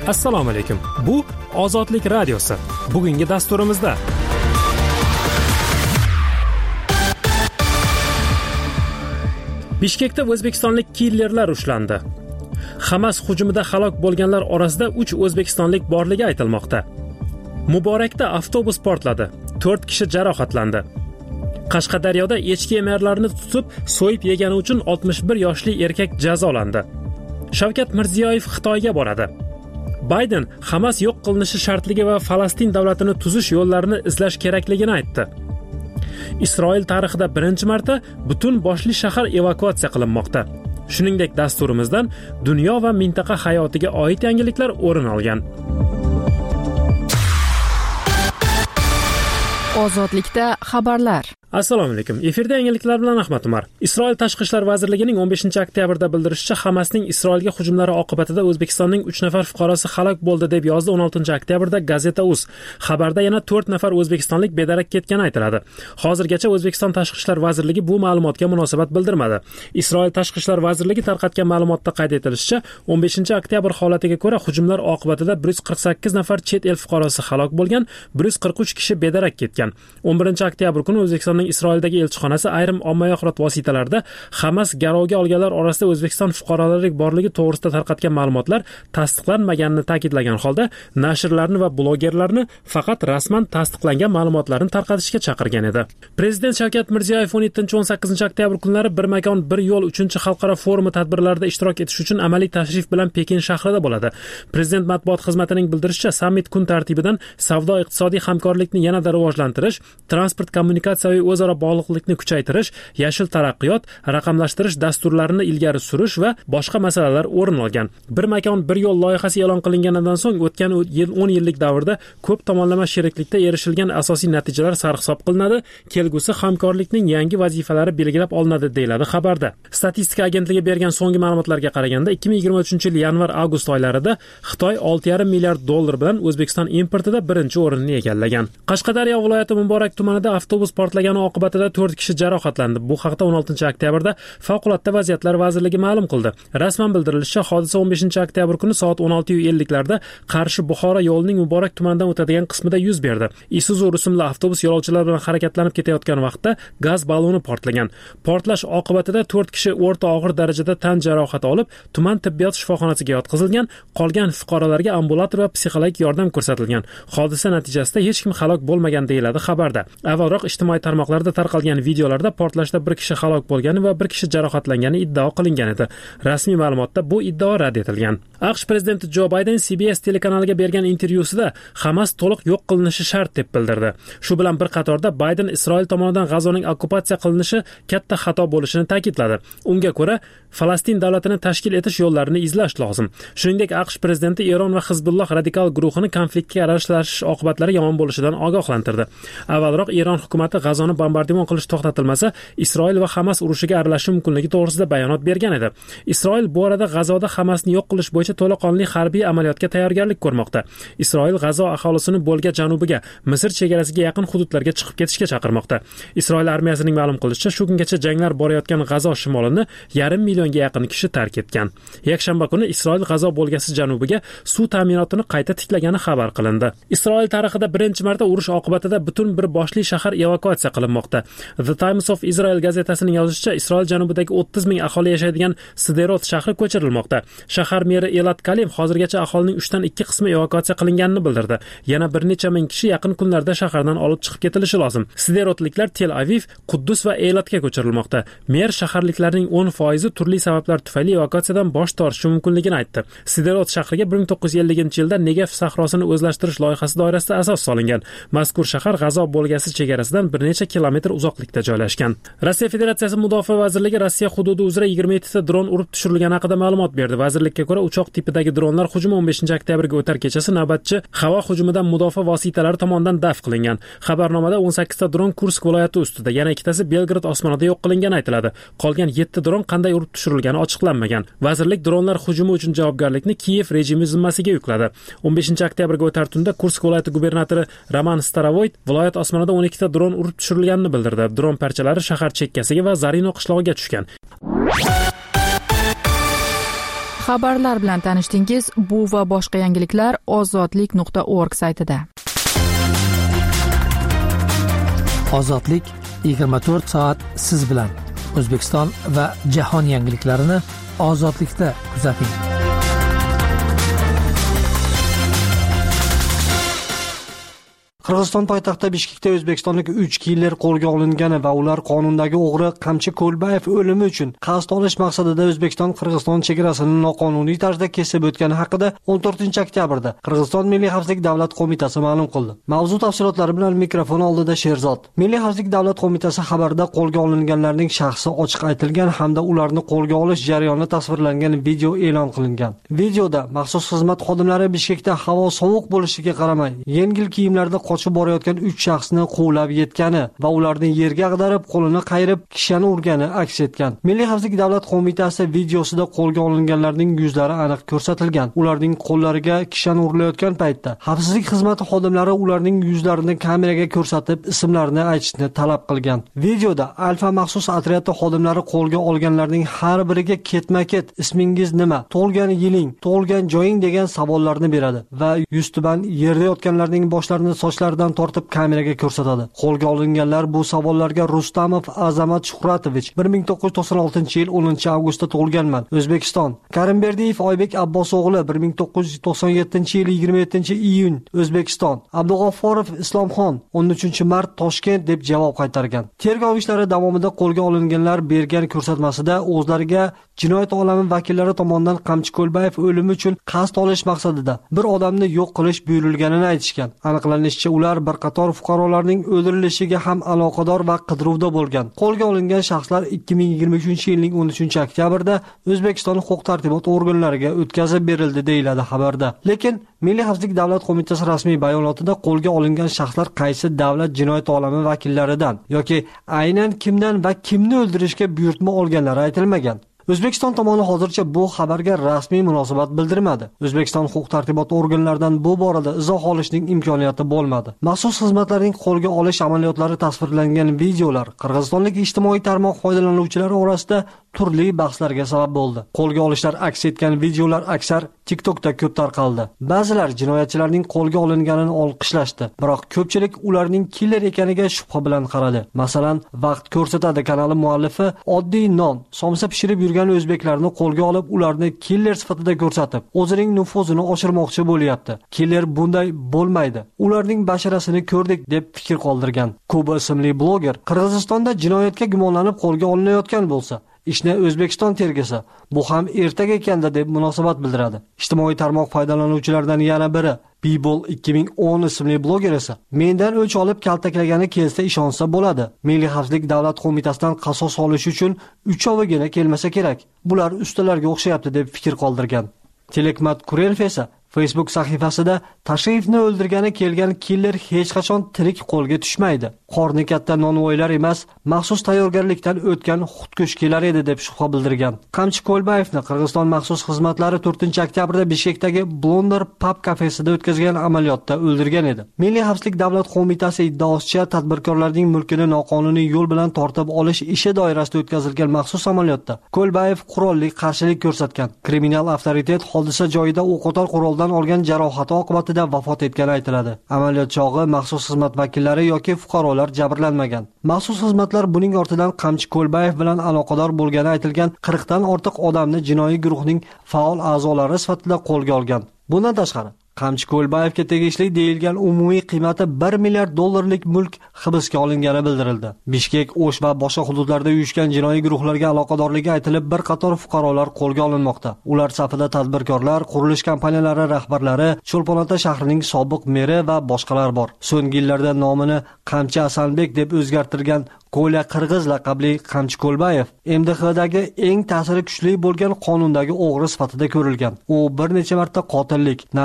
Assalomu alaykum. Bu Ozodlik radiosi. Bugungi dasturimizda Bishkekda o'zbekistonlik killerlar ushlandi. Hamas hujumida halok bo'lganlar orasida 3 o'zbekistonlik borligi aytilmoqda. Muborakda avtobus portladi. 4 kishi jarohatlandi. Qashqadaryoda echki emarlarini tutib, so'yib yegani uchun 61 yoshli erkak jazolandi. Shavkat Mirziyoyev Xitoyga boradi. Bayden Hamas yo'q qilinishi shartligi va Falastin davlatini tuzish yo'llarini izlash kerakligini aytdi. Isroil tarixida birinchi marta butun boshli shahar evakuatsiya qilinmoqda. Shuningdek, dasturimizdan dunyo va mintaqa hayotiga oid yangiliklar o'rin olgan. Ozodlikda xabarlar. Assalomu alaykum. Efirda yangiliklar bilan Ahmad Umar. Isroil Tashqi ishlar vazirligining 15-oktyabrda bildirishicha, Hamasning Isroilga hujumlari oqibatida O'zbekistonning 3 nafar fuqarosi halok bo'ldi deb yozdi 16-oktyabrda Gazeta.uz. Xabarda yana 4 nafar o'zbekistonlik bedarak ketgani aytiladi. Hozirgacha O'zbekiston Tashqi ishlar vazirligi bu ma'lumotga munosabat bildirmadi. Isroil Tashqi ishlar vazirligi tarqatgan ma'lumotda qayd etilishicha, 15-oktyabr holatiga ko'ra hujumlar oqibatida 148 nafar chet el fuqarosi halok bo'lgan, 143 kishi bedarak ketgan. 11-oktyabr kuni O'zbekiston Isroildagi elchixonasi ayrim ommaviy axborot vositalarida Hamas garovga olganlar orasida O'zbekiston fuqarolari borligi to'g'risida tarqatgan ma'lumotlar tasdiqlanmaganini ta'kidlagan holda, nashrlarni va blogerlarni faqat rasman tasdiqlangan ma'lumotlarni tarqatishga chaqirgan edi. Prezident Shavkat Mirziyoyev 17-18-oktyabr kunlari bir makon bir yo'l 3-xalqaro forumi tadbirlarida ishtirok etish uchun amaliy tashrif bilan Pekin shahrida bo'ladi. Prezident matbuot xizmatining bildirishicha, sammit kun tartibidan savdo-iqtisodiy hamkorlikni yanada rivojlantirish, transport kommunikatsiyaviy o'zaro bog'liqlikni kuchaytirish, yashil taraqqiyot, raqamlashtirish dasturlarini ilgari surish va boshqa masalalar o'rin olgan. Bir makon bir yo'l loyihasi e'lon qilinganidan so'ng o'tgan 10 yillik davrda ko'p tomonlama sheriklikda erishilgan asosiy natijalar sarhisob qilinadi, kelgusi hamkorlikning yangi vazifalari belgilab olinadi deyiladi xabarda. Statistika agentligi bergan so'nggi ma'lumotlarga qaraganda 2023-yil yanvar-avgust oylarida Xitoy 6,5 milliard dollar bilan O'zbekiston importida birinchi o'rinni egallagan. Qashqadaryo viloyati Muborak tumanida avtobus portlagani oqibatida 4 kishi jarohatlandi. Bu haqda 16-oktyabrdda Favqulodda vaziyatlar vazirligi ma'lum qildi. Rasman bildirilishicha, hodisa 15-oktyabr kuni soat 16:50larda Qarshi-Buxoro yo'lining Muborak tumanidan o'tadigan qismida yuz berdi. Isuzu rusumli avtobus yo'lovchilar bilan harakatlanib ketayotgan vaqtda gaz balloni portlagan. Portlash oqibatida 4 kishi o'rta og'ir darajada tan jarohati olib, tuman tibbiyot shifoxonasiga yotqizilgan, qolgan fuqarolarga ambulator va psixologik yordam ko'rsatilgan. Hodisa natijasida hech kim halok bo'lmagan deyiladi xabarda. Avvalroq ijtimoiy tarmoqlarda tarqalgan videolarda portlashda bir kishi halok bo'lgani va bir kishi jarohatlangani iddao qilingan edi. Rasmiy ma'lumotda bu iddao rad etilgan. AQSh prezidenti Jo Bayden CBS telekanaliga bergan intervyusida Hamas to'liq yo'q qilinishi shart deb bildirdi. Shu bilan bir qatorda Bayden Isroil tomonidan G'azoning okkupatsiya qilinishi katta xato bo'lishini ta'kidladi. Unga ko'ra, Falastin davlatini tashkil etish yo'llarini izlash lozim. Shuningdek, AQSh prezidenti Eron va Hizbulloh radikal guruhini konfliktga aralashish oqibatlari yomon bo'lishidan ogohlantirdi. Avvalroq Eron hukumati G'azoni bombardimon qilish to'xtatilmasa, Isroil va Hamas urushiga aralashishi mumkinligi to'g'risida bayonot bergan edi. Isroil bu arada G'azoda Hamasni yo'q qilish bo'yicha to'laqonli harbiy amaliyotga tayyorgarlik ko'rmoqda. Isroil G'azo aholisini Bo'lga janubiga, Misr chegarasiga yaqin hududlarga chiqib ketishga chaqirmoqda. Isroil armiyasining ma'lum qilishicha, shu kungacha janglar borayotgan G'azo shimolini 1,5 millionga yaqin kishi tark etgan. Yakshanba kuni Isroil G'azo bo'lgasi janubiga suv ta'minotini qayta tiklagani xabar qilindi. Isroil tarixida birinchi marta urush oqibatida butun bir boshli shahar evakuatsiya qilinmoqda. The Times of Israel gazetasining yozishicha, Isroil janubidagi 30 ming aholi yashaydigan Sderot shahri ko'chirilmoqda. Shahar meri Elad Kalim hozirgacha aholining 3dan 2 qismi evakuatsiya qilinganini bildirdi. Yana bir necha ming kishi yaqin kunlarda shahardan olib chiqib ketilishi lozim. Sderotliklar Tel Aviv, Quddus va Elatga ko'chirilmoqda. Mer shaharliklarning 10% turli sabablar tufayli evakuatsiyadan bosh tortishi mumkinligini aytdi. Sderot shahriga 1950-yilda Negev sahrosini o'zlashtirish loyihasi doirasida asos solingan. Mazkur shahar G'azo bo'lgasi chegarasidan bir necha kilometr uzoqlikda joylashgan. Rossiya Federatsiyasi Mudofaa vazirligi Rossiya hududi uzra 27 ta dron urib tushirilgani haqida ma'lumot berdi. Vazirlikka ko'ra, uchoq tipidagi dronlar hujumi 15-oktyabrga o'tar kechasi navbatchi havo hujumidan mudofaa vositalari tomonidan daf qilingan. Xabarnomada 18 ta dron Kursk viloyati ustida, yana ikkitasi Belgrad osmonida yo'q qilingani aytiladi. Qolgan 7 dron qanday urib tushirilgani ochiqlanmagan. Vazirlik dronlar hujumi uchun javobgarlikni Kiyev rejimi zimmasiga yukladi. 15-oktyabrga o'tar tunda Kursk viloyati gubernatori Roman Starovoyt viloyat osmonida 12 ta dron urib tushirilganini bildirdi. Dron parchalari shahar chekkasiga va Zarino qishlog'iga tushgan. Xabarlar bilan tanishdingiz. Bu va boshqa yangiliklar ozodlik.org saytida. Ozodlik 24 soat siz bilan. O'zbekiston va jahon yangiliklarini ozodlikda kuzating. Qirg'iziston poytaxti Bishkekda o'zbekistonlik 3 killer qo'lga olingani va ular qonundagi o'g'ri Qamchi Ko'lbayev o'limi uchun qasd olish maqsadida O'zbekiston-Qirg'iziston chegarasini noqonuniy tarzda kesib o'tgani haqida 14 oktyabrda Qirg'iziston Milliy xavfsizlik davlat qo'mitasi ma'lum qildi. Mavzu tafsilotlari bilan mikrofon oldida Sherzod. Milliy xavfsizlik davlat qo'mitasi xabarida qo'lga olinganlarning shaxsi ochiq aytilgan hamda ularni qo'lga olish jarayoni tasvirlangan video e'lon qilingan. Videoda maxsus xizmat xodimlari Bishkekda havo sovuq bo'lishiga qaramay yengil kiyimlarda qochib borayotgan 3 shaxsni quvlab yetgani va ularni yerga ag'darib, qo'lini qayirib, kishani urgani aks etgan. Milliy xavfsizlik davlat qo'mitasi videosida qo'lga olinganlarning yuzlari aniq ko'rsatilgan. Ularning qo'llariga kishani urilayotgan paytda xavfsizlik xizmati xodimlari ularning yuzlarini kameraga ko'rsatib, ismlarini aytishni talab qilgan. Videoda Alfa maxsus otryadi xodimlari qo'lga olganlarning har biriga ketma-ket ismingiz nima, tug'ilgan yiling, tug'ilgan joying degan savollarni beradi va yuztuban yerda yotganlarning boshlarini sochlaridan tortib kameraga ko'rsatadi. Qo'lga olinganlar bu savollarga Rustamov Azamat Shuhratovich 1996-yil 10-avgustda tug'ilganman, O'zbekiston. Karimberdiyev Oybek Abbos o'g'li 1997-yil 27-iyun, O'zbekiston. Abdug'offorov Islomxon 13-mart Toshkent deb javob qaytargan. Tergov ishlari davomida qo'lga olinganlar bergan ko'rsatmasida o'zlariga jinoyat olami vakillari tomonidan Qamchi Ko'lbayev o'limi uchun qasd olish maqsadida bir odamni yo'q qilish buyurilganini aytishgan. Aniqlanishicha, ular bir qator fuqarolarning o'ldirilishiga ham aloqador va qidiruvda bo'lgan. Qo'lga olingan shaxslar 2023-yilning 13-oktyabrda O'zbekiston huquq-tartibot organlariga o'tkazib berildi deyiladi xabarda. Lekin Milliy xavfsizlik davlat qo'mitasi rasmiy bayonotida qo'lga olingan shaxslar qaysi davlat jinoyat olami vakillaridan yoki aynan kimdan va kimni o'ldirishga buyurtma olganlari aytilmagan. O'zbekiston tomoni hozircha bu xabarga rasmiy munosabat bildirmadi. O'zbekiston huquq-tartibot organlaridan bu borada izoh olishning imkoniyati bo'lmadi. Maxsus xizmatlarning qo'lga olish amaliyotlari tasvirlangan videolar qirg'izistonlik ijtimoiy tarmoq foydalanuvchilari orasida turli bahslarga sabab bo'ldi. Qo'lga olishlar aks etgan videolar aksar TikTokda ko'p tarqaldi. Ba'zilar jinoyatchilarning qo'lga olinganini olqishlashdi, biroq ko'pchilik ularning killer ekaniga shubha bilan qaradi. Masalan, Vaqt ko'rsatadi kanali muallifi oddiy non, somsa pishirib yurgan o'zbeklarni qo'lga olib, ularni killer sifatida ko'rsatib, o'zining nufuzini oshirmoqchi bo'lyapti. Killer bunday bo'lmaydi. Ularning basharasini ko'rdik deb fikr qoldirgan. Kuba ismli bloger Qirg'izistonda jinoyatga gumonlanib qo'lga olinayotgan bo'lsa, ishni O'zbekiston tergasa, bu ham ertaga ekanda deb munosabat bildiradi. Ijtimoiy tarmoq foydalanuvchilaridan yana biri People 2010 ismli bloger esa mendan o'ch olib kaltaklagani kelsa ishonsa bo'ladi. Milliy xavfsizlik davlat qo'mitasidan qasos olish uchun 3-ovigina kelmasa kerak. Bular ustalarga o'xshayapti deb fikr qoldirgan. Telekmat Kurelov esa Facebook sahifasida Tashrifni o'ldirgani kelgan killer hech qachon tirik qo'lga tushmaydi. Qorni katta nonvoylar emas, maxsus tayyorgarlikdan o'tgan xudkushkilar edi deb shubha bildirgan. Qamchi Ko'lbayevni Qirg'iziston maxsus xizmatlari 4-oktyabrda Bishkekdagi Blonder pub kafesida o'tkazgan amaliyotda o'ldirgan edi. Milliy xavfsizlik davlat qo'mitasi iddaosicha tadbirkorlarning mulkini noqonuniy yo'l bilan tortib olish ishi doirasida o'tkazilgan maxsus amaliyotda Ko'lbayev qurolli qarshilik ko'rsatgan. Kriminal avtoritet hodisa joyida o'qotar quroldan olgan jarohati oqibatida vafot etgani aytiladi. Amaliyot chog'i maxsus xizmat vakillari yoki fuqarolar jabrlanmagan. Maxsus xizmatlar buning ortidan Qamchi Ko'lbayev bilan aloqador bo'lgani aytilgan 40 dan ortiq odamni jinoiy guruhning faol a'zolari sifatida qo'lga olgan. Bundan tashqari, Qamchi Ko'lbayevga tegishli deyilgan umumiy qiymati $1 milliard mulk hibsga olingani bildirildi. Bishkek, O'sh va boshqa hududlarda uyushgan jinoiy guruhlarga aloqadorligi aytilib, bir qator fuqarolar qo'lga olinmoqda. Ular safida tadbirkorlar, qurilish kompaniyalari rahbarlari, Cho'lpon-ota shahrining sobiq meri va boshqalar bor. So'nggi yillarda nomini Qamchi Asanbek deb o'zgartirgan Qo'la Qirg'iz laqabli Qamchi Ko'lbayev MDHdagi eng ta'siri kuchli bo'lgan qonundagi o'g'ri sifatida ko'rilgan. U bir necha marta qotillik, narkotik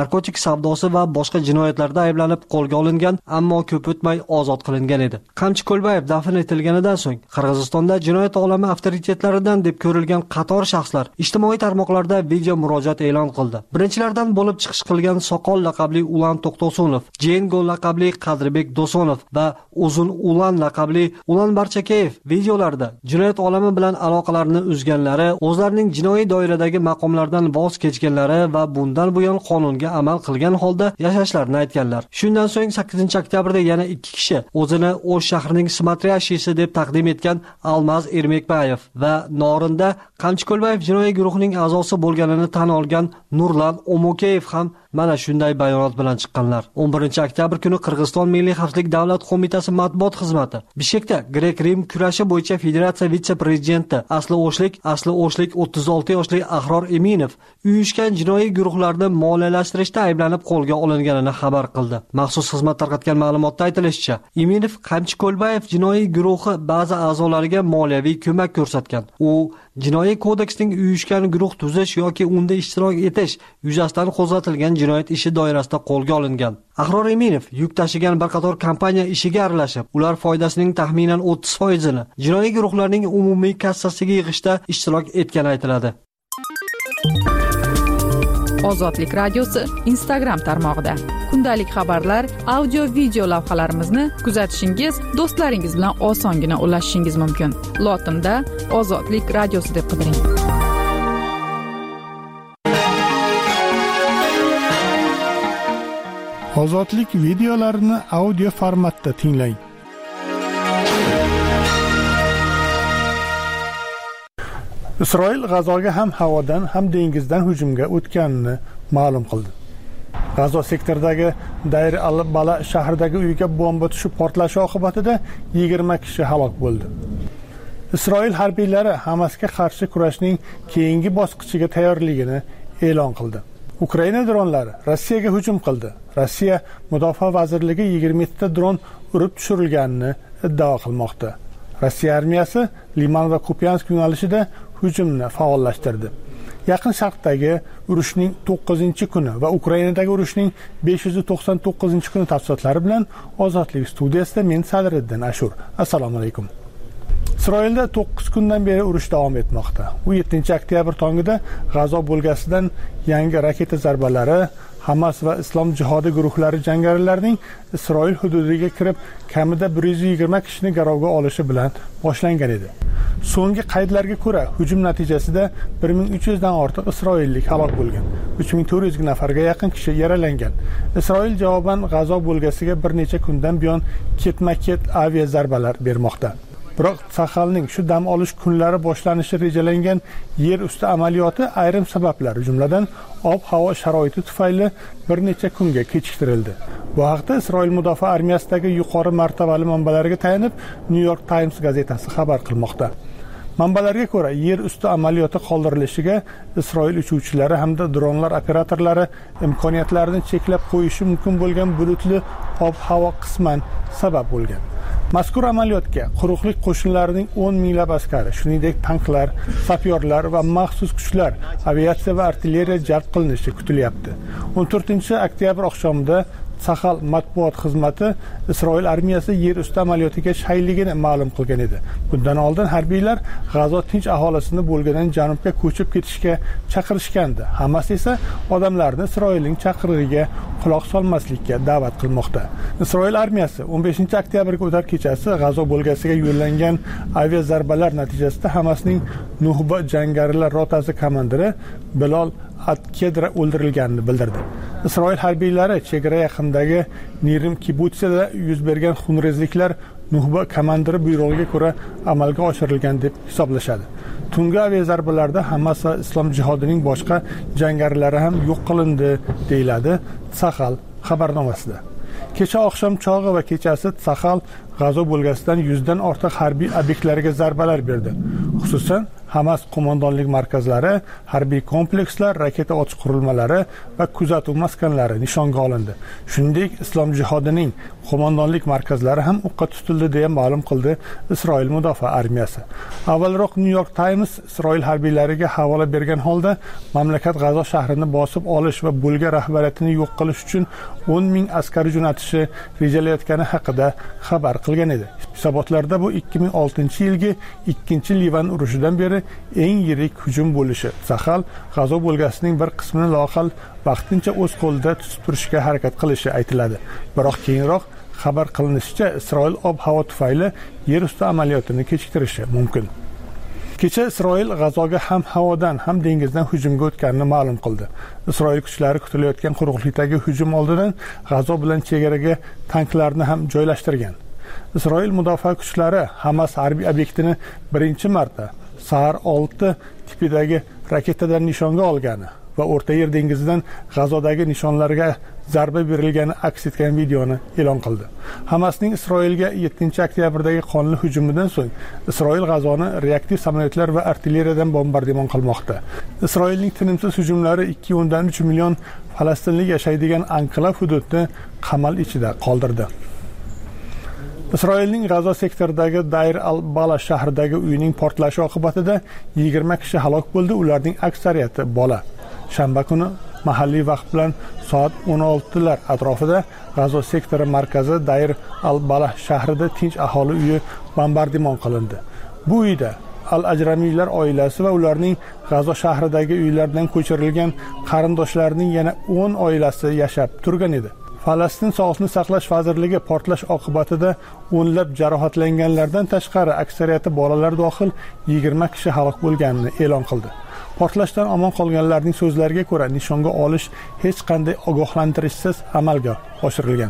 savdosi va boshqa jinoyatlarda ayblanib qo'lga olingan, ammo ko'p o'tmay ozod qilingan edi. Qamchi Ko'lbayev dafn etilganidan so'ng Qirg'izistonda jinoyat olami avtoritetlaridan deb ko'rilgan qator shaxslar ijtimoiy tarmoqlarda video murojaat e'lon qildi. Birinchilardan bo'lib chiqish qilgan Soqol laqabli Ulan To'xto'sonov, Jengol laqabli Qadrbek Dosonov va Uzun Ulan laqabli Ulan Barchakeyev videolarda jinoyat olami bilan aloqalarini uzganlari, o'zlarining jinoiy doiradagi maqomlardan voz kechganlari va bundan buyon qonunga amal qilgan holda yashashlarini aytganlar. Shundan so'ng 8-oktyabrda yana 2 kishi o'zini O'sh shahrining smatriyashisi deb taqdim etgan Almaz Ermekbayev va Norinda Qamchi Ko'lbayev jinoiy guruhining a'zosi bo'lganini tan olgan Nurlan Omokeyev ham mana shunday bayonot bilan chiqqanlar. 11-oktyabr kuni Qirg'iziston Milliy xavfsizlik davlat qo'mitasi matbuot xizmati Bishkekda Grek-Rim kurashi bo'yicha federatsiya vitse-prezidenti asli o'shlik 36 yoshli Ahror Eminov uyushgan jinoiy guruhlarni moliyalashtirishda ayblanib qo'lga olinganini xabar qildi. Maxsus xizmat tarqatgan ma'lumotda aytilishicha, Eminov Qamchi Ko'lbayev jinoiy guruhi ba'zi a'zolariga moliyaviy ko'mak ko'rsatgan. U Jinoiy kodeksning uyushgan guruh tuzish yoki unda ishtirok etish yuzasidan qo'zg'atilgan jinoyat ishi doirasida qo'lga olingan. Ahror Eminov yuk tashigan bir qator kompaniya ishiga aralashib, ular foydasining taxminan 30%ni jinoiy guruhlarning umumiy kassasiga yig'ishda ishtirok etgani aytiladi. Ozodlik radiosi Instagram tarmog'ida kundalik xabarlar, audio video lavhalarimizni kuzatishingiz, do'stlaringiz bilan osongina ulashishingiz mumkin. Lotinda Ozodlik radiosi deb qidiring. Ozodlik videolarini audio formatda tinglang. Isroil G'azoga ham havodan, ham dengizdan hujumga o'tganini ma'lum qildi. G'azo sektoridagi Dayr al-Bala shahridagi uyga bomba tushib portlashi oqibatida 20 kishi halok bo'ldi. Isroil harbiylari Hamasga qarshi kurashning keyingi bosqichiga tayyorligini e'lon qildi. Ukraina dronlari Rossiyaga hujum qildi. Rossiya Mudofaa vazirligi 27 ta dron urib tushirilganini iddao qilmoqda. Rossiya armiyasi Liman va Kupyansk yo'nalishida hujumni faollashtirdi. Yaqin Sharqdagi urushning 9-kuni va Ukrainadagi urushning 599-kuni tafsilotlari bilan Ozodlik studiyasida men Sadriddin Ashur. Assalomu alaykum. Isroilda 9 kundan beri urush davom etmoqda. 7-oktyabr tongida G'azo bo'lgasidan yangi raketa zarbalari Hamas va Islom jihodi guruhlari jangarilarining Isroil hududiga kirib, kamida 120 kishini garovga olishi bilan boshlangan edi. So'nggi qaydlarga ko'ra, hujum natijasida 1300 dan ortiq isroillik halok bo'lgan. 3400 nafarga yaqin kishi yaralangan. Isroil javoban G'azo bo'lgasiga bir necha kundan buyon ketma-ket aviya zarbalar bermoqda. Biroq Sahalning shu dam olish kunlari boshlanishi rejalangan yer usti amaliyoti ayrim sabablar, jumladan ob-havo sharoiti tufayli bir necha kunga kechiktirildi. Bu haqda Isroil mudofaa armiyasidagi yuqori martabali manbalarga tayanib New York Times gazetasi xabar qilmoqda. Manbalarga ko'ra, yer usti amaliyoti qoldirilishiga Isroil uchuvchilari hamda dronlar operatorlari imkoniyatlarini cheklab qo'yishi mumkin bo'lgan bulutli ob-havo qisman sabab bo'lgan. Mazkur amaliyotga quruqlik qo'shinlarining 10 minglab askari, shuningdek tanklar, sapyorlar va maxsus kuchlar, aviatsiya va artilleriya jalb qilinishi kutilyapti. 14-oktyabr oqshomida Sahal matbuot xizmati Isroil armiyasi yer usti amaliyotiga shayligini ma'lum qilgan edi. Bundan oldin harbiylar G'azo tinch aholisini bo'lgandan janubga ko'chib ketishga chaqirishgandi. Hamas esa odamlarni Isroilning chaqirig'iga quloq solmaslikka da'vat qilmoqda. Isroil armiyasi 15-oktyabrga o'tar kechasi G'azo bo'lgasiga yo'llangan aviya zarbalar natijasida Hamasning Nuhba jangarilar rotasi komandiri Bilol At-Kedra o'ldirilganini bildirdi. Isroil harbiylari chegara yaqinidagi Nirim kibutsida yuz bergan xunrezliklar Nuhba komandiri buyrug'iga ko'ra amalga oshirilgan deb hisoblashadi. Tungi aviya zarbalarda Hamas va Islom jihodining boshqa jangarilari ham yo'q qilindi, deyiladi Sahal xabarnomasida. Kecha oqshom chog'i va kechasi Sahal G'azo bo'lgasidan 100 dan ortiq harbiy obyektlarga zarbalar berdi. Xususan, Hamas qo'mondonlik markazlari, harbiy komplekslar, raketa otish qurilmalari va kuzatuv maskanlari nishonga olindi. Shuningdek, Islom jihodining qo'mondonlik markazlari ham o'qqa tutildi deya ma'lum qildi Isroil mudofaa armiyasi. Avvalroq New York Times Isroil harbiylariga havola bergan holda mamlakat G'azo shahrini bosib olish va bo'lgan rahbariyatini yo'q qilish uchun 10,000 askar jo'natishi rejalayotgani haqida xabar qilgan edi. Hisobotlarda bu 2006-yilgi ikkinchi Livan urushidan beri eng yirik hujum bo'lishi. Zahal G'azo bo'lgasining bir qismini loqal vaqtincha o'z qo'lida tutib turishga harakat qilishi aytiladi. Biroq keyinroq xabar qilinishicha, Isroil ob-havo tufayli yer usti amaliyotini kechiktirishi mumkin. Kecha Isroil G'azoga ham havodan, ham dengizdan hujumga o'tganini ma'lum qildi. Isroil kuchlari kutilayotgan quruqlikdagi hujum oldidan G'azo bilan chegaraga tanklarni ham joylashtirgan. Isroil mudofaa kuchlari Hamas harbiy obyektini birinchi marta Sahar 6 tipidagi raketadan nishonga olgani va O'rta Yer dengizidan G'azodagi nishonlarga zarba berilgani aks etgan videoni e'lon qildi. Hamasning Isroilga 7-oktyabrdagi qonli hujumidan so'ng Isroil G'azoni reaktiv samolyotlar va artilleriyadan bombardimon qilmoqda. Isroilning tinimsiz hujumlari 2,3 million falastinlik yashaydigan anklav hududni qamal ichida qoldirdi. Isroilning G'azo sektoridagi Dair al-Bala shahridagi uyining portlashi oqibatida 20 kishi halok bo'ldi, ularning aksariyati bola. Shanba kuni mahalliy vaqt bilan soat 16 lar atrofida G'azo sektori markazi Dair al-Bala shahrida tinch aholi uyi bombardimon qilindi. Bu uyda Al-Ajramiylar oilasi va ularning G'azo shahridagi uylaridan ko'chirilgan qarindoshlarining yana 10 oilasi yashab turgan edi. Falastin Sog'liqni saqlash vazirligi portlash oqibatida o'nlab jarohatlanganlardan tashqari aksariyati bolalar dohil 20 kishi halok bo'lganini e'lon qildi. Portlashdan omon qolganlarning so'zlariga ko'ra, nishonga olish hech qanday ogohlantirishsiz amalga oshirilgan.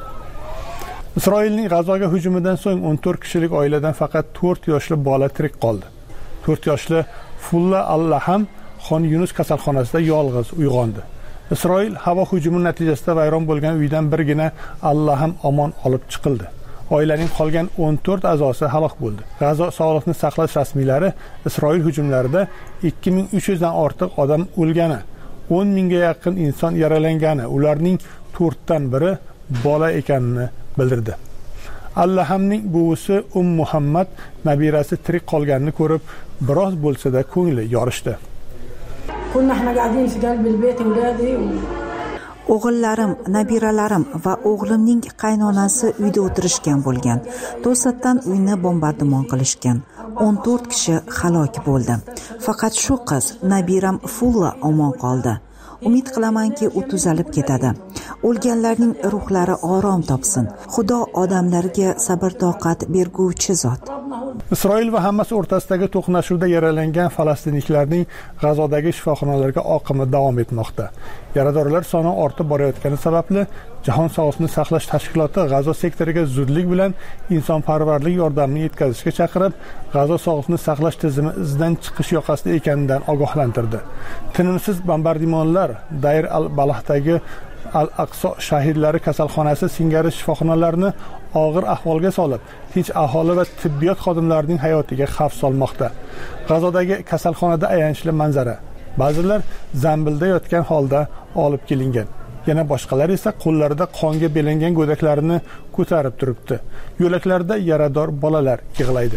Isroilning G'azoga hujumidan so'ng 14 kishilik oiladan faqat 4 yoshli bola tirik qoldi. 4 yoshli Fulla Allaham Xon Yunus kasalxonasida yolg'iz uyg'ondi. Isroil havo hujumi natijasida vayron bo'lgan uydan birgina Allaham omon olib chiqildi. Oilaning qolgan 14 a'zosi halok bo'ldi. G'azo sog'liqni saqlash rasmiylari Isroil hujumlarida 2300 dan ortiq odam o'lgani, 10 mingga yaqin inson yaralangani, ularning 4 dan biri bola ekanini bildirdi. Allahamning buvisi Muhammad nabirasi tirik qolganini ko'rib, biroz bo'lsa-da ko'ngli yorishdi. O'g'illarim, nabiralarim va o'g'limning qaynonasi uyda o'tirishgan bo'lgan. To'satdan uyni bombardimon qilishgan. 14 kishi halok bo'ldi. Faqat shu qiz, nabiram Fulla omon qoldi. Umid qilamanki, u tuzalib ketadi. O'lganlarning ruhlari orom topsin. Xudo odamlarga sabr-toqat berguvchi zot. Isroil va Hamas o'rtasidagi to'qnashuvda yaralangan falastinliklarning G'azodagi shifoxonalarga oqimi davom etmoqda. Yaradorlar soni ortib borayotgani sababli Jahon sog'liqni saqlash tashkiloti G'azo sektoriga zudlik bilan insonparvarlik yordamini yetkazishga chaqirib, G'azo sog'liqni saqlash tizimi izdan chiqish yoqasida ekanidan ogohlantirdi. Tinimsiz bombardimonlar Dair al-Balahdagi Al-Aqso shahidlari kasalxonasi singari shifoxonalarni og'ir ahvolga solib, tinch aholi va tibbiyot xodimlarining hayotiga xavf solmoqda. G'azodagi kasalxonada ayanchli manzara. Ba'zilar zambilda yotgan holda olib kelingan. Yana boshqalar esa qo'llarida qonga belangan go'daklarini ko'tarib turibdi. Yo'laklarda yarador bolalar yig'laydi.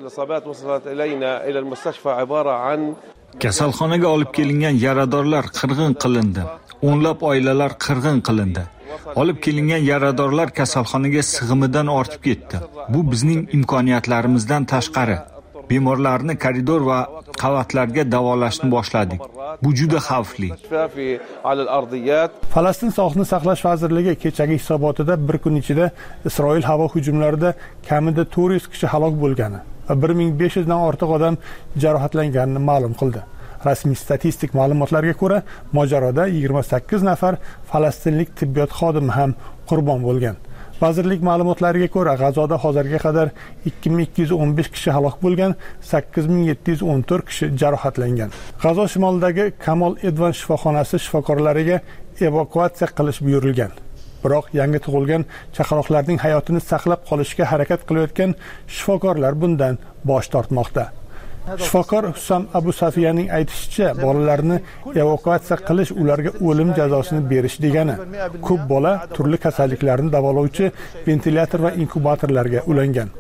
Kasalxonaga olib kelingan yaradorlar qirg'in qilindi. O'nlab oilalar qirg'in qilindi. Olib kelingan yaradorlar kasalxonaga sig'imidan ortib ketdi. Bu bizning imkoniyatlarimizdan tashqari. Bemorlarni koridor va qavatlarga davolashni boshladik. Bu juda xavfli. Falastin Sog'liqni saqlash vazirligi kechagi hisobotida bir kun ichida Isroil havo hujumlarida kamida 400 kishi halok bo'lgani va 1500 dan ortiq odam jarohatlanganini ma'lum qildi. Rasmiy statistik ma'lumotlarga ko'ra, mojaroda 28 nafar falastinlik tibbiyot xodimi ham qurbon bo'lgan. Vazirlik ma'lumotlariga ko'ra, G'azoda hozirga qadar 2215 kishi halok bo'lgan, 8714 kishi jarohatlangan. G'azo shimolidagi Kamol Edvan shifoxonasi shifokorlariga evakuatsiya qilish buyurilgan. Biroq yangi tug'ilgan chaqaloqlarning hayotini saqlab qolishga harakat qilayotgan shifokorlar bundan bosh tortmoqda. Shifokor Hussam Abu Safiyaning aytishicha, bolalarni evakuatsiya qilish ularga o'lim jazosini berish degani. Ko'p bola turli kasalliklarni davolovchi ventilyator va inkubatorlarga ulangan.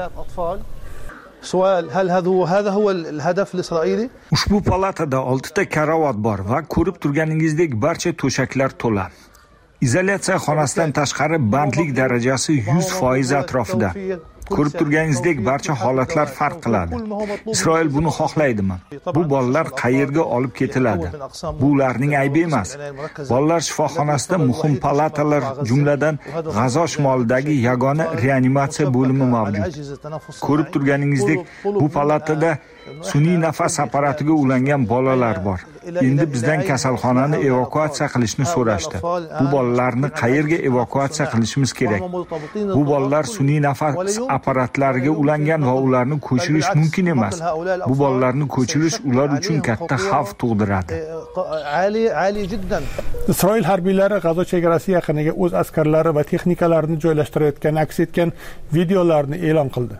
Ushbu palatada 6 ta karavot bor va ko'rib turganingizdek barcha to'shaklar to'la. Izolyatsiya xonasidan tashqari bandlik darajasi 100% atrofida. Ko'rib turganingizdek barcha holatlar farq qiladi. Isroil buni xohlaydimi? Bu bolalar qayerga olib ketiladi? Bu ularning aybi emas. Bolalar shifoxonasida muhim palatalar, jumladan G'azo shimolidagi yagona reanimatsiya bo'limi mavjud. Ko'rib turganingizdek bu palatada sun'iy nafas apparatiga ulangan bolalar bor. Endi bizdan kasalxonani evakuatsiya qilishni so'rashdi. Bu bolalarni qayerga evakuatsiya qilishimiz kerak? Bu bolalar sun'iy nafas apparatlariga ulangan va ularni ko'chirish mumkin emas. Bu bolalarni ko'chirish ular uchun katta xavf tug'diradi. Isroil harbiylari G'azo chegarasi yaqiniga o'z askarlari va texnikalarini joylashtirayotgani aks etgan videolarni e'lon qildi.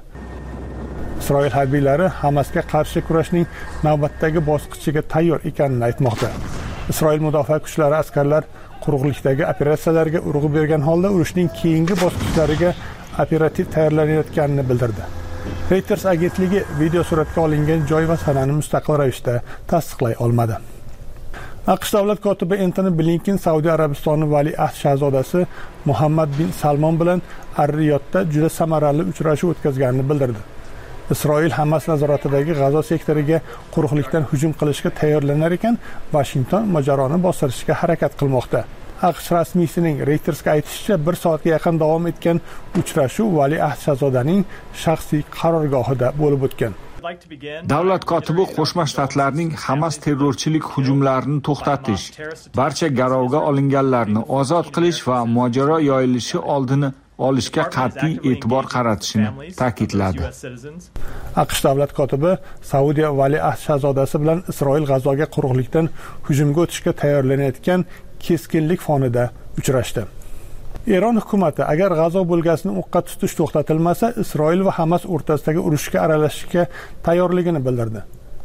Isroil harbiylari Hamasga qarshi kurashning navbatdagi bosqichiga tayyor ekanini aytmoqda. Isroil mudofaa kuchlari askarlar quruqlikdagi operatsiyalarga urg'u bergan holda urushning keyingi bosqichlariga operativ tayyorlanayotganini bildirdi. Reuters agentligi video suratga olingan joy va sanani mustaqil ravishda tasdiqlay olmadi. AQSh davlat kotibi Antony Blinken Saudiya Arabistoni valiahd shahzodasi Muhammad bin Salmon bilan Ar-Riyodda juda samarali uchrashuv o'tkazganini bildirdi. Isroil Hamas nazoratidagi G'azo sektoriga quruqlikdan hujum qilishga tayyorlanar ekan, Washington mojaroni bostirishga harakat qilmoqda. AQSh rasmiysining Reutersga aytishicha, 1 soatga yaqin davom etgan uchrashuv valiahd shahzodaning shaxsiy qarorgohida bo'lib o'tgan. Davlat kotibi Qo'shma Shtatlarning Hamas terrorchilik hujumlarini to'xtatish, barcha garovga olinganlarni ozod qilish va mojaro yoyilishi oldini olishga qat'iy e'tibor qaratishini ta'kidladi. AQSh davlat kotibi Saudiya valiahd shahzodasi bilan Isroil G'azoga quruqlikdan hujumga o'tishga tayyorlanayotgan keskinlik fonida uchrashdi. Eron hukumati agar G'azo bo'lgasini o'qqa tutish to'xtatilmasa, Isroil va Hamas o'rtasidagi urushga aralashishga tayyorligini bildirdi.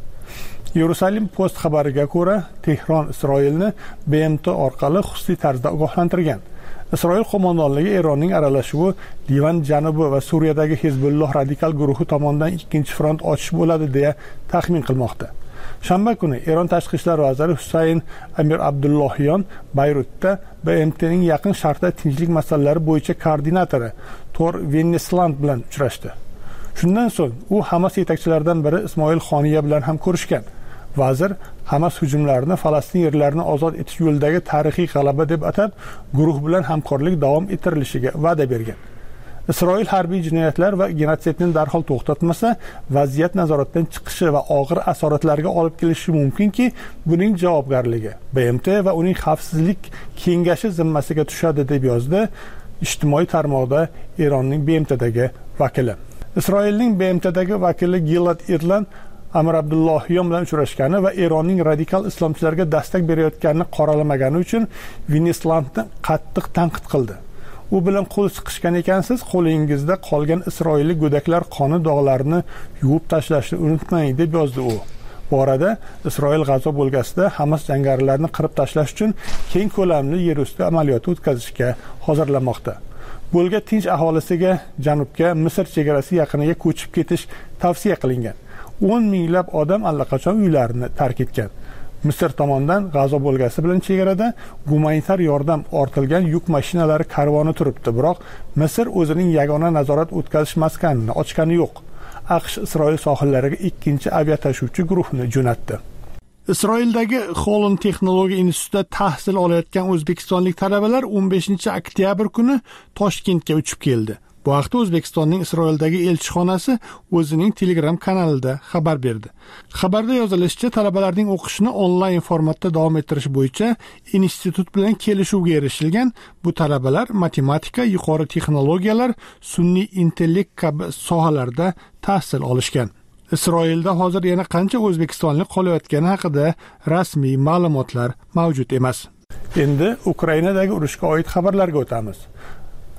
Jerusalem Post xabariga ko'ra, Tehron Isroilni BMT orqali xususiy tarzda ogohlantirgan. Isroil qo'mondonligi Eronning aralashuvi Livan janubi va Suriyadagi Hezbolloh radikal guruhi tomonidan ikkinchi front ochish bo'ladi deya taxmin qilmoqda. Shanba kuni Eron tashqi ishlar vaziri Husayn Amir Abdullohyan Bayrutda BMTning yaqin sharqda tinchlik masalalari bo'yicha koordinatori Tor Vennesland bilan uchrashdi. Shundan so'ng u Hamas yetakchilaridan biri Ismoil Xoniya bilan ham ko'rishgan. Vazir Hamas hujumlarini Falastin yerlarini ozod etish yo'lidagi tarixiy g'alaba deb atab, guruh bilan hamkorlik davom ettirilishiga va'da bergan. Isroil harbiy jinoyatlar va genotsidni darhol to'xtatmasa, vaziyat nazoratdan chiqishi va og'ir asoratlarga olib kelishi mumkinki, buning javobgarligi BMT va uning xavfsizlik kengashi zimmasiga tushadi deb yozdi ijtimoiy tarmoqda Eronning BMTdagi vakili. Isroilning BMTdagi vakili Gilad Erlan Amir Abdullohyan bilan uchrashgani va Eronning radikal islomchilarga dastak berayotganini qoralamagani uchun Venneslandni qattiq tanqid qildi. U bilan qo'l siqishgan ekansiz, qo'lingizda qolgan isroillik go'daklar qoni dog'larini yuvib tashlashni unutmang deb yozdi u. Bu orada Isroil G'azo bo'lgasida Hamas jangarilarni qirib tashlash uchun keng ko'lamli yer usti amaliyoti o'tkazishga hozirlanmoqda. Bo'lga tinch aholisiga janubga Misr chegarasi yaqiniga ko'chib ketish tavsiya qilingan. 10 minglab odam allaqachon uylarini tark etgan. Misr tomonidan G'azo bo'lgasi bilan chegarada gumanitar yordam ortilgan yuk mashinalari karvoni turibdi, biroq Misr o'zining yagona nazorat o'tkazish maskanini ochgani yo'q. AQSh Isroil sohillariga ikkinchi aviatashuvchi guruhni jo'natdi. Isroildagi Holland texnologiya institutida tahsil olayotgan o'zbekistonlik talabalar 15 oktyabr kuni Toshkentga uchib keldi. Bu haqda O'zbekistonning Isroildagi elchixonasi o'zining Telegram kanalida xabar berdi. Xabarda yozilishicha, talabalarning o'qishini onlayn formatda davom ettirish bo'yicha institut bilan kelishuvga erishilgan. Bu talabalar matematika, yuqori texnologiyalar, sun'iy intellekt kabi sohalarda tahsil olishgan. Isroilda hozir yana qancha o'zbekistonlik qolayotgani haqida rasmiy ma'lumotlar mavjud emas. Endi Ukrainadagi urushga oid xabarlarga o'tamiz.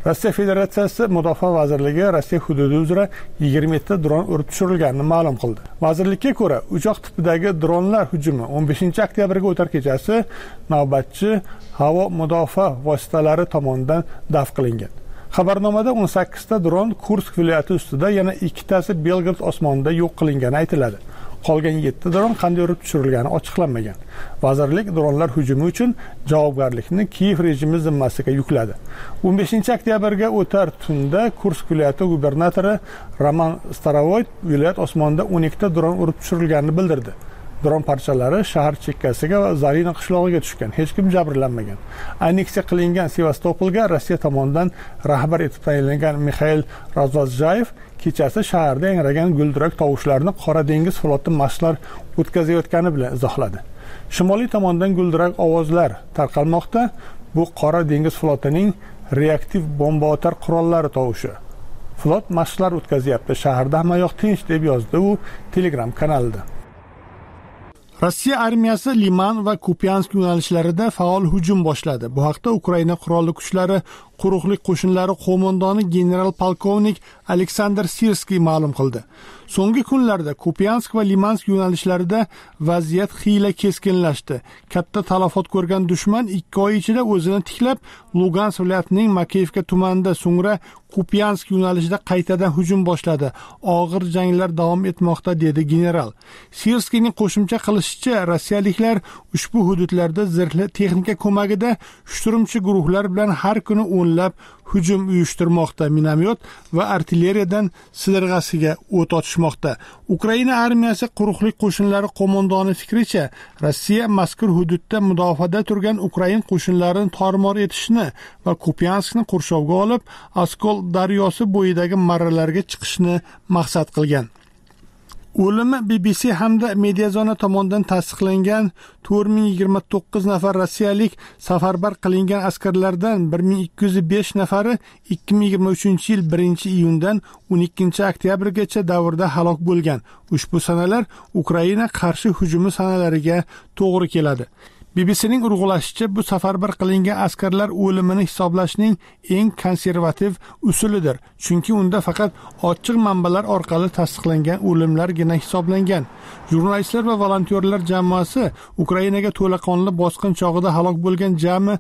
Rossiya Federatsiyasi Mudofaa vazirligi Rossiya hududi uzra 27 ta dron urib tushirilganini ma'lum qildi. Vazirlikka ko'ra, uchoq tipidagi dronlar hujumi 15-oktyabrga o'tar kechasi navbatchi havo mudofaa vositalari tomonidan daf qilingan. Xabarnomada 18 ta dron Kursk viloyati ustida, yana 2 tasi Belgrad osmonida yo'q qilingani aytiladi. Qolgan 7 dron qanday urib tushirilgani ochiqlanmagan. Vazirlik dronlar hujumi uchun javobgarlikni Kiyev rejimi zimmasiga yukladi. 15-oktyabrga o'tar tunda Kursk viloyati gubernatori Roman Starovoyt viloyat osmonida 12 ta dron urib tushirilganini bildirdi. Dron parchalari shahar chekkasiga va Zarina qishlog'iga tushgan. Hech kim jabrlanmagan. Anneksiya qilingan Sevastopolga Rossiya tomonidan rahbar etib tayinlangan Mikhail Razvozjayev kechasi shaharda yangragan guldurak tovushlarni Qora dengiz floti mashqlar o'tkazayotgani bilan izohladi. Shimoliy tomondan guldurak ovozlar tarqalmoqda. Bu Qora dengiz flotining reaktiv bomba otar qurollari tovushi. Flot mashqlar o'tkazyapti. Shaharda hamma yoq tinch deb yozdi u Telegram kanalida. Rossiya armiyasi Liman va Kupiansk yo'nalishlarida faol hujum boshladi. Bu haqda Ukraina qurolli kuchlari quruqlik qo'shinlari qo'mondoni general-polkovnik Aleksandr Sirskiy ma'lum qildi. So'nggi kunlarda Kupiansk va Limansk yo'nalishlarida vaziyat xiyla keskinlashdi. Katta talafot ko'rgan dushman 2 oy ichida o'zini tiklab, Lugansk viloyatining Makeyevka tumanida, so'ngra Kupiansk yo'nalishida qaytadan hujum boshladi. Og'ir janglar davom etmoqda, dedi general. Sirskiyning qo'shimcha qilishicha, rossiyaliklar ushbu hududlarda zirhli texnika ko'magida shturmchi guruhlar bilan har kuni o'nlab hujum uyushtirmoqda. Minomyot va artilleriyadan sidirg'asiga o't ochishmoqda. Ukraina armiyasi quruqlik qo'shinlari qo'mondoni fikricha, Rossiya mazkur hududda mudofaada turgan Ukrain qo'shinlarini tormor etishni va Kupianskni qurshovga olib, Oskol daryosi bo'yidagi marralarga chiqishni maqsad qilgan. O'limi BBC hamda Mediazona tomonidan tasdiqlangan 4029 nafar rossiyalik safarbar qilingan askarlardan 1205 nafari 2023-yil 1-iyundan 12-oktyabrgacha davrda halok bo'lgan. Ushbu sanalar Ukraina qarshi hujumi sanalariga to'g'ri keladi. BBCning urg'ulashicha, bu safarbar qilingan askarlar o'limini hisoblashning eng konservativ usulidir, chunki unda faqat ochiq manbalar orqali tasdiqlangan o'limlargina hisoblangan. Jurnalistlar va volontyorlar jamoasi Ukrainaga to'laqonli bosqin chog'ida halok bo'lgan jami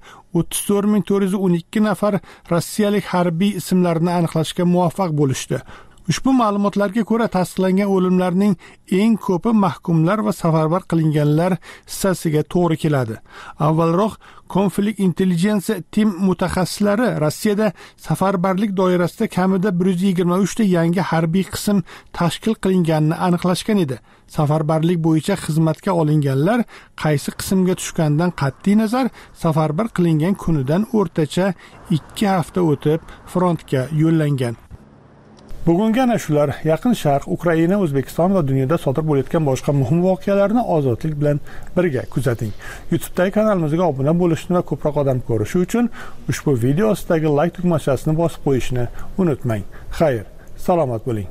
34412 nafar rossiyalik harbiy ismlarini aniqlashga muvaffaq bo'lishdi. Ushbu ma'lumotlarga ko'ra, tasdiqlangan o'limlarning eng ko'pi mahkumlar va safarbar qilinganlar hissasiga to'g'ri keladi. Avvalroq Konflikt Intelligensiya Team mutaxassislari Rossiyada safarbarlik doirasida kamida 123 ta yangi harbiy qism tashkil qilinganini aniqlashgan edi. Safarbarlik bo'yicha xizmatga olinganlar qaysi qismga tushgandan qat'iy nazar, safarbar qilingan kunidan o'rtacha 2 hafta o'tib frontga yo'llangan. Bugungi ana shular. Yaqin Sharq, Ukraina, O'zbekiston va dunyoda sodir bo'layotgan boshqa muhim voqealarni ozodlik bilan birga kuzating. YouTube'dagi kanalimizga obuna bo'lishni va ko'proq odam ko'rishi uchun ushbu video ostidagi like tugmachasini bosib qo'yishni unutmang. Xayr, salomat bo'ling.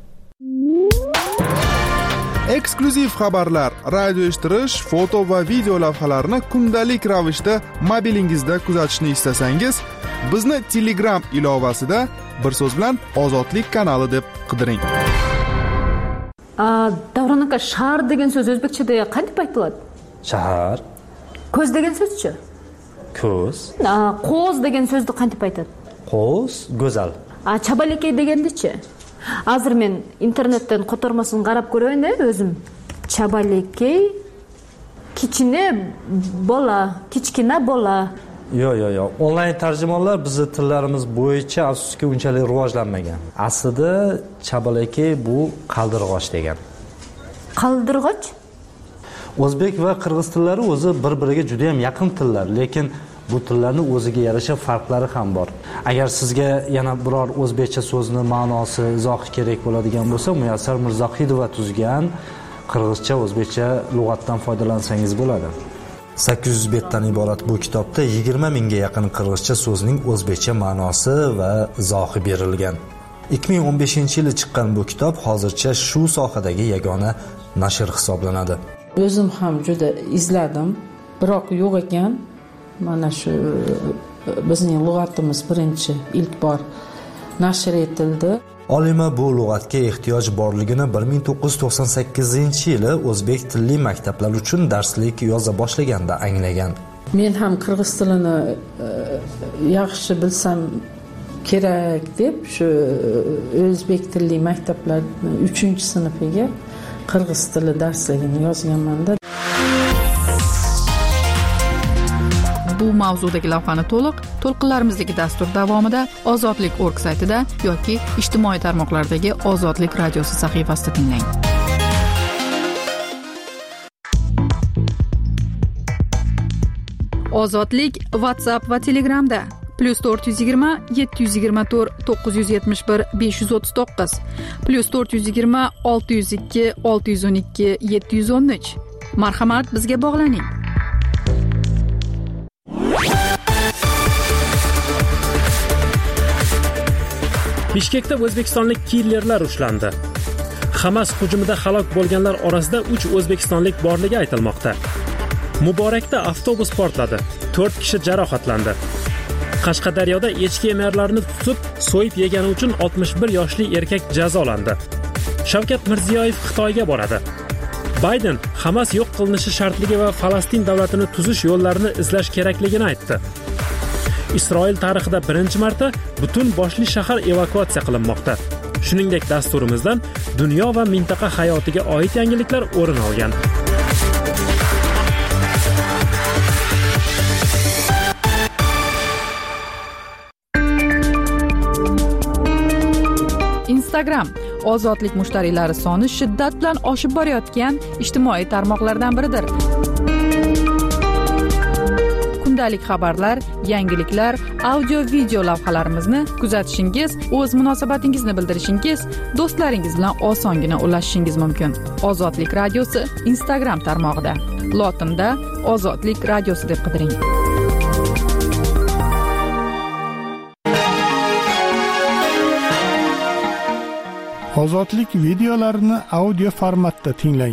Eksklyuziv xabarlar, radio eshittirish, foto va video lavhalarni kundalik ravishda mobilingizda kuzatishni istasangiz, bizni Telegram ilovasida bir so'z bilan Ozodlik kanali deb qidiring. Davron aka, shahar degan so'z o'zbekchada qanday aytiladi? Shahar. Ko'z degan so'zchi? Ko'z. Qo'z degan so'zni qanday aytadi? Qo'z, go'zal. Chabalakay degandichi? Hozir men internetdan qo'tarmasini qarab ko'rayin o'zim. Chabalakay kichkina bola. Yo'q. Onlayn tarjimonlar bizning tillarimiz bo'yicha afsuski unchalik rivojlanmagan. Aslida chabalakay bu qaldirg'och degan. Qaldirg'och? O'zbek va qirg'iz tillari o'zi bir-biriga juda ham yaqin tillar, lekin bu tillarning o'ziga yarasha farqlari ham bor. Agar sizga yana biror o'zbekcha so'zni ma'nosi, izohi kerak bo'ladigan bo'lsa, Muyassar Mirzohidova tuzgan qirg'izcha, o'zbekcha lug'atdan foydalansangiz bo'ladi. 800 betdan iborat bu kitobda 20 mingga yaqin qirg'izcha so'zning o'zbekcha ma'nosi va izohi berilgan. 2015-yili chiqqan bu kitob hozircha shu sohadagi yagona nashr hisoblanadi. O'zim ham juda izladim, biroq yo'q ekan. Mana shu bizning lug'atimiz birinchi ilk bor nashr etildi. Olima bu lug'atga ehtiyoj borligini 1998-yili o'zbek tilli maktablar uchun darslik yoza boshlaganda anglagan. Men ham qirg'iz tilini yaxshi bilsam kerak deb shu o'zbek tilli maktablar 3-sinfiga qirg'iz tili darsligini yozganman-da. Bu mavzudagi lavhani to'lqinlarimizdagi dastur davomida Ozodlik.org saytida yoki ijtimoiy tarmoqlardagi Ozodlik radiosi sahifasida tinglang. Ozodlik WhatsApp va Telegramda +420 724 971 539 +420 602 612 713. Marhamat, bizga bog'laning. Bishkekda o'zbekistonlik killerlar ushlandi. Hamas hujumida halok bo'lganlar orasida 3 o'zbekistonlik borligi aytilmoqda. Muborakda avtobus portladi. 4 kishi jarohatlandi. Qashqadaryoda echki emarlarini tutib, so'yib yegani uchun 61 yoshli erkak jazolandi. Shavkat Mirziyoyev Xitoyga boradi. Bayden Hamas yo'q qilinishi shartligi va Falastin davlatini tuzish yo'llarini izlash kerakligini aytdi. Isroil tarixida birinchi marta butun boshli shahar evakuatsiya qilinmoqda. Shuningdek, dasturimizdan dunyo va mintaqa hayotiga oid yangiliklar o'rin olgan. Instagram ozodlik mushtariylari soni shiddat bilan oshib borayotgan ijtimoiy tarmoqlardan biridir. Kundalik xabarlar, yangiliklar, audio-video lavhalarimizni kuzatishingiz, o'z munosabatingizni bildirishingiz, do'stlaringiz bilan osongina ulashishingiz mumkin. Ozodlik radiosi Instagram tarmog'ida. Lotinda Ozodlik radiosi deb qidiring. Ozodlik videolarini audio formatda tinglang.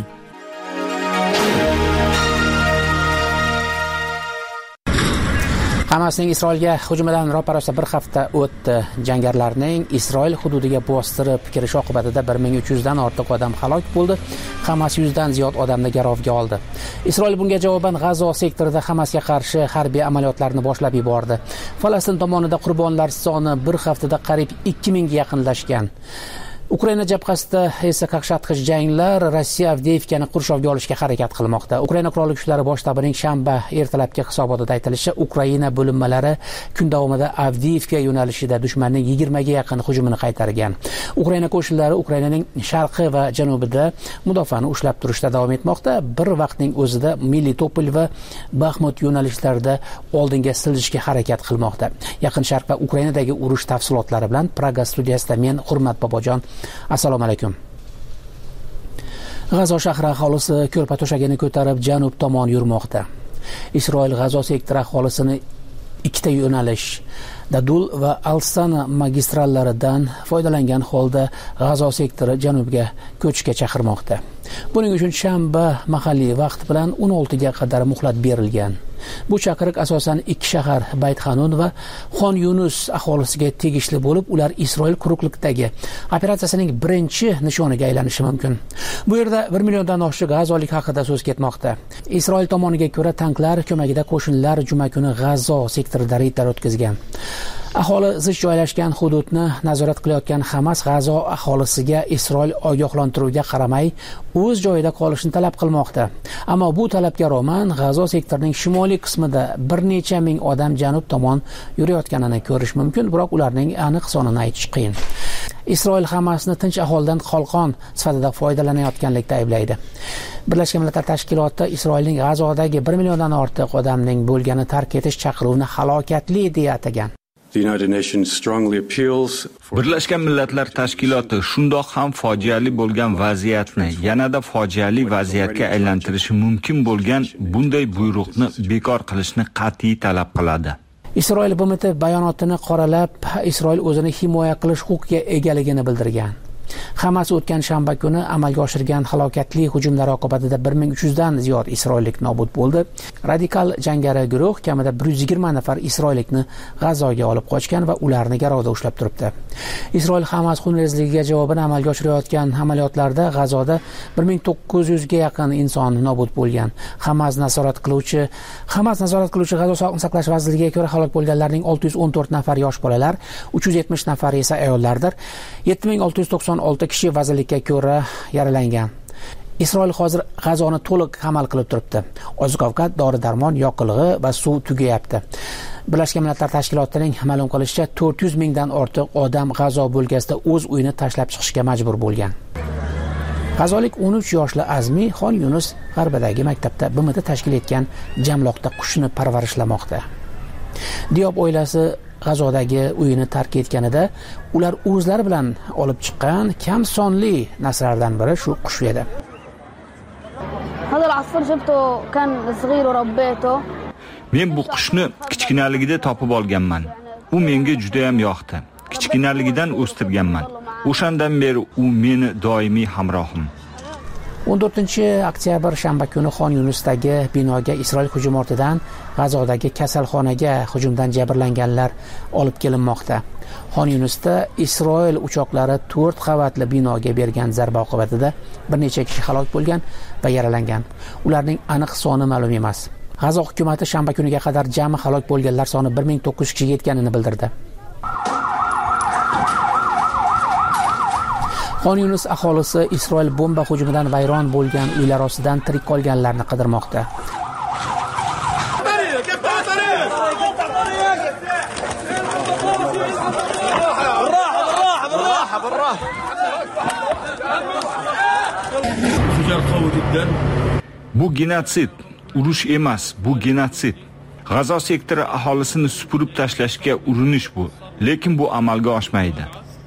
Hamasning Isroilga hujumidan ro'parasida bir hafta o'tdi. Jangarilarning Isroil hududiga bostirib kirish oqibatida 1300 dan ortiq odam halok bo'ldi. Hamas 100 dan ziyod odamni garovga oldi. Isroil bunga javoban G'azo sektorida Hamasga qarshi harbiy amaliyotlarni boshlab yubordi. Falastin tomonida qurbonlar soni bir haftada qariyb 2000 ga yaqinlashgan. Ukraina jabhasida esa qaqshatqich janglar Rossiya Avdiivkani qurshovga olishga harakat qilmoqda. Ukraina qurolli kuchlari bosh shtabining shanba ertalabki hisobotida aytilishicha, Ukraina bo'linmalari kun davomida Avdiivka yo'nalishida dushmanning 20 ga yaqin hujumini qaytargan. Ukraina qo'shinlari Ukrainaning sharqi va janubida mudofaani ushlab turishda davom etmoqda. Bir vaqtning o'zida Melitopol va Baxmut yo'nalishlarida oldinga siljishga harakat qilmoqda. Yaqin Sharq va Ukrainadagi urush tafsilotlari bilan Praga studiyasida men Hurmat Bobojon. Assalomu alaykum. G'azo shahri aholisi ko'rpa to'shagini ko'tarib janub tomon yurmoqda. Isroil G'azo sektori aholisini ikkita yo'nalish Dadul va Al-Sana magistrallaridan foydalangan holda G'azo sektori janubga ko'chishga chaqirmoqda. Buning uchun shanba mahalliy vaqt bilan 16 ga qadar muhlat berilgan. Bu chaqiriq asosan ikki shahar Bayt Hanun va Xon Yunus aholisiga tegishli bo'lib, ular Isroil quruqlikdagi operatsiyasining birinchi nishoniga aylanishi mumkin. Bu yerda 1 milliondan oshiq g'azolik haqida so'z ketmoqda. Isroil tomoniga ko'ra, tanklar ko'magida qo'shinlar juma kuni G'azo sektorida reydlar o'tkazgan. Aholi zich joylashgan hududni nazorat qilayotgan Hamas G'azo aholisiga Isroil ogohlantiruviga qaramay o'z joyida qolishni talab qilmoqda. Ammo bu talabga rag'men G'azo sektorining shimoliy qismida bir necha ming odam janub tomon yurayotganini ko'rish mumkin, biroq ularning aniq sonini aytish qiyin. Isroil Hamasni tinch aholidan qalqon sifatida foydalanayotganlikda ayblaydi. Birlashgan Millatlar Tashkiloti Isroilning G'azodagi 1 milliondan ortiq odamning bo'lgani tark etish chaqiruvini halokatli deya atagan. Birlashgan Millatlar Tashkiloti shundoq ham fojiali bo'lgan vaziyatni yanada fojiali vaziyatga aylantirishi mumkin bo'lgan bunday buyruqni bekor qilishni qat'iy talab qiladi. Isroil BMT bayonotini qoralab, Isroil o'zini himoya qilish huquqiga egaligini bildirgan. Hamas o'tgan shanba kuni amalga oshirgan halokatli hujumlar oqibatida 1300 dan ziyod isroillik nobud bo'ldi. Radikal jangari guruh kamida 120 nafar isroillikni G'azoga olib qochgan va ularni garovda ushlab turibdi. Isroil Hamas xunrezligiga javoban amalga oshirayotgan amaliyotlarda G'azoda 1900 ga yaqin inson nobud bo'lgan. Hamas nazorat qiluvchi G'azo sog'liqni saqlash vazirligiga ko'ra halok bo'lganlarning 614 nafar yosh bolalar, 370 nafari esa ayollardir. 7696 kishi vazirlikka ko'ra yaralangan. Isroil hozir G'azoni to'liq qamal qilib turibdi. Oziq-ovqat, dori-darmon, yoqilg'i va suv tugayapti. Birlashgan Millatlar Tashkilotining ma'lum qilishicha 400 mingdan ortiq odam G'azo bo'lgasida o'z uyini tashlab chiqishga majbur bo'lgan. G'azolik 13 yoshli Azmi Xon Yunus g'arbidagi maktabda BMT tashkil etgan jamloqda qushni parvarishlamoqda. Diyob oilasi G'azodagi uyini tark etganida ular o'zlari bilan olib chiqqan kam sonli narsalardan biri shu qush edi. Men bu qushni kichkinaligida topib olganman. U menga juda ham yoqdi. Kichkinaligidan o'stirganman. O'shandan beri u meni doimiy hamrohim. 14-oktyabr shanba kuni Xon Yunusdagi binoga Isroil hujum ortidan G'azodagi kasalxonaga hujumdan jabrlanganlar olib kelinmoqda. Xon Yunusda Isroil uchoqlari 4 qavatli binoga bergan zarba oqibatida bir necha kishi halok bo'lgan va yaralangan. Ularning aniq soni ma'lum emas. G'azo hukumatı shanba kuniga qadar jami halok bo'lganlar soni 1900 kishiga yetganini bildirdi. Xon Yunus aholisi Isroil bomba hujumidan vayron bo'lgan uylar ostidan tirik qolganlarni qidirmoqda. Bu genotsid, urush emas, bu genotsid. G'azo sektori aholisini supurib tashlashga urinish bu, lekin bu amalga oshmaydi.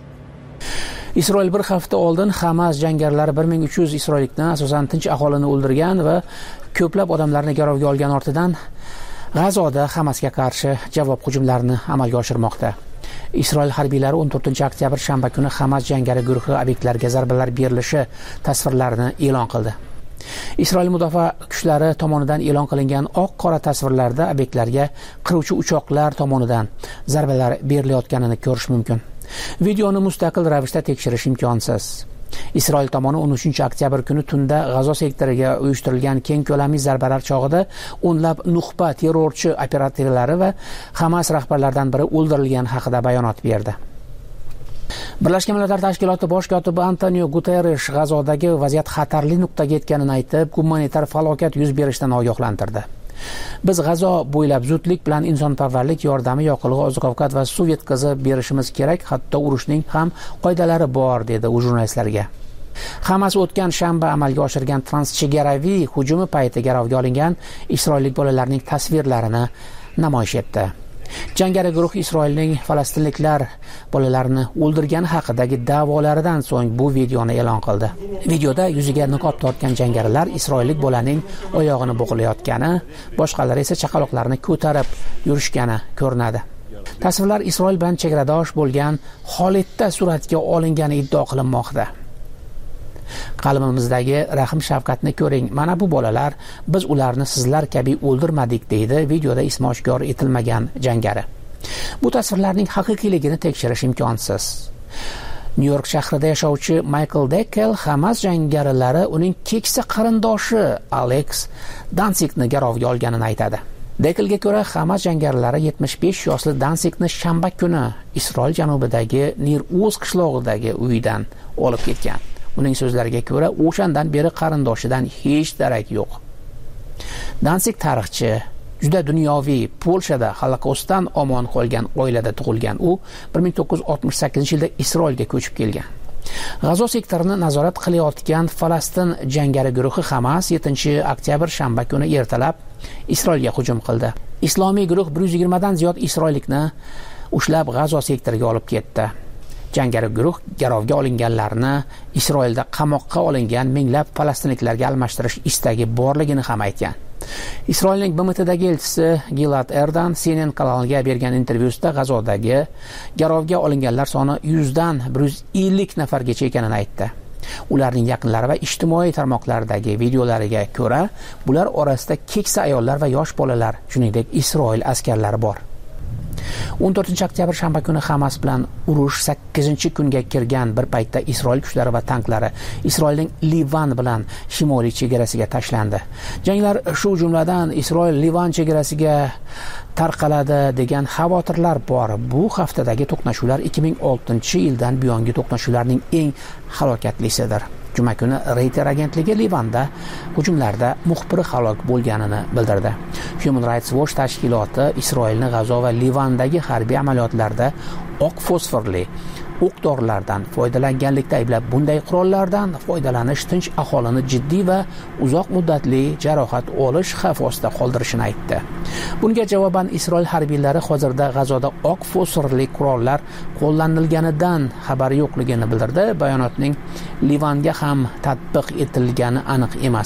Isroil bir hafta oldin Hamas jangarilari 1300 isroillikni, asosan tinch aholini o'ldirgan va ko'plab odamlarni garovga olgan ortidan G'azoda Hamasga qarshi javob hujumlarini amalga oshirmoqda. Isroil harbiylari 14-oktyabr shanba kuni Hamas jangari guruhi obyektlarga zarbalar berilishi tasvirlarini e'lon qildi. Isroil mudofaa kuchlari tomonidan e'lon qilingan oq-qora tasvirlarda obyektlarga qiruvchi uchoqlar tomonidan zarbalar berilayotganini ko'rish mumkin. Videoni mustaqil ravishda tekshirish imkonsiz. Isroil tomoni 13-oktyabr kuni tunda G'azo sektoriga uyushtirilgan keng ko'lamli zarbalar chog'ida o'nlab nuxba terrorchi operatorlari va Hamas rahbarlaridan biri o'ldirilgani haqida bayonot berdi. Birlashgan Millatlar Tashkiloti bosh kotibi Antonio Guterres G'azodagi vaziyat xatarli nuqtaga yetganini aytib, gumanitar falokat yuz berishdan ogohlantirdi. Biz G'azo bo'ylab zudlik bilan insonparvarlik yordami, yoqilg'i, oziq-ovqat va suv yetkazib berishimiz kerak, hatto urushning ham qoidalari bor, dedi u jurnalistlarga. Hamas o'tgan shanba amalga oshirgan transchegaraviy hujumi payti garovga olingan isroillik bolalarning tasvirlarini namoyish etdi. Jangari guruh Isroilning falastinliklar bolalarini o'ldirgani haqidagi da'volaridan so'ng bu videoni e'lon qildi. Videoda yuziga niqob tortgan jangarilar isroillik bolaning oyog'ini bog'layotgani, boshqalari esa chaqaloqlarni ko'tarib yurishgani ko'rinadi. Tasvirlar Isroil bilan chegaradosh bo'lgan holatda suratga olingani iddio qilinmoqda. Qalbimizdagi rahm shafqatni ko'ring. Mana bu bolalar, biz ularni sizlar kabi o'ldirmadik, deydi videoda ismi oshkor etilmagan jangari. Bu tasvirlarning haqiqiyligini tekshirish imkonsiz. Nyu-York shahrida yashovchi Michael Deckel Hamas jangarilari uning keksa qarindoshi Alex Dansigni garovga olganini aytadi. Deckelga ko'ra, Hamas jangarilari 75 yoshli Dansigni shanba kuni Isroil janubidagi Nir Uz qishlog'idagi uyidan olib ketgan. Uning so'zlariga ko'ra, o'shandan beri qarindoshidan hech darak yo'q. Dansig tarixchi, juda dunyoviy, Polshada Holokaustdan omon qolgan oilada tug'ilgan. U 1968-yilda Isroilga ko'chib kelgan. G'azo sektorini nazorat qilayotgan Falastin jangari guruhi Hamas 7-oktyabr shanba kuni ertalab Isroilga hujum qildi. Islomiy guruh 120 dan ziyod isroillikni ushlab G'azo sektoriga olib ketdi. Jangari guruh garovga olinganlarni Isroilda qamoqqa olingan minglab falastinliklarga almashtirish istagi borligini ham aytgan. Isroilning BMTdagi elchisi Gilad Erdan CNN kanaliga bergan intervyusida G'azodagi garovga olinganlar soni 100 dan 150 nafargacha ekanini aytdi. Ularning yaqinlari va ijtimoiy tarmoqlardagi videolariga ko'ra, bular orasida keksa ayollar va yosh bolalar, shuningdek Isroil askarlari bor. 14 oktyabr shanba kuni Hamas bilan urush 8-kunga kirgan bir paytda Isroil kuchlari va tanklari Isroilning Livan bilan shimoliy chegarasiga tashlandi. Janglar shu jumladan Isroil-Livan chegarasiga tarqaladi degan xavotirlar bor. Bu haftadagi to'qnashuvlar 2006-yildan buyongi to'qnashuvlarning eng halokatlisidir. Juma kuni Reuters agentligi Livanda hujumlarda muxbiri halok bo'lganini bildirdi. Human Rights Watch tashkiloti Isroilni G'azo va Livandagi harbiy amaliyotlarda oq fosforli o'q-dorilardan foydalanganlikda ayblab, bunday qurollardan foydalanish tinch aholini jiddiy va uzoq muddatli jarohat olish xavfi ostida qoldirishini aytdi. Bunga javoban Isroil harbiylari hozirda G'azoda oq fosforli qurollar qo'llanilganidan xabari yo'qligini bildirdi. Bayonotning Livanga ham tatbiq etilgani aniq emas.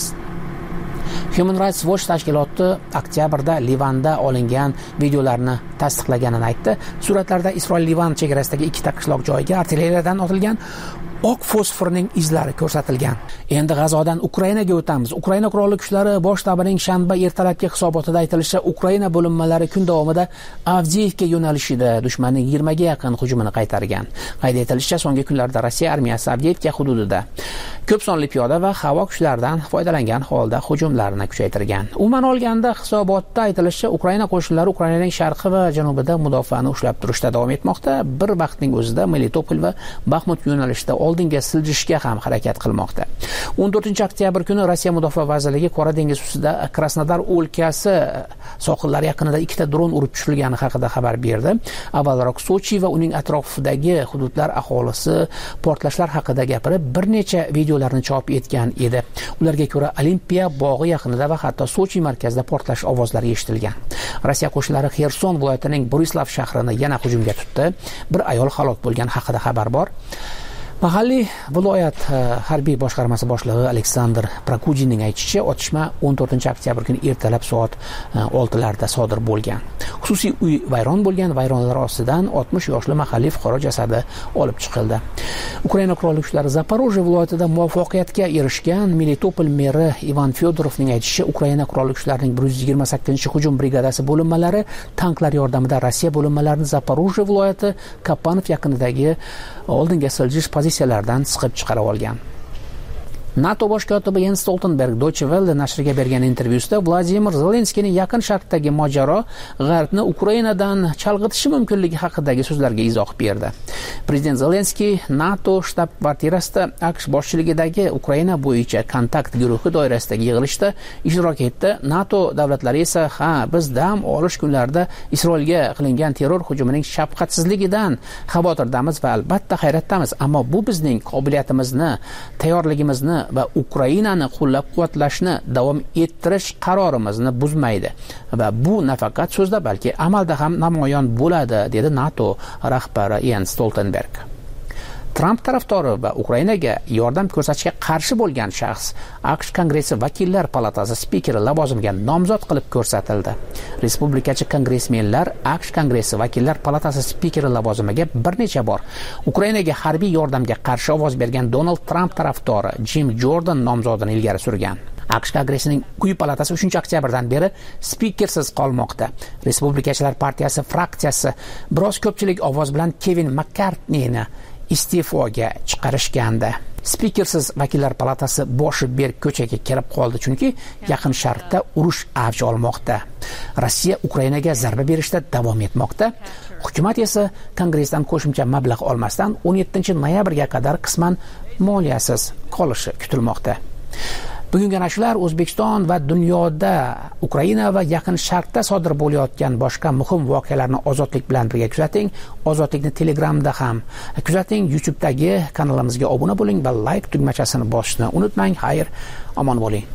Human Rights Watch tashkiloti oktyabrda Livanda olingan videolarni tasdiqlaganini aytdi. Suratlarda Isroil-Livan chegarasidagi ikkita qishloq joyiga artilleriyadan otilgan oq fosforning izlari ko'rsatilgan. Endi G'azodan Ukrainaga o'tamiz. Ukraina qurolli kuchlari bosh shtabining shanba ertalabki hisobotida aytilishicha, Ukraina bo'linmalari kun davomida Avdiivka yo'nalishida dushmanning 20 ga yaqin hujumini qaytargan. Qayd etilishicha, so'nggi kunlarda Rossiya armiyasi Avdiivka hududida ko'p sonli piyoda va havo kuchlaridan foydalangan holda hujumlarini kuchaytirgan. Umuman olganda, hisobotda aytilishicha, Ukraina qo'shinlari Ukrainaning sharqi va janubida mudofaani ushlab turishda davom etmoqda. Bir vaqtning o'zida Melitopol va Baxmut yo'nalishida oldinga siljishga ham harakat qilmoqda. 14-oktyabr kuni Rossiya Mudofaa vazirligi Qora dengiz ustida Krasnodar o'lkasi sohillari yaqinida ikkita dron urib tushirilgani haqida xabar berdi. Avvalroq Sochi va uning atrofidagi hududlar aholisi portlashlar haqida gapirib, bir necha videolarni chop etgan edi. Ularga ko'ra, Olimpiya bog'i yaqinida va hatto Sochi markazida portlash ovozlari eshitilgan. Rossiya qo'shinlari Xerson viloyatining Borislav shahrini yana hujumga tutdi. Bir ayol halok bo'lgani haqida xabar bor. Mahalliy viloyat harbiy boshqarmasi boshlig'i Aleksandr Prokudinning aytishicha, otishma 14-oktyabr kuni ertalab soat 6larda sodir bo'lgan. Xususiy uy vayron bo'lgan, vayronlar ostidan 60 yoshli mahalliy fuqaro jasadi olib chiqildi. Ukraina qurolli kuchlari Zaporojye viloyatida muvaffaqiyatga erishgan. Melitopol meri Ivan Fyodorovning aytishicha, Ukraina qurolli kuchlarining 128-hujum brigadasi bo'linmalari tanklar yordamida Rossiya bo'linmalarini Zaporojye viloyati Kapanov yaqinidagi oldinga siljish pozitsiyalardan siqib chiqarib olgan. NATO bosh kotibi Jens Stoltenberg Deutsche Welle nashriga bergan intervyusida Vladimir Zelenskiyning yaqin sharqdagi mojaro G'arbni Ukrainadan chalg'itishi mumkinligi haqidagi so'zlarga izoh berdi. Prezident Zelenskiy NATO shtab-kvartirasida AQSh boshchiligidagi Ukraina bo'yicha kontakt guruhi doirasidagi yig'ilishda ishtirok etdi. NATO davlatlari esa biz dam olish kunlarida Isroilga qilingan terror hujumining shafqatsizligidan xavotirdamiz va albatta hayratdamiz, ammo bu bizning qobiliyatimizni, tayyorligimizni va Ukrainani qo'llab-quvvatlashni davom ettirish qarorimizni buzmaydi va bu nafaqat so'zda, balki amalda ham namoyon bo'ladi, dedi NATO rahbari Jens Stoltenberg. Trump tarafdori va Ukrainaga yordam ko'rsatishga qarshi bo'lgan shaxs AQSh Kongressi vakillar palatasi spikeri lavozimiga nomzod qilib ko'rsatildi. Respublikachi kongressmenlar AQSh Kongressi vakillar palatasi spikeri lavozimiga bir necha bor Ukrainaga harbiy yordamga qarshi ovoz bergan Donald Trump tarafdori Jim Jordan nomzodini ilgari surgan. AQSh Kongressining quyi palatasi 3-oktyabrdan beri spikersiz qolmoqda. Respublikachilar partiyasi fraksiyasi biroz ko'pchilik ovoz bilan Kevin McCartneyni iste'foga chiqarishgandi. Spikersiz vakillar palatasi boshi berk ko'chaga kirib qoldi, chunki yaqin sharqda urush avj olmoqda. Rossiya Ukrainaga zarba berishda davom etmoqda. Hukumat esa Kongressdan qo'shimcha mablag' olmasdan 17-noyabrga qadar qisman moliyasiz qolishi kutilmoqda. Bugungi nashrlar O'zbekiston va dunyoda Ukraina va yaqin sharqda sodir bo'layotgan boshqa muhim voqealarni Ozodlik bilan birga kuzating. Ozodlikni Telegramda ham kuzating. YouTube'dagi kanalimizga obuna bo'ling va like tugmachasini bosishni unutmang. Xayr, omon bo'ling.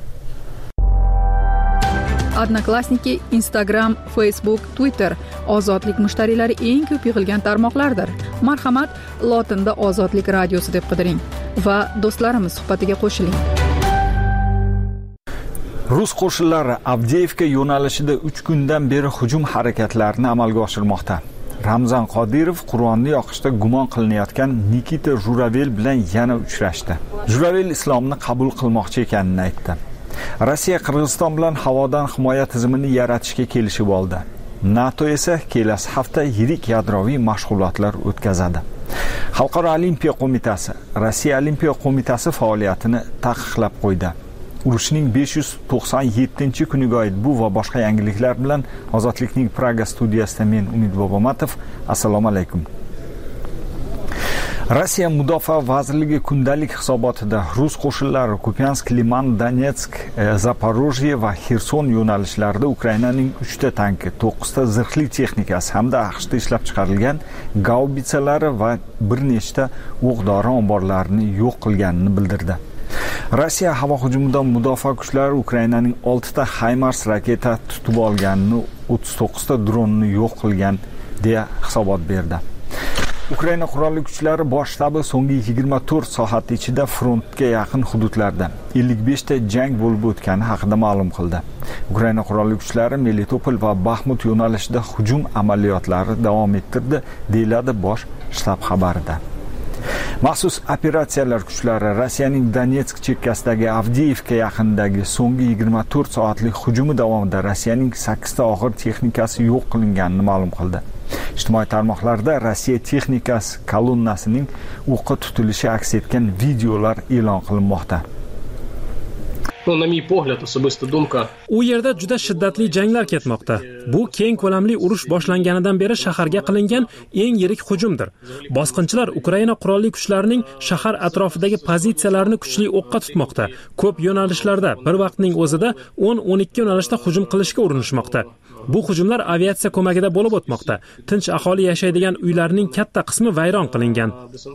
Odnoklassniki, Instagram, Facebook, Twitter Ozodlik mushtariylari eng ko'p yig'ilgan tarmoqlardir. Marhamat, lotinda Ozodlik radiosi deb qidiring va do'stlarimiz suhbatiga qo'shiling. Rus qo'shinlari Avdiivka yo'nalishida 3 kundan beri hujum harakatlarini amalga oshirmoqda. Ramzan Qodirov Qur'onni yoqishda gumon qilinayotgan Nikita Juravel bilan yana uchrashdi. Juravel islomni qabul qilmoqchi ekanini aytdi. Rossiya Qirg'iziston bilan havodan himoya tizimini yaratishga kelishib oldi. NATO esa kelasi hafta yirik yadroviy mashg'ulotlar o'tkazadi. Xalqaro olimpiya qo'mitasi Rossiya olimpiya qo'mitasi faoliyatini taqiqlab qo'ydi. Urushning 597-kuniga oid bu va boshqa yangiliklar bilan Ozodlikning Praga studiyasida men Umid Bobomatov. Assalomu alaykum. Rossiya Mudofaa vazirligi kundalik hisobotida Rus qo'shinlari Kupiansk, Liman, Donetsk, Zaporojye va Xerson yo'nalishlarida Ukrainaning 3 ta tanki, 9 ta zirhli texnikasi hamda AQShda ishlab chiqarilgan gaubitsalari va bir nechta o'q-dori omborlarini yo'q qilganini bildirdi. Rossiya havo hujumidan mudofaa kuchlari Ukrainaning 6 ta HIMARS raketa tutib olganini, 39 ta dronni yo'q qilgan deya hisobot berdi. Ukraina qurolli kuchlari bosh shtabi so'nggi 24 soat ichida frontga yaqin hududlarda 55 ta jang bo'lib o'tgani haqida ma'lum qildi. Ukraina qurolli kuchlari Melitopol va Baxmut yo'nalishida hujum amaliyotlari davom ettirdi, deyiladi bosh shtab xabarida. Maxsus operatsiyalar kuchlari Rossiyaning Donetsk chekkasidagi Avdiivka yaqinidagi so'nggi 24 soatlik hujumi davomida Rossiyaning 8 ta og'ir texnikasi yo'q qilinganini ma'lum qildi. Ijtimoiy tarmoqlarda Rossiya texnikasi kolonnasining o'qqa tutilishi aks etgan videolar e'lon qilinmoqda. U yerda juda shiddatli janglar ketmoqda. Bu keng ko'lamli urush boshlanganidan beri shaharga qilingan eng yirik hujumdir. Bosqinchilar Ukraina qurolli kuchlarining shahar atrofidagi pozitsiyalarini kuchli o'qqa tutmoqda. Ko'p yo'nalishlarda bir vaqtning o'zida 10-12 yo'nalishda hujum qilishga urinishmoqda. Bu hujumlar aviatsiya ko'magida bo'lib o'tmoqda. Tinch aholi yashaydigan uylarning katta qismi vayron qilingan.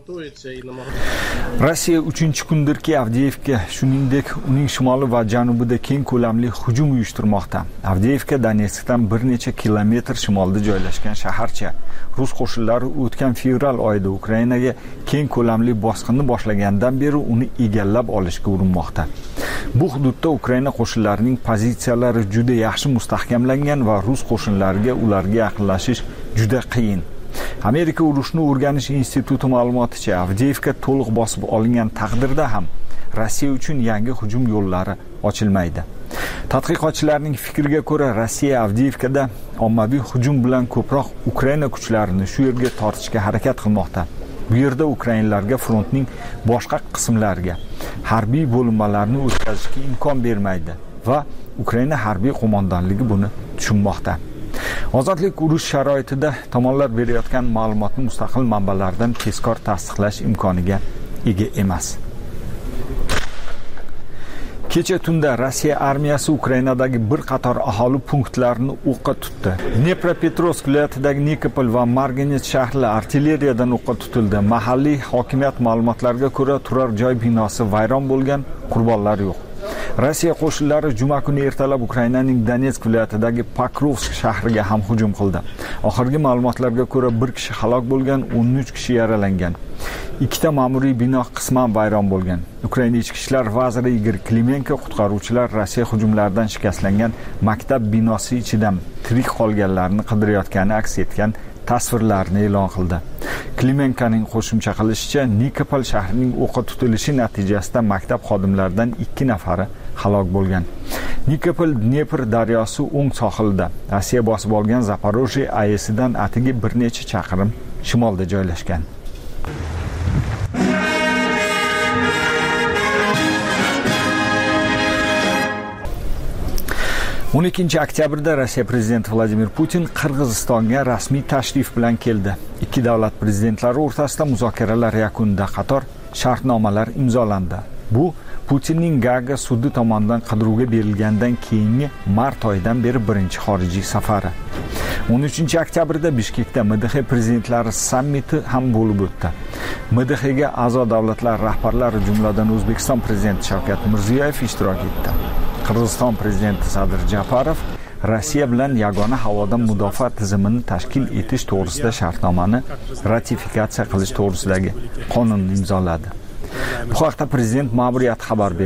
Rossiya 3-kundirki Avdiivka, shuningdek uning shimoli va janubida keng ko'lamli hujum uyushtirmoqda. Avdiivka Donetskdan bir necha kilometr shimolda joylashgan shaharcha. Rus qo'shinlari o'tgan fevral oyida Ukrainaga keng ko'lamli bosqinni boshlagandan beri uni egallab olishga urinmoqda. Bu hududda Ukraina qo'shinlarining pozitsiyalari juda yaxshi mustahkamlangan va rus qo'shinlariga ularga yaqinlashish juda qiyin. Amerika urushni o'rganish instituti ma'lumoticha, Avdiivka to'liq bosib olingan taqdirda ham Rossiya uchun yangi hujum yo'llari ochilmaydi. Tadqiqotchilarning fikriga ko'ra, Rossiya Avdiivkada ommaviy hujum bilan ko'proq Ukraina kuchlarini shu yerga tortishga harakat qilmoqda. Bu yerda ukrainlarga frontning boshqa qismlariga harbiy bo'linmalarni o'tkazishga imkon bermaydi va Ukraina harbiy qo'mondonligi buni tushunmoqda. Ozodlik urush sharoitida tomonlar berayotgan ma'lumotni mustaqil manbalardan tezkor tasdiqlash imkoniga ega emas. Kecha tunda Rossiya armiyasi Ukrainadagi bir qator aholi punktlarini o'qqa tutdi. Dnepropetrovsk viloyatidagi Nikopol va Marganets shahrlari artilleriyadan o'qqa tutildi. Mahalliy hokimiyat ma'lumotlariga ko'ra, turar joy binosi vayron bo'lgan, qurbonlar yo'q. Rossiya qo'shinlari juma kuni ertalab Ukrainaning Donetsk viloyatidagi Pokrovsk shahriga ham hujum qildi. Oxirgi ma'lumotlarga ko'ra 1 kishi halok bo'lgan, 13 kishi yaralangan. 2 ta ma'muriy bino qisman vayron bo'lgan. Ukraina ichki ishlar vaziri Igor Klimenko qutqaruvchilar Rossiya hujumlaridan shikastlangan maktab binosi ichidan tirik qolganlarni qidirayotgani aks etgan tasvirlarni e'lon qildi. Klimenkoning qo'shimcha qilishicha, Nikopol shahrining o'qqa tutilishi natijasida maktab xodimlaridan 2 nafari halok bo'lgan. Nikopol Dnepr daryosi o'ng sohilida, Rossiya bosib olgan Zaporojye AESidan atigi bir necha chaqirim shimolda joylashgan. 12 oktyabrda Rossiya prezidenti Vladimir Putin Qirg'izistonga rasmiy tashrif bilan keldi. Ikki davlat prezidentlari o'rtasida muzokaralar yakunida qator shartnomalar imzolandi. Bu Putinning Gaaga sudi tomonidan qidiruvga berilgandan keyingi mart oyidan beri birinchi xorijiy safari. 13 oktyabrda Bishkekda MDH prezidentlari sammiti ham bo'lib o'tdi. MDHga a'zo davlatlar rahbarlari, jumladan O'zbekiston prezidenti Shavkat Mirziyoyev ishtirok etdi. Qirg'iziston prezidenti Sadir Japarov Rossiya bilan yagona havodan mudofaa tizimini tashkil etish to'g'risida shartnomani ratifikatsiya qilish to'g'risidagi qonunni imzoladi. Bu haqda prezident ma'muriyati xabar berdi.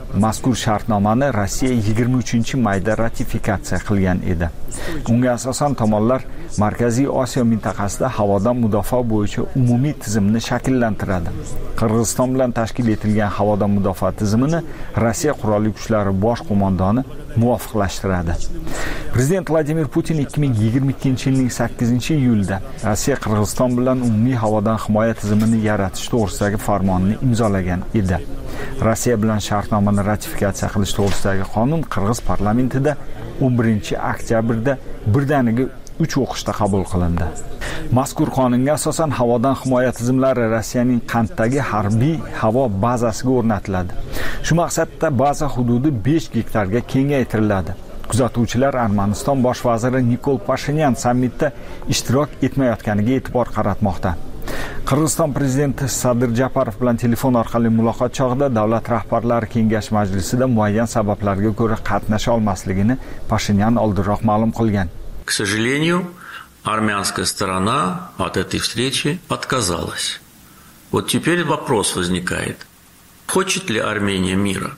Mazkur shartnomani Rossiya 23-mayda ratifikatsiya qilgan edi. Unga asosan tomonlar Markaziy Osiyo mintaqasida havodan mudofaa bo'yicha umumiy tizimni shakllantiradi. Qirg'iziston bilan tashkil etilgan havodan mudofaa tizimini Rossiya qurolli kuchlari bosh qo'mondoni muvofiqlashtiradi. Prezident Vladimir Putin 2022-yilning 8-iyulida Rossiya Qirg'iziston bilan umumiy havodan himoya tizimini yaratish to'g'risidagi farmonni imzolagan edi. Rossiya bilan shartnomani ratifikatsiya qilish to'g'risidagi qonun Qirg'iz parlamentida 11-oktyabrda birdaniga 3 o'qishda qabul qilindi. Mazkur qonunga asosan havodan himoya tizimlari Rossiyaning Qanddagi harbiy havo bazasiga o'rnatiladi. Shu maqsadda baza hududi 5 gektarga kengaytiriladi. Kuzatuvchilar Armaniston bosh vaziri Nikol Pashinyan sammitda ishtirok etmayotganiga e'tibor qaratmoqda. Qirg'iziston prezidenti Sadir Japarov bilan telefon orqali muloqot chog'ida davlat rahbarlari kengash majlisida muayyan sabablarga ko'ra qatnasha olmasligini Pashinyan oldinroq ma'lum qilgan. К сожалению, армянская сторона от этой встречи отказалась. Вот теперь вопрос возникает. Хочет ли Армения мира?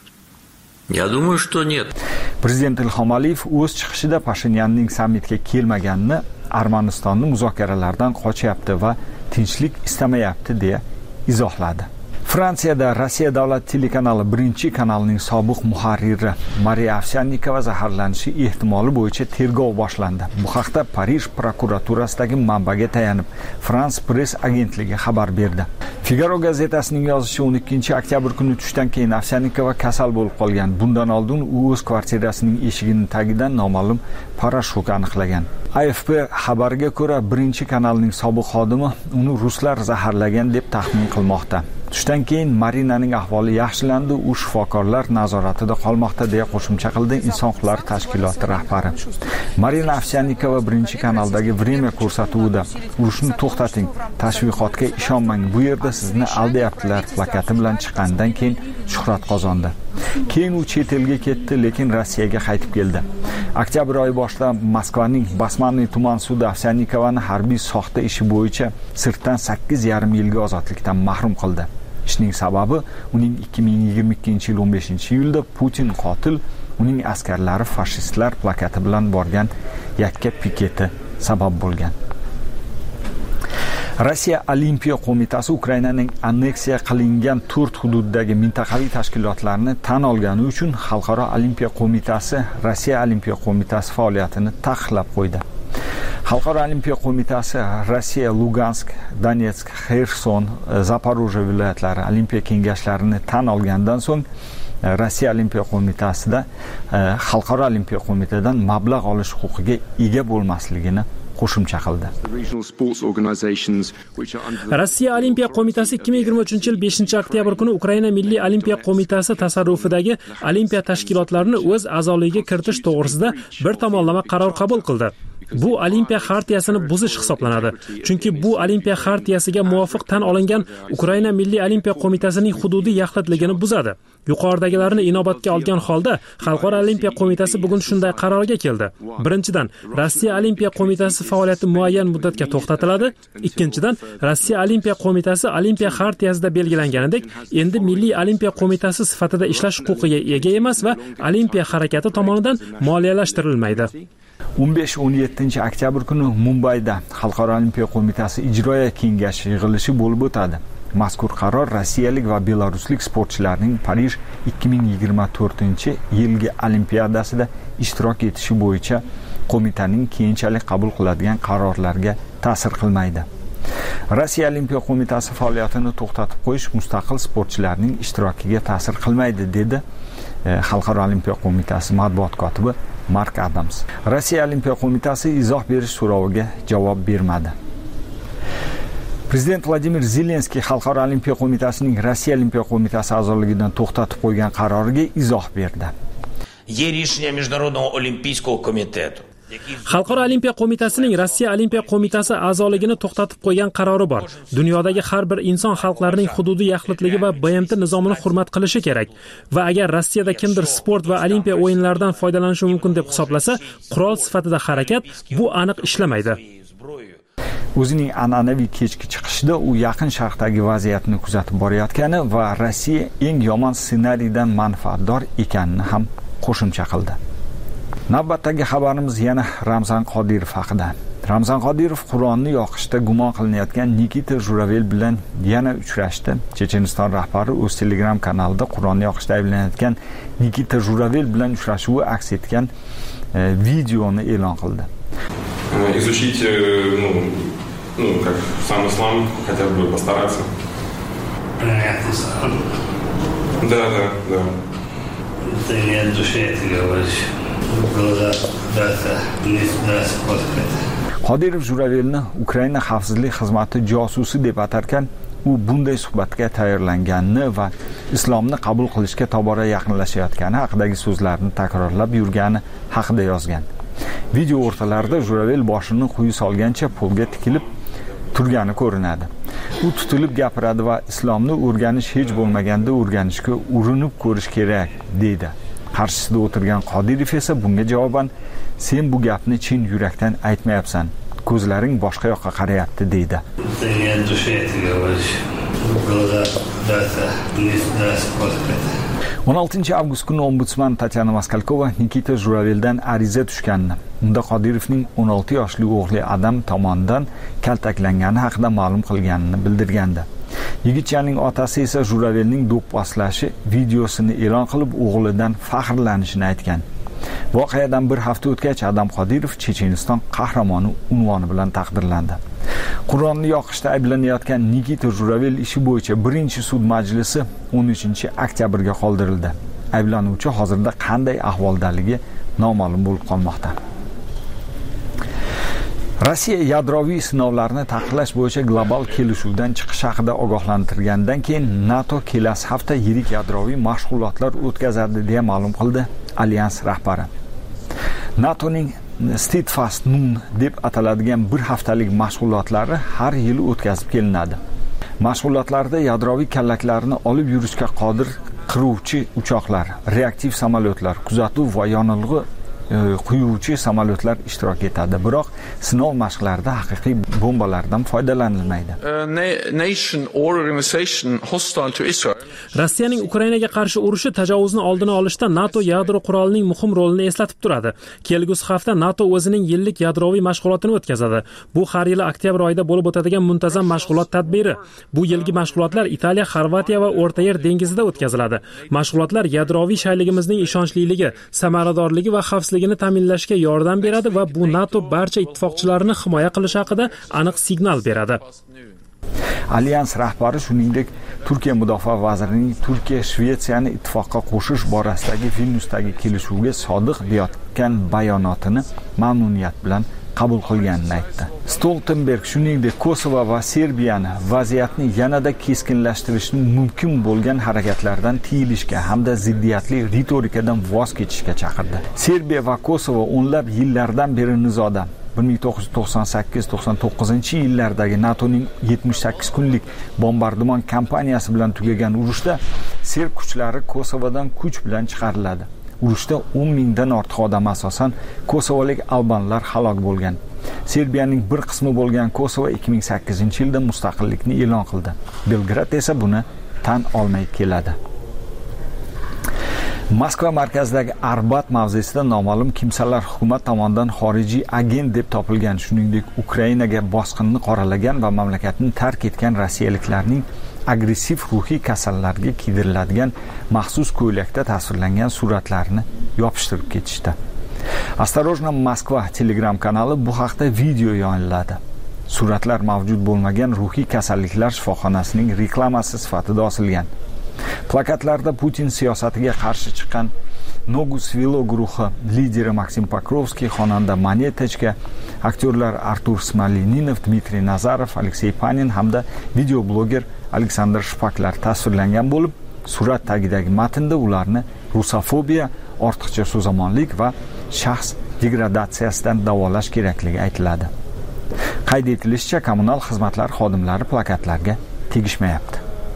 Я думаю, что нет. Prezident Ilhom Aliyev o'z chiqishida Pashinyanning sammitga kelmaganini, Armanistonni muzokaralardan qochyapti va tinchlik istamayapti deya izohladi. Fransiyada Rossiya davlat telekanali 1-kanalning sobiq muharriri Mariya Ovsyannikova zaharlanishi ehtimoli bo'yicha tergov boshlandi. Bu haqda Parij prokuraturasidagi manbaga tayanib France Press agentligi xabar berdi. Figaro gazetasining yozishicha 12-oktyabr kuni tushdan keyin Ovsyannikova kasal bo'lib qolgan. Bundan oldin u o'z kvartirasining eshigining tagidan noma'lum parashyut aniqlagan. AFP xabariga ko'ra 1-kanalning sobiq xodimi uni ruslar zaharlagan deb taxmin qilmoqda. Tushdan keyin Marinaning ahvoli yaxshilandi, u shifokorlar nazoratida qolmoqda deya qo'shimcha qildi Inson huquqlari tashkiloti rahbari. Marina Ovsyannikova 1-kanaldagi Время ko'rsatuvida urushni to'xtating, tashviqotga ishonmang, bu yerda sizni aldayaptilar plakati bilan chiqqandan keyin shuhrat qozondi. Keyin u chet elga ketdi, lekin Rossiyaga qaytib keldi. Oktyabr oyi boshida Moskvaning Basmanniy tuman sudi Ovsyannikovani harbiy soxta ishi bo'yicha sirtdan 8,5 yilga ozodlikdan mahrum qildi. Ishning sababi uning 2022-yil 15-iyulda Putin qotil, uning askarlari fashistlar plakati bilan borgan yakka piketi sabab bo'lgan. Rossiya Olimpiya qo'mitasi Ukrainaning anneksiya qilingan 4 hududdagi mintaqaviy tashkilotlarni tan olgani uchun Xalqaro Olimpiya qo'mitasi Rossiya Olimpiya qo'mitasi faoliyatini taqiqlab qo'ydi. Xalqaro Olimpiya qo'mitasi Rossiya Lugansk, Donetsk, Xerson, Zaporojye viloyatlari Olimpiya kengashlarini tan olgandan so'ng Rossiya Olimpiya qo'mitasida Xalqaro Olimpiya qo'mitadan mablag' olish huquqiga ega bo'lmasligini qo'shimcha qildi. Rossiya Olimpiya qo'mitasi 2023-yil 5-oktyabr kuni Ukraina Milliy Olimpiya qo'mitasi tasarrufidagi olimpiya tashkilotlarini o'z a'zoligiga kiritish to'g'risida bir tomonlama qaror qabul qildi. Bu Olimpiya xartiyasini buzish hisoblanadi. Chunki bu Olimpiya xartiyasiga muvofiq tan olingan Ukraina Milliy Olimpiya qo'mitasining hududiy yaxlitligini buzadi. Yuqoridagilarni inobatga olgan holda Xalqaro Olimpiya qo'mitasi bugun shunday qarorga keldi. Birinchidan, Rossiya Olimpiya qo'mitasi faoliyati muayyan muddatga to'xtatiladi. Ikkinchidan, Rossiya Olimpiya qo'mitasi Olimpiya xartiyasida belgilanganidek endi Milliy Olimpiya qo'mitasi sifatida ishlash huquqiga ega emas va Olimpiya harakati tomonidan moliyalashtirilmaydi. 15-17 oktyabr kuni Mumbayda Xalqaro Olimpiya qo'mitasi ijroiya kengashi yig'ilishi bo'lib o'tadi. Mazkur qaror rossiyalik va belaruslik sportchilarning Parij 2024-yilgi olimpiadasida ishtirok etishi bo'yicha qo'mitaning keyinchalik qabul qiladigan qarorlarga ta'sir qilmaydi. Rossiya Olimpiya qo'mitasi faoliyatini to'xtatib qo'yish mustaqil sportchilarning ishtirokiga ta'sir qilmaydi, dedi Xalqaro Olimpiya qo'mitasi matbuot kotibi Mark Adams. Rossiya Olimpiya qo'mitasi izoh berish so'roviga javob bermadi. Prezident Vladimir Zelenskiy Xalqaro Olimpiya qo'mitasining Rossiya Olimpiya qo'mitasi a'zoligidan to'xtatib qo'ygan qaroriga izoh berdi. Xalqaro Olimpiya qo'mitasining Rossiya Olimpiya qo'mitasi a'zoligini to'xtatib qo'ygan qarori bor. Dunyodagi har bir inson xalqlarining hududiy yaxlitligi va BMT nizomini hurmat qilishi kerak. Va agar Rossiyada kimdir sport va olimpiya o'yinlaridan foydalanishi mumkin deb hisoblasa, qurol sifatida harakat bu aniq ishlamaydi. o'zining an'anaviy kechki chiqishida u Yaqin Sharqdagi vaziyatni kuzatib borayotgani va Rossiya eng yomon ssenariydan manfaatdor ekanini ham qo'shimcha qildi. Navbatdagi xabarimiz yana Ramzan Qodirov haqida. Ramzan Qodirov Qur'onni yoqishda gumon qilinayotgan Nikita Juravel bilan yana uchrashdi. Checheniston rahbari o'z Telegram kanalida Qur'onni yoqishda ayblanayotgan Nikita Juravel bilan uchrashuvi aks etgan videoni e'lon qildi. Изучить, как сам ислам, хотя бы постараться. Принять ислам. Да. Ты не от души это говоришь. Глаза куда-то не сюда смотрят. Qodirov Juravelni Ukraina xavfsizlik xizmati josusi deb atarkan, u bunday suhbatga tayyorlanganini va islomni qabul qilishga tobora yaqinlashayotgani haqidagi so'zlarni takrorlab yurgani haqida yozgan. Video o'rtalarida Juravel boshini quyi solgancha polga tikilib turgani ko'rinadi. U tutilib gapiradi va islomni o'rganish hech bo'lmaganda o'rganishga urinib ko'rish kerak deydi. Qarshisida o'tirgan Qodirov esa bunga javoban sen bu gapni chin yurakdan aytmayapsan. Ko'zlaring boshqa yoqqa qarayapti deydi. 16 avgust kuni ombudsman Tatyana Maskalkova Nikita Juraveldan ariza tushganini, unda Qodirovning 16 yoshli o'g'li Adam tomonidan kaltaklangani haqida ma'lum qilganini bildirgandi. Yigitchaning otasi esa Juravelning do'pposlashi videosini e'lon qilib, o'g'lidan faxrlanishini aytgan. Voqeadan bir hafta o'tgach Adam Qodirov Checheniston qahramoni unvoni bilan taqdirlandi. Qur'onni yoqishda ayblanayotgan Nikita Juravel ishi bo'yicha birinchi sud majlisi 13-oktyabrga qoldirildi. Ayblanuvchi hozirda qanday ahvoldaligi noma'lum bo'lib qolmoqda. Rossiya yadroviy sinovlarni taqiqlash bo'yicha global kelishuvdan chiqish haqida ogohlantirgandan keyin NATO kelasi hafta yirik yadroviy mashg'ulotlar o'tkazadi deya ma'lum qildi Alyans rahbari. NATOning Steadfast Nun deb ataladigan bir haftalik mashg'ulotlari har yili o'tkazib kelinadi. Mashg'ulotlarda yadroviy kallaklarni olib yurishga qodir qiruvchi uchoqlar, reaktiv samolyotlar, kuzatuv va yonilg'i quyuvchi samolyotlar ishtirok etadi. Biroq sinov mashqlarida haqiqiy bombalardan foydalanilmaydi. Rossiyaning Ukrainaga qarshi urushi tajovuzni oldini olishda NATO yadro qurolining muhim rolini eslatib turadi. Kelgusi hafta NATO o'zining yillik yadroviy mashg'ulotini o'tkazadi. Bu har yili oktyabr oyida bo'lib o'tadigan muntazam mashg'ulot tadbiri. Bu yilgi mashg'ulotlar Italiya, Xorvatiya va O'rta Yer dengizida o'tkaziladi. Mashg'ulotlar yadroviy shayligimizning ishonchliligi, samaradorligi va xavfsizligini ta'minlashga yordam beradi va bu NATO barcha ittifoqchilarini himoya qilish haqida aniq signal beradi. Alyans rahbari shuningdek Turkiya mudofaa vazirining Turkiya Shvetsiyani ittifoqqa qo'shish borasidagi Vilnyusdagi kelishuvga sodiq deyotgan bayonotini mamnuniyat bilan qabul qilganini aytdi. Stoltenberg shuningdek Kosovo va Serbiyani vaziyatni yanada keskinlashtirishni mumkin bo'lgan harakatlardan tiyilishga hamda ziddiyatli ritorikadan voz kechishga chaqirdi. Serbiya va Kosovo o'nlab yillardan beri nizoda. 1998-99-yillardagi NATOning 78 kunlik bombardimon kampaniyasi bilan tugagan urushda serb kuchlari Kosovodan kuch bilan chiqariladi. Urushda 10 mingdan ortiq odam asosan kosovolik albanlar halok bo'lgan. Serbiyaning bir qismi bo'lgan Kosovo 2008-yilda mustaqillikni e'lon qildi. Belgrad esa buni tan olmay keladi. Moskva markazidagi Arbat mavzesida noma'lum kimsalar hukumat tomonidan xorijiy agent deb topilgan, shuningdek Ukrainaga bosqinni qoralagan va mamlakatni tark etgan rossiyaliklarning agressiv ruhiy kasallarga kiydiriladigan maxsus ko'ylakda tasvirlangan suratlarini yopishtirib ketishdi. Осторожно, Moskva Telegram kanali bu haqda video yo'lladi. Suratlar mavjud bo'lmagan ruhiy kasalliklar shifoxonasining reklamasi sifatida osilgan. Plakatlarda Putin siyosatiga qarshi chiqqan Nogus Velo guruhi lideri Maksim Pokrovskiy, xonanda Monetechka, aktyorlar Artur Smoleninov, Dmitriy Nazarov, Aleksey Panin hamda videobloger Aleksandr Shpaklar tasvirlangan bo'lib, surat tagidagi matnda ularni rusofobiya, ortiqcha so'zamonlik va shaxs degradatsiyasidan davolash kerakligi aytiladi. Qayd etilishicha, kommunal xizmatlar xodimlari plakatlarga tegishmayapti.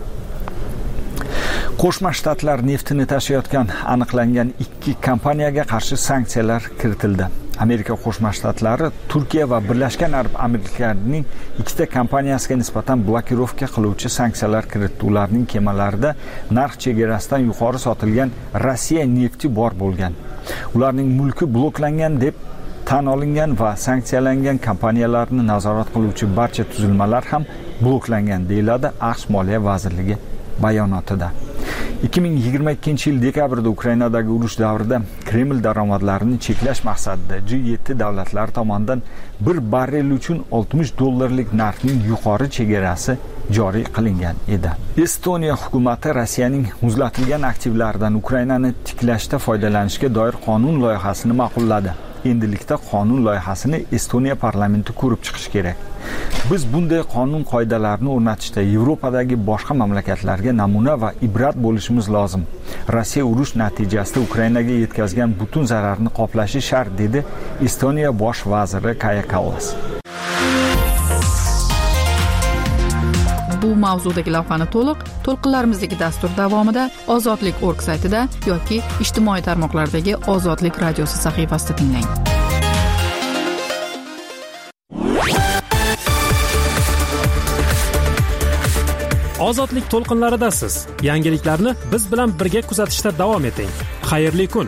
Qo'shma Shtatlar neftini tashiyotgan aniqlangan 2 kompaniyaga qarshi sanksiyalar kiritildi. Amerika Qo'shma Shtatlari Turkiya va Birlashgan Arab Amirliklarining ikkita kompaniyasiga nisbatan blokirovka qiluvchi sanksiyalar kiritdi. Ularning kemalarida narx chegarasidan yuqori sotilgan Rossiya nefti bor bo'lgan. Ularning mulki bloklangan deb tan olingan va sanksiyalangan kompaniyalarni nazorat qiluvchi barcha tuzilmalar ham bloklangan, deyiladi AQSh Moliya vazirligi bayonotida. 2022-yil dekabrda Ukrainadagi urush davrida Kreml daromadlarini cheklash maqsadida G7 davlatlari tomonidan bir barrel uchun $60 narxning yuqori chegarasi joriy qilingan edi. Estoniya hukumati Rossiyaning muzlatilgan aktivlaridan Ukrainani tiklashda foydalanishga doir qonun loyihasini ma'qulladi. Endilikda qonun loyihasini Estoniya parlamenti ko'rib chiqishi kerak. Biz bunday qonun qoidalarini o'rnatishda Yevropadagi boshqa mamlakatlarga namuna va ibrat bo'lishimiz lozim. Rossiya urush natijasida Ukrainaga yetkazgan butun zararni qoplashi shart, dedi Estoniya bosh vaziri Kaja Kallas. Bu mavzudagi lavhani to'lqinlarimizdagi dastur davomida Ozodlik.org saytida yoki ijtimoiy tarmoqlardagi Ozodlik radiosi sahifasida tinglang. Ozodlik to'lqinlaridasiz. Yangiliklarni biz bilan birga kuzatishda davom eting. Xayrli kun.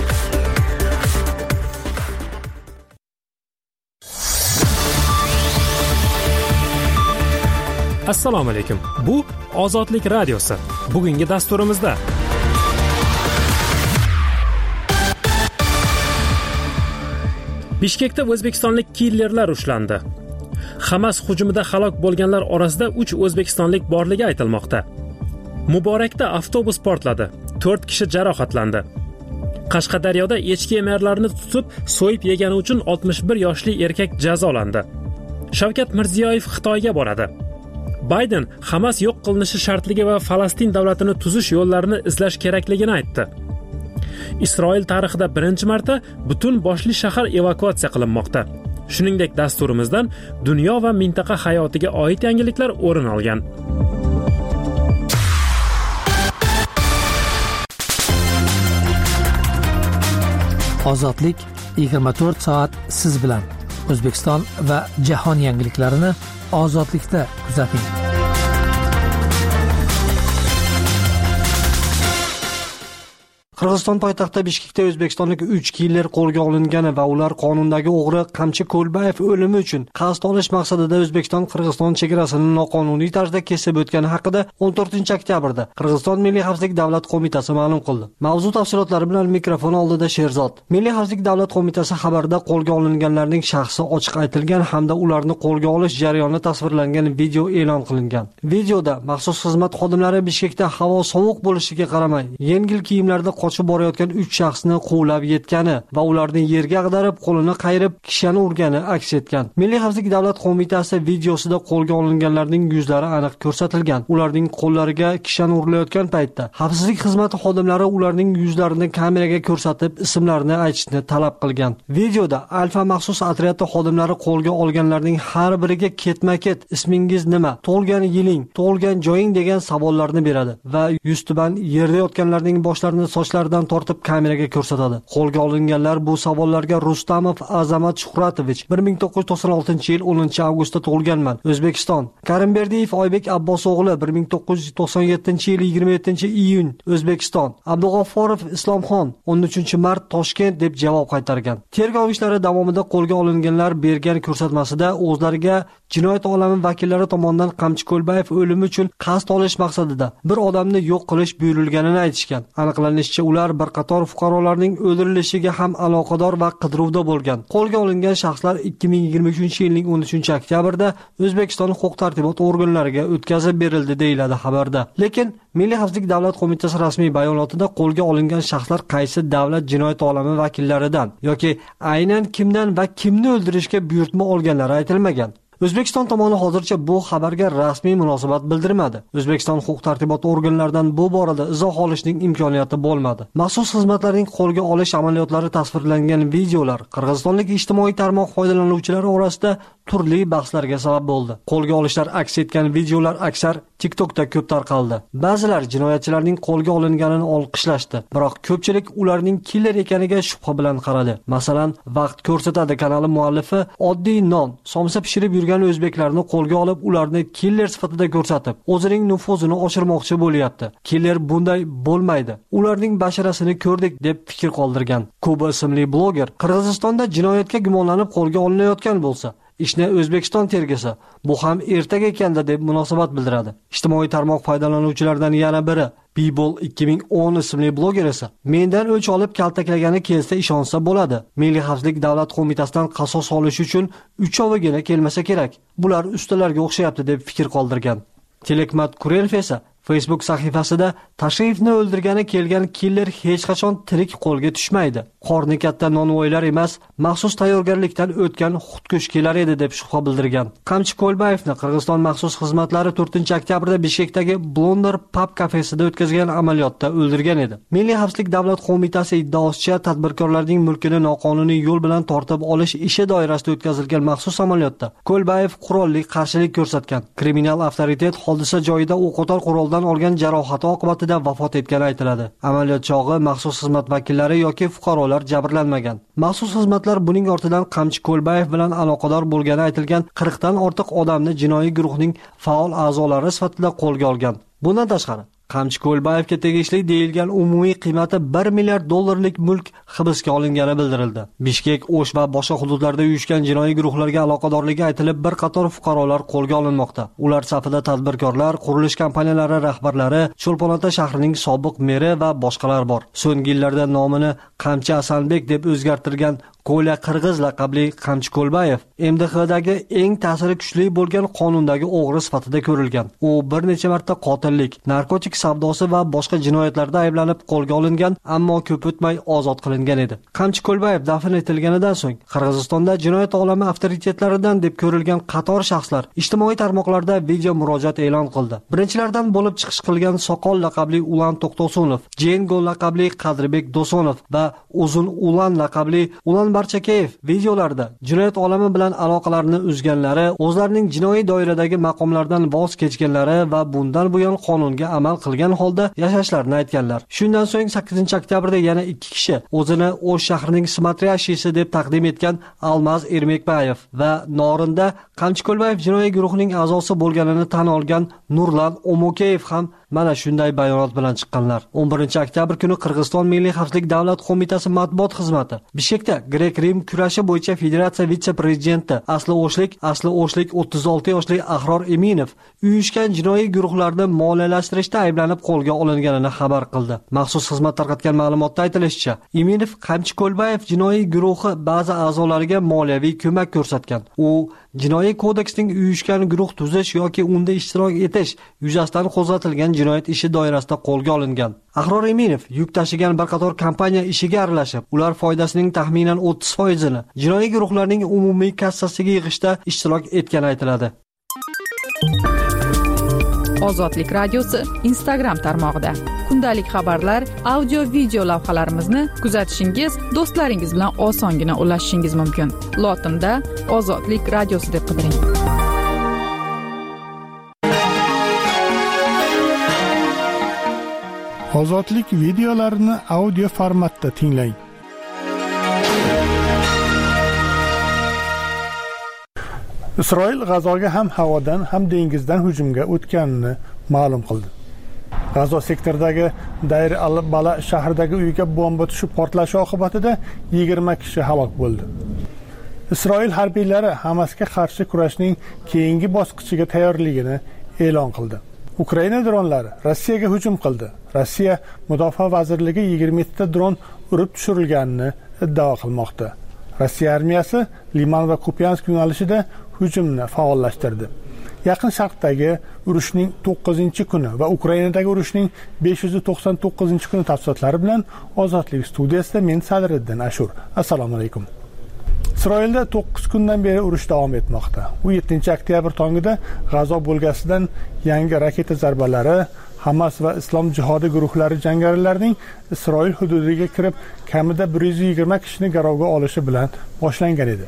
Assalomu alaykum. Bu Ozodlik radiosi. Bugungi dasturimizda Bishkekda o'zbekistonlik killerlar ushlandi. Hamas hujumida halok bo'lganlar orasida 3 o'zbekistonlik borligi aytilmoqda. Muborakda avtobus portladi. 4 kishi jarohatlandi. Qashqadaryoda echki emarlarini tutib, so'yib yegani uchun 61 yoshli erkak jazolandi. Shavkat Mirziyoyev Xitoyga boradi. Bayden Hamas yo'q qilinishi shartligi va Falastin davlatini tuzish yo'llarini izlash kerakligini aytdi. Isroil tarixida birinchi marta butun boshli shahar evakuatsiya qilinmoqda. Shuningdek, dasturimizdan dunyo va mintaqa hayotiga oid yangiliklar o'rin olgan. Ozodlik 24 soat siz bilan. O'zbekiston va jahon yangiliklarini Ozodlikda kuzating. Qirg'iziston poytaxti Bishkekda o'zbekistonlik 3 killer qo'lga olingani va ular qonundagi o'g'ri Qamchi Ko'lbayev o'limi uchun qasd olish maqsadida O'zbekiston-Qirg'iziston chegarasini noqonuniy tarzda kesib o'tgani haqida 14-oktyabrda Qirg'iziston Milliy xavfsizlik davlat qo'mitasi ma'lum qildi. Mavzu tafsilotlari bilan mikrofon oldida Sherzod. Milliy xavfsizlik davlat qo'mitasi xabarida qo'lga olinganlarning shaxsi ochiq aytilgan hamda ularni qo'lga olish jarayoni tasvirlangan video e'lon qilingan. Videoda maxsus xizmat xodimlari Bishkekda havo sovuq bo'lishiga qaramay, yengil kiyimlarda qochib borayotgan 3 shaxsni quvlab yetgani va ularni yerga ag'darib, qo'lini qayirib, kishani urgani aks etgan. Milliy xavfsizlik davlat qo'mitasi videosida qo'lga olinganlarning yuzlari aniq ko'rsatilgan. Ularning qo'llariga kishani urilayotgan paytda xavfsizlik xizmati xodimlari ularning yuzlarini kameraga ko'rsatib, ismlarini aytishni talab qilgan. Videoda Alfa maxsus otryadi xodimlari qo'lga olganlarning har biriga ketma-ket ismingiz nima, tug'ilgan yiling, tug'ilgan joying degan savollarni beradi va yuztuban yerda yotganlarning boshlarini sochlaridan tortib kameraga ko'rsatadi. Qo'lga olinganlar bu savollarga Rustamov Azamat Shuhratovich 1996-yil 10-avgustda tug'ilganman, O'zbekiston. Karimberdiyev Oybek Abbos o'g'li 1997-yil 27-iyun, O'zbekiston. Abdug'offorov Islomxon 13-mart Toshkent deb javob qaytargan. Tergov ishlari davomida qo'lga olinganlar bergan ko'rsatmasida o'zlariga jinoyat olami vakillari tomonidan Qamchi Ko'lbayev o'limi uchun qasd olish maqsadida bir odamni yo'q qilish buyurilganini aytishgan. Aniqlanishicha, ular bir qator fuqarolarning o'ldirilishiga ham aloqador va qidiruvda bo'lgan. Qo'lga olingan shaxslar 2023-yilning 13-oktyabrda O'zbekiston huquq-tartibot organlariga o'tkazib berildi, deyiladi xabarda. Lekin Milliy xavfsizlik davlat qo'mitasi rasmiy bayonotida qo'lga olingan shaxslar qaysi davlat jinoyat olami vakillaridan yoki aynan kimdan va kimni o'ldirishga buyurtma olganlari aytilmagan. O'zbekiston tomoni hozircha bu xabarga rasmiy munosabat bildirmadi. O'zbekiston huquq-tartibot organlaridan bu borada izoh olishning imkoniyati bo'lmadi. Maxsus xizmatlarning qo'lga olish amaliyotlari tasvirlangan videolar Qirg'izistonlik ijtimoiy tarmoq foydalanuvchilari orasida turli bahslarga sabab bo'ldi. Qo'lga olishlar aks etgan videolar aksar TikTokda ko'p tarqaldi. Ba'zilar jinoyatchilarning qo'lga olinganini olqishlashdi, biroq ko'pchilik ularning killer ekaniga shubha bilan qaradi. Masalan, Vaqt ko'rsatadi kanali muallifi oddiy non, somsa pishirib yurgan o'zbeklarni qo'lga olib, ularni killer sifatida ko'rsatib, o'zining nufuzini oshirmoqchi bo'lyapti. Killer bunday bo'lmaydi. Ularning basharasini ko'rdik deb fikr qoldirgan. Kuba ismli bloger Qirg'izistonda jinoyatga gumonlanib qo'lga olinayotgan bo'lsa, ishni O'zbekiston tergasa, bu ham ertaga ekanda deb munosabat bildiradi. Ijtimoiy tarmoq foydalanuvchilaridan yana biri People 2010 ismli bloger esa mendan o'ch olib kaltaklagani kelsa ishonsa bo'ladi. Milliy xavfsizlik davlat qo'mitasidan qasos olish uchun 3ovigina kelmasa kerak. Bular ustalarga o'xshayapti deb fikr qoldirgan. Telekmat Kurelov esa Facebook sahifasida Tashrifni o'ldirgani kelgan killer hech qachon tirik qo'lga tushmaydi. Qorni katta nonvoylar emas, maxsus tayyorgarlikdan o'tgan xudkush kelar edi deb shubha bildirgan. Qamchi Ko'lbayevni Qirg'iziston maxsus xizmatlari 4-oktyabrda Bishkekdagi Blonder pub kafesida o'tkazgan amaliyotda o'ldirgan edi. Milliy xavfsizlik davlat qo'mitasi iddaosicha tadbirkorlarning mulkini noqonuniy yo'l bilan tortib olish ishi doirasida o'tkazilgan maxsus amaliyotda Ko'lbayev qurolli qarshilik ko'rsatgan. Kriminal avtoritet hodisa joyida o'qotar quroldan olgan jarohati oqibatida vafot etgani aytiladi. Amaliyot chog'i maxsus xizmat vakillari yoki fuqarolar jabrlanmagan. Maxsus xizmatlar buning ortidan Qamchi Ko'lbayev bilan aloqador bo'lgani aytilgan 40 dan ortiq odamni jinoiy guruhning faol a'zolari sifatida qo'lga olgan. Bundan tashqari, Qamchi Ko'lbayevga tegishli deyilgan umumiy qiymati $1 milliard mulk hibsga olingani bildirildi. Bishkek, O'sh va boshqa hududlarda uyushgan jinoiy guruhlarga aloqadorligi aytilib, bir qator fuqarolar qo'lga olinmoqda. Ular safida tadbirkorlar, qurilish kompaniyalari rahbarlari, Cho'lpon-ota shahrining sobiq meri va boshqalar bor. So'nggi yillarda nomini Qamchi Asanbek deb o'zgartirgan Qo'la Qirg'iz laqabli Qamchi Ko'lbayev MDHdagi eng ta'siri kuchli bo'lgan qonundagi o'g'ri sifatida ko'rilgan. U bir necha marta qotillik, narkotik savdosi va boshqa jinoyatlarda ayblanib qo'lga olingan, ammo ko'p o'tmay ozod qilingan edi. Qamchi Ko'lbayev dafn etilganidan so'ng Qirg'izistonda jinoyat olami avtoritetlaridan deb ko'rilgan qator shaxslar ijtimoiy tarmoqlarda video murojaat e'lon qildi. Birinchilardan bo'lib chiqish qilgan Soqol laqabli Ulan To'xto'sonov, Jengol laqabli Qadrbek Dosonov va Uzun Ulan laqabli Ulan Barchakayev videolarda jinoyat olami bilan aloqalarini uzganlari, o'zlarining jinoiy doiradagi maqomlardan voz kechganlari va bundan buyon qonunga amal qilgan holda yashashlarini aytganlar. Shundan so'ng 8-oktyabrda yana 2 kishi o'zini O'sh shahrining smatriyashisi deb taqdim etgan Almaz Ermekbayev va Norinda Qamchi Ko'lbayev jinoiy guruhining a'zosi bo'lganini tan olgan Nurlan Omokeyev ham mana shunday bayonot bilan chiqqanlar. 11-oktyabr kuni Qirg'iziston Milliy xavfsizlik davlat qo'mitasi matbuot xizmati Bishkekda Grek-Rim kurashi bo'yicha federatsiya vitse-prezidenti asli O'shlik 36 yoshli Ahror Eminov uyushgan jinoiy guruhlarni moliyalashtirishda ayblanib qo'lga olinganini xabar qildi. Maxsus xizmat tarqatgan ma'lumotda aytilishicha, Eminov Qamchi Ko'lbayev jinoiy guruhi ba'zi a'zolariga moliyaviy ko'mak ko'rsatgan. U Jinoiy kodeksning uyushgan guruh tuzish yoki unda ishtirok etish yuzasidan qo'zg'atilgan jinoyat ishi doirasida qo'lga olingan. Ahror Eminov yuk tashigan bir qator kompaniya ishiga aralashib, ular foydasining taxminan 30%ni jinoiy guruhlarning umumiy kassasiga yig'ishda ishtirok etgani aytiladi. Ozodlik radiosi Instagram tarmog'ida kundalik xabarlar, audio video lavhalarimizni kuzatishingiz, do'stlaringiz bilan osongina ulashishingiz mumkin. Lotinda Ozodlik radiosi deb qidiring. Ozodlik videolarini audio formatda tinglang. Isroil G'azoga ham havodan, ham dengizdan hujumga o'tganini ma'lum qildi. G'azo sektoridagi Dayr al-Bala shahridagi uyga bomba tushib portlashi oqibatida 20 kishi halok bo'ldi. Isroil harbiylari Hamasga qarshi kurashning keyingi bosqichiga tayyorligini e'lon qildi. Ukraina dronlari Rossiyaga hujum qildi. Rossiya Mudofaa vazirligi 27 ta dron urib tushirilganini iddao qilmoqda. Rossiya armiyasi Liman va Kupyansk yo'nalishida hujumni faollashtirdi. Yaqin Sharqdagi urushning 9-kuni va Ukrainadagi urushning 599-kuni tafsilotlari bilan Ozodlik studiyasida men Sadriddin Ashur. Assalomu alaykum. Isroilda 9 kundan beri urush davom etmoqda. U 7-oktyabr tongida G'azo bo'lgasidan yangi raketa zarbalari, Hamas va Islom jihodi guruhlari jangarilarining Isroil hududiga kirib, kamida 120 kishini garovga olishi bilan boshlangan edi.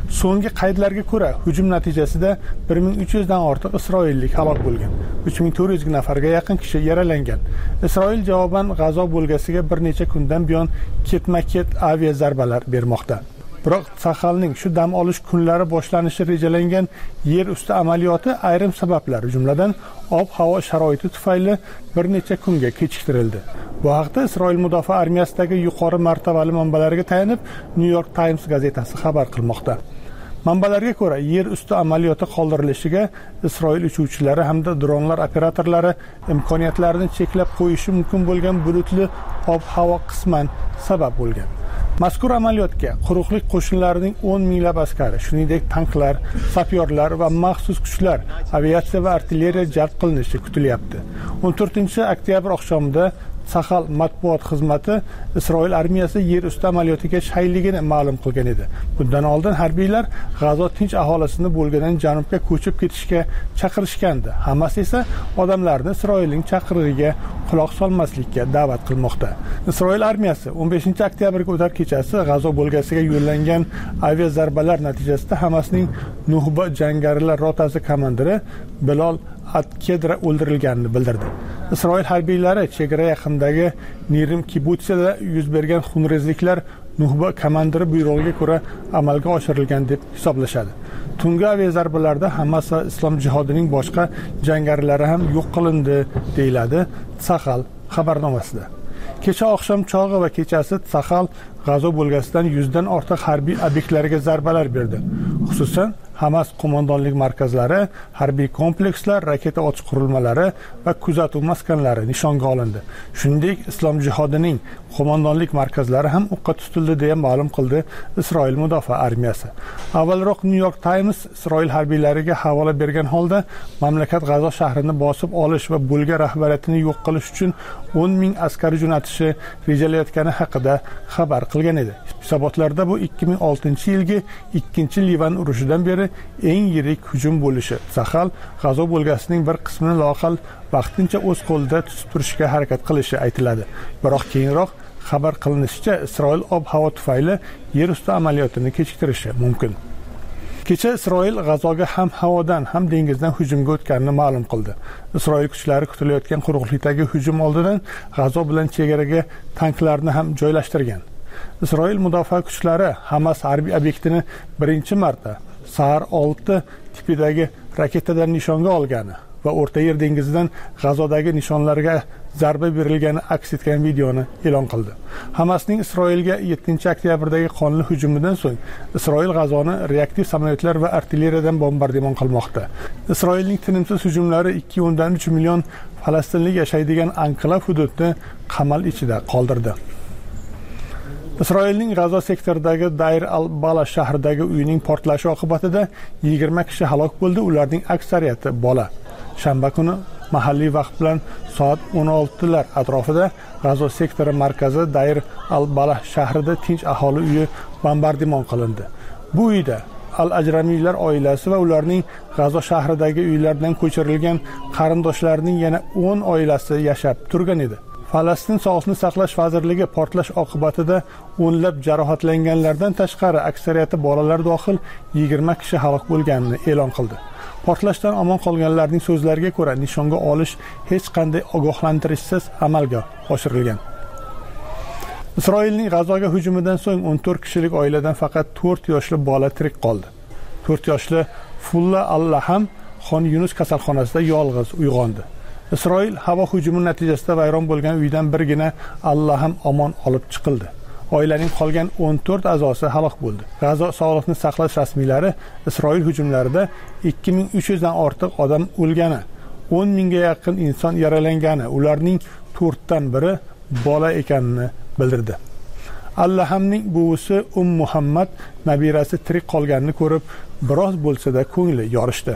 So'nggi qaydlarga ko'ra, hujum natijasida 1300 dan ortiq isroillik halok bo'lgan, 3400 nafarga yaqin kishi yaralangan. Isroil javoban G'azo bo'lgasiga bir necha kundan buyon ketma-ket avia zarbalar bermoqda. Biroq Tsahalning shu dam olish kunlari boshlanishi rejalangan yer usti amaliyoti ayrim sabablar, jumladan ob-havo sharoiti tufayli bir necha kunga kechiktirildi. Bu haqda Isroil mudofaa armiyasidagi yuqori martabali manbalarga tayanib New York Times gazetasi xabar qilmoqda. Manbalarga ko'ra, yer usti amaliyoti qoldirilishiga Isroil uchuvchilari hamda dronlar operatorlari imkoniyatlarini cheklab qo'yishi mumkin bo'lgan bulutli ob-havo qisman sabab bo'lgan. Mazkur amaliyotga quruqlik qo'shinlarining 10 minglab askari, shuningdek tanklar, sapyorlar va maxsus kuchlar, aviatsiya va artilleriya jalb qilinishi kutilyapti. 14-oktyabr oqshomida Sahal matbuot xizmati Isroil armiyasi yer usti amaliyotiga shayligini ma'lum qilgan edi. Bundan oldin harbiylar G'azo tinch aholisini bo'lgandan janubga ko'chib ketishga chaqirishgandi. Hamas esa odamlarni Isroilning chaqirig'iga quloq solmaslikka da'vat qilmoqda. Isroil armiyasi 15-oktyabrga o'tar kechasi G'azo bo'lgasiga yo'llangan avia zarbalar natijasida Hamasning Nuhba jangarilar rotasi komandiri Bilol At-Kedra o'ldirilganini bildirdi. Isroil harbiylari chegara yaqinidagi Nirim kibutsida yuz bergan xunrezliklar Nuhba komandiri buyrug'iga ko'ra amalga oshirilgan deb hisoblashadi. Tungi avia zarbalarda Hamas va Islom jihodining boshqa jangarilari ham yo'q qilindi, deyiladi Sahal xabarnomasida. Kecha oqshom chog'i va kechasi Sahal G'azo bo'lgasidan 100 dan ortiq harbiy obyektlarga zarbalar berdi. Xususan, Hamas qo'mondonlik markazlari, harbiy komplekslar, raketa otish qurilmalari va kuzatuv maskanlari nishonga olindi. Shuningdek, Islom jihodining qo'mondonlik markazlari ham o'qqa tutildi deya ma'lum qildi Isroil mudofaa armiyasi. Avvalroq New York Times Isroil harbiylariga havola bergan holda mamlakat G'azo shahrini bosib olish va bo'lgan rahbariyatini yo'q qilish uchun 10 ming askar jo'natishi rejalayotgani haqida xabar qilgan edi. Hisobotlarda bu 2006-yilgi 2-Livan urushidan beri eng yirik hujum bo'lishi. Sahal G'azo bo'lgasining bir qismini loqal vaqtincha o'z qo'lida tutib turishga harakat qilishi aytiladi. Biroq keyinroq xabar qilinishicha, Isroil ob-havo tufayli yer usti amaliyotini kechiktirishi mumkin. Kecha Isroil G'azoga ham havodan, ham dengizdan hujumga o'tganini ma'lum qildi. Isroil kuchlari kutilayotgan quruqlikdagi hujum oldidan G'azo bilan chegaraga tanklarni ham joylashtirgan. Isroil mudofaa kuchlari Hamas harbiy obyektini birinchi marta Sahar 6 tipidagi raketadan nishonga olgani va O'rta Yer dengizidan G'azodagi nishonlarga zarba berilgani aks etgan videoni e'lon qildi. Hamasning Isroilga 7-oktyabrdagi qonli hujumidan so'ng Isroil G'azoni reaktiv samolyotlar va artilleriyadan bombardimon qilmoqda. Isroilning tinimsiz hujumlari 2.3 million falastinlik yashaydigan anklav hududni qamal ichida qoldirdi. Isroilning G'azo sektoridagi Dayr al-Bala shahridagi uyining portlashi oqibatida 20 kishi halok bo'ldi, ularning aksariyati bola. Shanba kuni mahalliy vaqt bilan soat 16lar atrofida G'azo sektori markazi Dayr al-Bala shahrida tinch aholi uyi bombardimon qilindi. Bu uyda Al-Ajramiylar oilasi va ularning G'azo shahridagi uylaridan ko'chirilgan qarindoshlarining yana 10 oilasi yashab turgan edi. Falastin Sog'liqni saqlash vazirligi portlash oqibatida o'nlab jarohatlanganlardan tashqari aksariyati bolalar dohil 20 kishi halok bo'lganini e'lon qildi. Portlashdan omon qolganlarning so'zlariga ko'ra, nishonga olish hech qanday ogohlantirishsiz amalga oshirilgan. Isroilning G'azoga hujumidan so'ng 14 kishilik oiladan faqat 4 yoshli bola tirik qoldi. 4 yoshli Fulla Allaham Xon Yunus kasalxonasida yolg'iz uyg'ondi. Isroil havo hujumi natijasida vayron bo'lgan uydan birgina Allaham omon olib chiqildi. Oilaning qolgan 14 a'zosi halok bo'ldi. G'azo sog'liqni saqlash rasmiylari Isroil hujumlarida 2300 dan ortiq odam o'lgani, 10 mingga yaqin inson yaralangani, ularning 4 dan biri bola ekanini bildirdi. Allahamning buvisi Muhammad nabirasi tirik qolganini ko'rib, biroz bo'lsa-da ko'ngli yorishdi.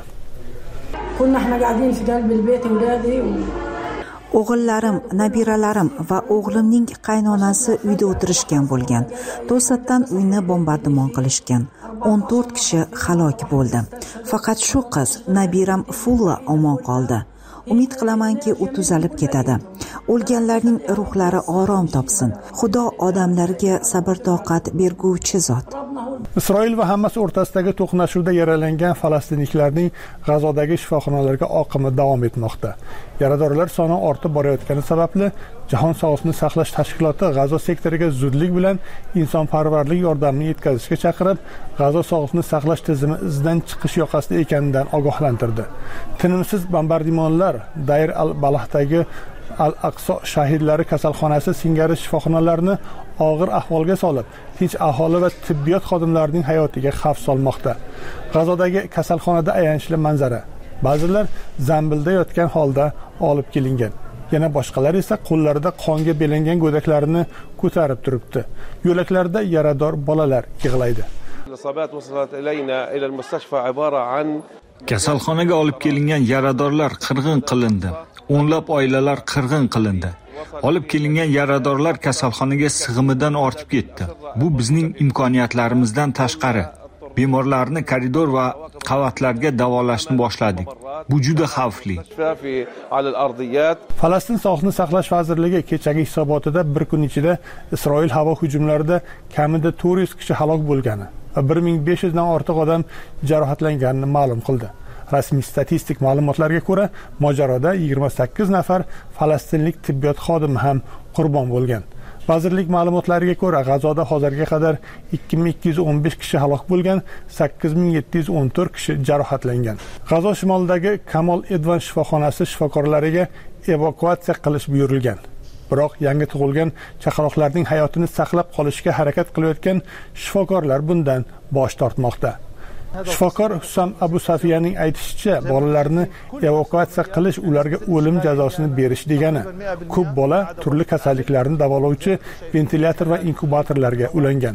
O'g'illarim, nabiralarim va o'g'limning qaynonasi uyda o'tirishgan bo'lgan. To'satdan uyni bombardimon qilishgan. 14 kishi halok bo'ldi. Faqat shu qiz, nabiram Fulla omon qoldi. Umid qilamanki, u tuzalib ketadi. O'lganlarning ruhlari orom topsin. Xudo odamlarga sabr-toqat berguvchi zot. Isroil va Hamas o'rtasidagi to'qnashuvda yaralangan falastinliklarning G'azodagi shifoxonalarga oqimi davom etmoqda. Yaradorlar soni ortib borayotgani sababli Jahon sog'liqni saqlash tashkiloti G'azo sektoriga zudlik bilan insonparvarlik yordamini yetkazishga chaqirib, G'azo sog'liqni saqlash tizimi izdan chiqish yoqasida ekanidan ogohlantirdi. Tinimsiz bombardimonlar Dayr al-Balahdagi Al-Aqso shahidlari kasalxonasi singari shifoxonalarni og'ir ahvolga solib, tinch aholi va tibbiyot xodimlarining hayotiga xavf solmoqda. G'azodagi kasalxonada ayanchli manzara. Ba'zilar zambilda yotgan holda olib kelingan. Yana boshqalar esa qo'llarida qonga belangan go'daklarini ko'tarib turibdi. Yo'laklarda yarador bolalar yig'laydi. Kasalxonaga olib kelingan yaradorlar qirg'in qilindi. O'nlab oilalar qirg'in qilindi. Olib kelingan yaradorlar kasalxonaga sig'imidan ortib ketdi. Bu bizning imkoniyatlarimizdan tashqari. Bemorlarni koridor va qavatlarga davolashni boshladik. Bu juda xavfli. Falastin Sog'liqni saqlash vazirligi kechagi hisobotida bir kun ichida Isroil havo hujumlarida kamida 400 kishi halok bo'lgani va 1500 dan ortiq odam jarohatlanganini ma'lum qildi. Rasmiy statistik ma'lumotlarga ko'ra, mojaroda 28 nafar falastinlik tibbiyot xodimi ham qurbon bo'lgan. Vazirlik ma'lumotlariga ko'ra, G'azoda hozirga qadar 2215 kishi halok bo'lgan, 8714 kishi jarohatlangan. G'azo shimolidagi Kamol Edvan shifoxonasi shifokorlariga evakuatsiya qilish buyurilgan. Biroq yangi tug'ilgan chaqaloqlarning hayotini saqlab qolishga harakat qilayotgan shifokorlar bundan bosh tortmoqda. Shifokor Hussam Abu Safiyaning aytishicha, bolalarni evakuatsiya qilish ularga o'lim jazosini berish degani. Ko'p bola turli kasalliklarni davolovchi ventilyator va inkubatorlarga ulangan.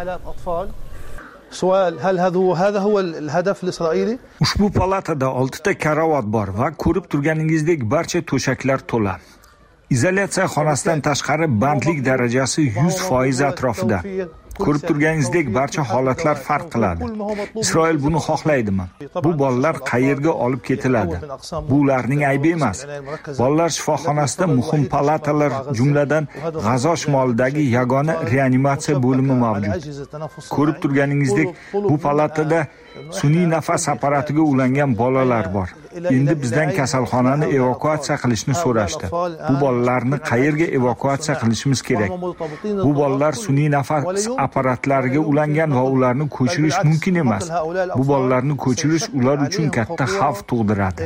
Ushbu palatada 6 ta karavot bor va ko'rib turganingizdek barcha to'shaklar to'la. Izolyatsiya xonasidan tashqari bandlik darajasi 100% atrofida. Ko'rib turganingizdek barcha holatlar farq qiladi. Isroil buni xohlaydimi? Bu bolalar qayerga olib ketiladi? Bu ularning aybi emas. Bolalar shifoxonasida muhim palatalar, jumladan G'azo shimolidagi yagona reanimatsiya bo'limi mavjud. Ko'rib turganingizdek, bu palatada sun'iy nafas apparatiga ulangan bolalar bor. Endi bizdan kasalxonani evakuatsiya qilishni so'rashdi. Bu bolalarni qayerga evakuatsiya qilishimiz kerak? Bu bolalar sun'iy nafas apparatlariga ulangan va ularni ko'chirish mumkin emas. Bu bolalarni ko'chirish ular uchun katta xavf tug'diradi.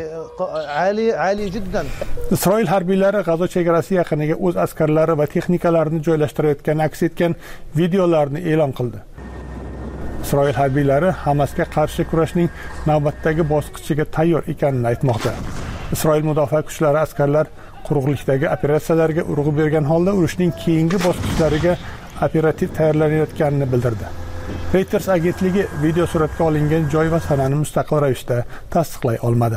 Isroil harbiylari G'azo chegarasi yaqiniga o'z askarlari va texnikalarini joylashtirayotgani aks etgan videolarni e'lon qildi. Isroil harbiylari Hamasga qarshi kurashning navbatdagi bosqichiga tayyor ekanini aytmoqda. Isroil mudofaa kuchlari askarlar quruqlikdagi operatsiyalarga urg'u bergan holda urushning keyingi bosqichlariga operativ tayyorlanayotganini bildirdi. Reuters agentligi video suratga olingan joy va sanani mustaqil ravishda tasdiqlay olmadi.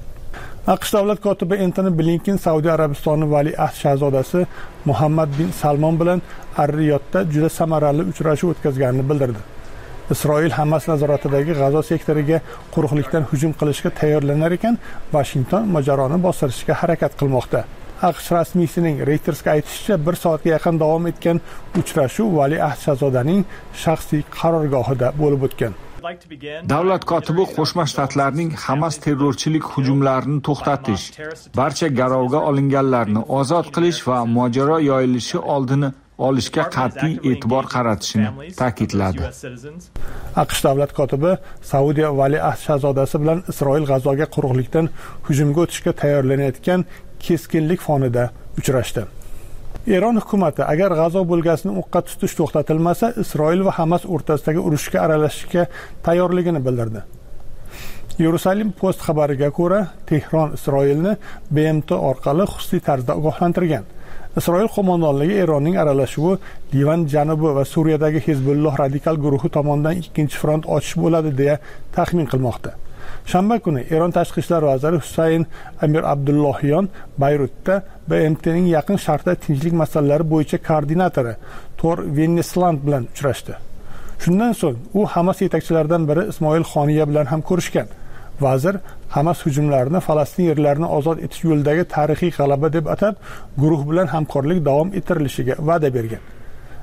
AQSh davlat kotibi Antony Blinken Saudiya Arabistoni valiahd shahzodasi Muhammad bin Salmon bilan Ar-Riyodda juda samarali uchrashuv o'tkazganini bildirdi. Isroil Hamas nazoratidagi G'azo sektoriga quruqlikdan hujum qilishga tayyorlanar ekan, Washington mojaroni bostirishga harakat qilmoqda. AQSh rasmiysining Reutersga aytishicha, 1 soatga yaqin davom etgan uchrashuv valiahd shahzodaning shaxsiy qarorgohida bo'lib o'tgan. Davlat kotibi Qo'shma Shtatlarning Hamas terrorchilik hujumlarini to'xtatish, barcha garovga olinganlarni ozod qilish va mojaro yoyilishi oldini olishga qat'iy e'tibor qaratishini ta'kidladi. AQSh davlat kotibi Saudiya valiahd shahzodasi bilan Isroil G'azoga quruqlikdan hujumga o'tishga tayyorlanayotgan keskinlik fonida uchrashdi. Eron hukumati agar G'azo bo'lgasini o'qqa tutish to'xtatilmasa, Isroil va Hamas o'rtasidagi urushga aralashishga tayyorligini bildirdi. Yerusalim Post xabariga ko'ra, Tehron Isroilni BMT orqali xususiy tarzda ogohlantirgan. Isroil qo'mondonligi Eronning aralashuvi Livan janubi va Suriyadagi Hizbulloh radikal guruhi tomonidan ikkinchi front ochish bo'ladi deya taxmin qilmoqda. Shanba kuni Eron tashqi ishlar vaziri Husayn Amir Abdullohiyon Bayrutda BMTning yaqin sharqda tinchlik masalalari bo'yicha koordinatori Tor Vennesland bilan uchrashdi. Shundan so'ng u Hamas yetakchilaridan biri Ismoil Xoniya bilan ham ko'rishgan. Vazir Hamas hujumlarini Falastin yerlarini ozod etish yo'lidagi tarixiy g'alaba deb atab, guruh bilan hamkorlik davom ettirilishiga va'da bergan.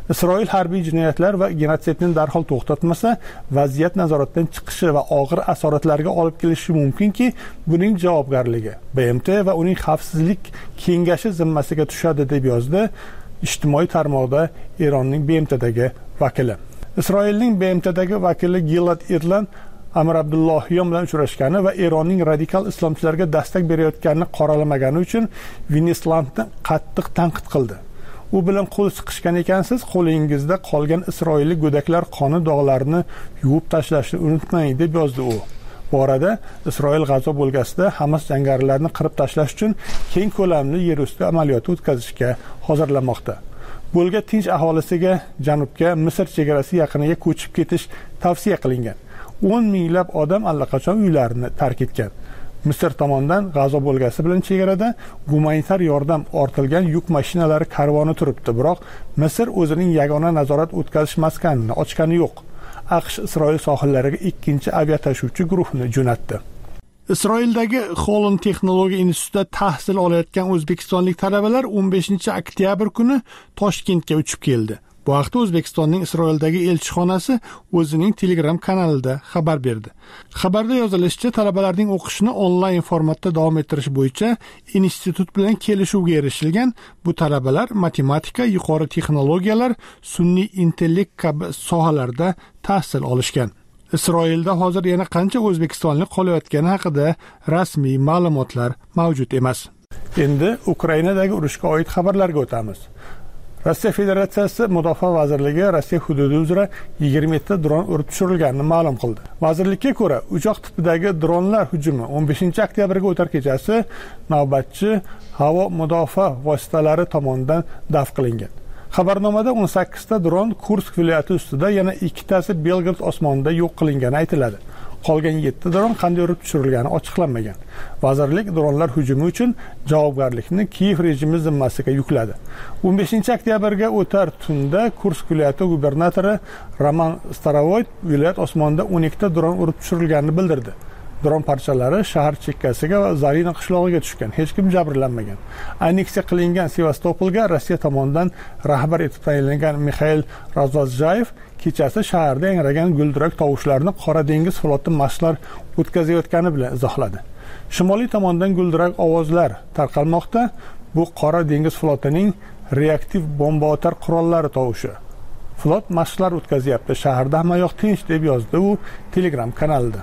Isroil harbiy jinoyatlar va genotsidni darhol to'xtatmasa, vaziyat nazoratdan chiqishi va og'ir asoratlarga olib kelishi mumkinki, buning javobgarligi BMT va uning xavfsizlik kengashi zimmasiga tushadi deb yozdi ijtimoiy tarmoqda Eronning BMTdagi vakili. Isroilning BMTdagi vakili Gilad Erlan Amir Abdullohiyon bilan uchrashgani va Eronning radikal islomchilarga dastak berayotganini qoralamagani uchun Venezuelani qattiq tanqid qildi. U bilan qo'l siqishgan ekansiz, qo'lingizda qolgan isroillik go'daklar qoni dog'larini yuvib tashlashni unutmang deb yozdi u. Bu orada Isroil G'azo bo'lgasida Hamas jangarilarni qirib tashlash uchun keng ko'lamli yer usti amaliyoti o'tkazishga hozirlanmoqda. Bo'lga tinch aholisiga janubga Misr chegarasi yaqiniga ko'chib ketish tavsiya qilingan. 10 minglab odam allaqachon uylarini tark etgan. Misr tomonidan G'azo bo'lgasi bilan chegarada gumanitar yordam ortilgan yuk mashinalari karvoni turibdi, biroq Misr o'zining yagona nazorat o'tkazish maskanini ochgani yo'q. AQSh Isroil sohillariga ikkinchi aviatashuvchi guruhni jo'natdi. Isroildagi Holland texnologiya institutida tahsil olayotgan o'zbekistonlik talabalar 15 oktyabr kuni Toshkentga uchib keldi. Bu haqda O'zbekistonning Isroildagi elchixonasi o'zining Telegram kanalida xabar berdi. Xabarda yozilishicha, talabalarning o'qishini onlayn formatda davom ettirish bo'yicha institut bilan kelishuvga erishilgan. Bu talabalar matematika, yuqori texnologiyalar, sun'iy intellekt kabi sohalarda tahsil olishgan. Isroilda hozir yana qancha o'zbekistonlik qolayotgani haqida rasmiy ma'lumotlar mavjud emas. Endi Ukrainadagi urushga oid xabarlarga o'tamiz. Rossiya Federatsiyasi Mudofaa vazirligi Rossiya hududi uzra 27 ta dron urib tushirilganini ma'lum qildi. Vazirlikka ko'ra, uchoq tipidagi dronlar hujumi 15 oktyabrga o'tar kechasi navbatchi havo mudofaa vositalari tomonidan daf qilingan. Xabarnomada 18 ta dron Kursk viloyati ustida, yana 2 tasi Belgrad osmonida yo'q qilingani aytiladi. Qolgan 7 dron qanday urib tushirilgani ochiqlanmagan. Vazirlik dronlar hujumi uchun javobgarlikni Kiyev rejimi zimmasiga yukladi. 15 oktyabrga o'tar tunda Kursk viloyati gubernatori Roman Starovoyt viloyat osmonida 12 ta dron urib tushirilganini bildirdi. Dron parchalari shahar chekkasiga va Zarina qishlog'iga tushgan. Hech kim jabrlanmagan. Anneksiya qilingan Sevastopolga Rossiya tomonidan rahbar etib tayinlangan Mikhail Razvazjayev kechasi shaharda yangragan guldurak tovushlarni Qora dengiz floti mashqlar o'tkazayotgani bilan izohladi. Shimoliy tomondan guldurak ovozlar tarqalmoqda. Bu Qora dengiz flotining reaktiv bomba otar qurollari tovushi. Flot mashqlar o'tkazyapti. Shaharda hammayoq tinch deb yozdi u Telegram kanalida.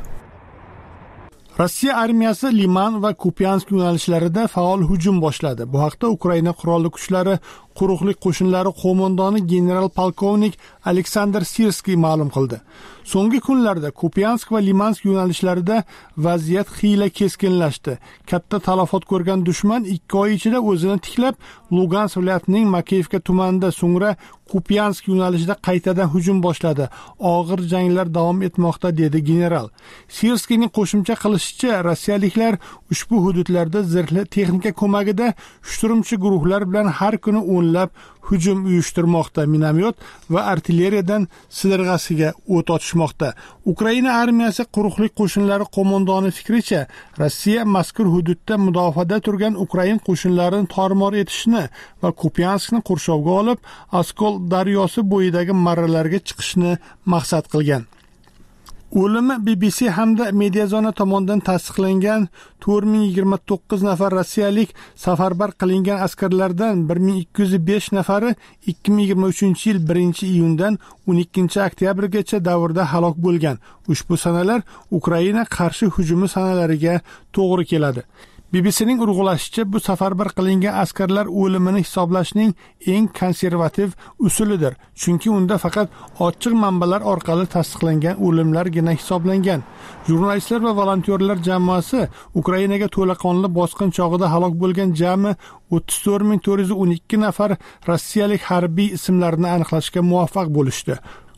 Rossiya armiyasi Liman va Kupiansk yo'nalishlarida faol hujum boshladi. Bu haqda Ukraina qurolli kuchlari quruqlik qo'shinlari qo'mondoni general-polkovnik Aleksandr Sirskiy ma'lum qildi. So'nggi kunlarda Kupiansk va Limansk yo'nalishlarida vaziyat xiyla keskinlashdi. Katta talafot ko'rgan dushman 2 oy ichida o'zini tiklab, Lugansk viloyatining Makeyevka tumanida, so'ngra Kupiansk yo'nalishida qaytadan hujum boshladi. Og'ir janglar davom etmoqda, dedi general. Sirskiyning qo'shimcha qilishicha, rossiyaliklar ushbu hududlarda zirhli texnika ko'magida shturmchi guruhlar bilan har kuni o'nlab hujum uyushtirmoqda, minomyot va artilleriyadan sidirg'asiga o't ochishmoqda. Ukraina armiyasi quruqlik qo'shinlari qo'mondoni fikricha, Rossiya mazkur hududda mudofaada turgan Ukrain qo'shinlarini tormor etishni va Kupianskni qurshovga olib, Oskol daryosi bo'yidagi marralarga chiqishni maqsad qilgan. O'limi BBC hamda Mediazona tomonidan tasdiqlangan 4029 nafar rossiyalik safarbar qilingan askarlardan 1205 nafari 2023-yil 1-iyundan 12-oktyabrgacha davrda halok bo'lgan. Ushbu sanalar Ukraina qarshi hujumi sanalariga to'g'ri keladi. BBCning urg'ulashicha, bu safarbar qilingan askarlar o'limini hisoblashning eng konservativ usulidir, chunki unda faqat ochiq manbalar orqali tasdiqlangan o'limlargina hisoblangan. Jurnalistlar va volontyorlar jamoasi Ukrainaga to'laqonli bosqin chog'ida halok bo'lgan jami 34412 nafar rossiyalik harbiy ismlarini aniqlashga muvaffaq bo'lishdi.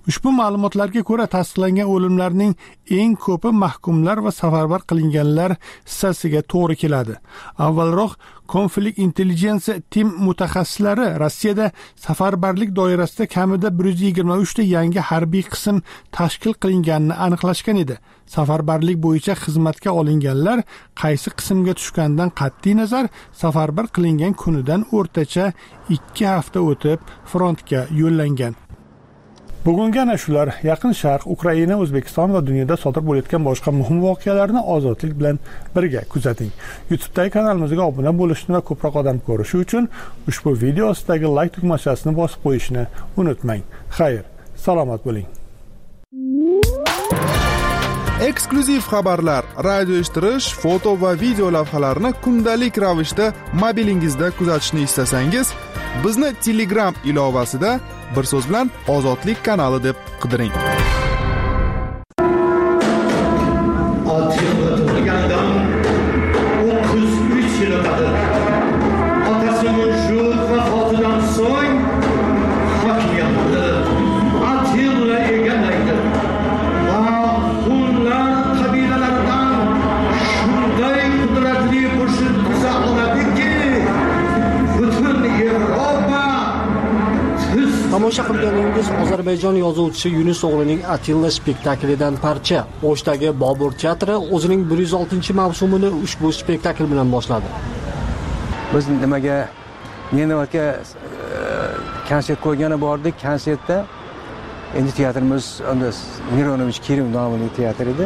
Ushbu ma'lumotlarga ko'ra, tasdiqlangan o'limlarning eng ko'pi mahkumlar va safarbar qilinganlar hissasiga to'g'ri keladi. Avvalroq Konflikt intelligensiya tim mutaxassislari Rossiyada safarbarlik doirasida kamida 123 ta yangi harbiy qism tashkil qilinganini aniqlashgan edi. Safarbarlik bo'yicha xizmatga olinganlar qaysi qismga tushgandan qat'iy nazar safarbar qilingan kunidan o'rtacha 2 hafta o'tib frontga yo'llangan. Bugungi ana shular Yaqin Sharq, Ukraina, O'zbekiston va dunyoda sodir bo'layotgan boshqa muhim voqealarni ozodlik bilan birga kuzating. YouTube'dagi kanalimizga obuna bo'lishni va ko'proq odam ko'rishi uchun ushbu video ostidagi like tugmachasini bosib qo'yishni unutmang. Xayr, salomat bo'ling. Eksklyuziv xabarlar, radio eshittirish, foto va video lavhalarni kundalik ravishda mobilingizda kuzatishni istasangiz, bizni Telegram ilovasida bir so'z bilan Ozodlik kanali deb qidiring. Tomosha qilganingiz Ozarbayjon yozuvchisi Yunus o'g'lining Atilla spektaklidan parcha. O'shdagi Bobur teatri o'zining 106-mavsumini ushbu spektakl bilan boshladi. Biz nimaga Nenovaka konsert qo'ygani bordik, konsertda endi teatrimiz Mironovich Kirim nomli teatr edi.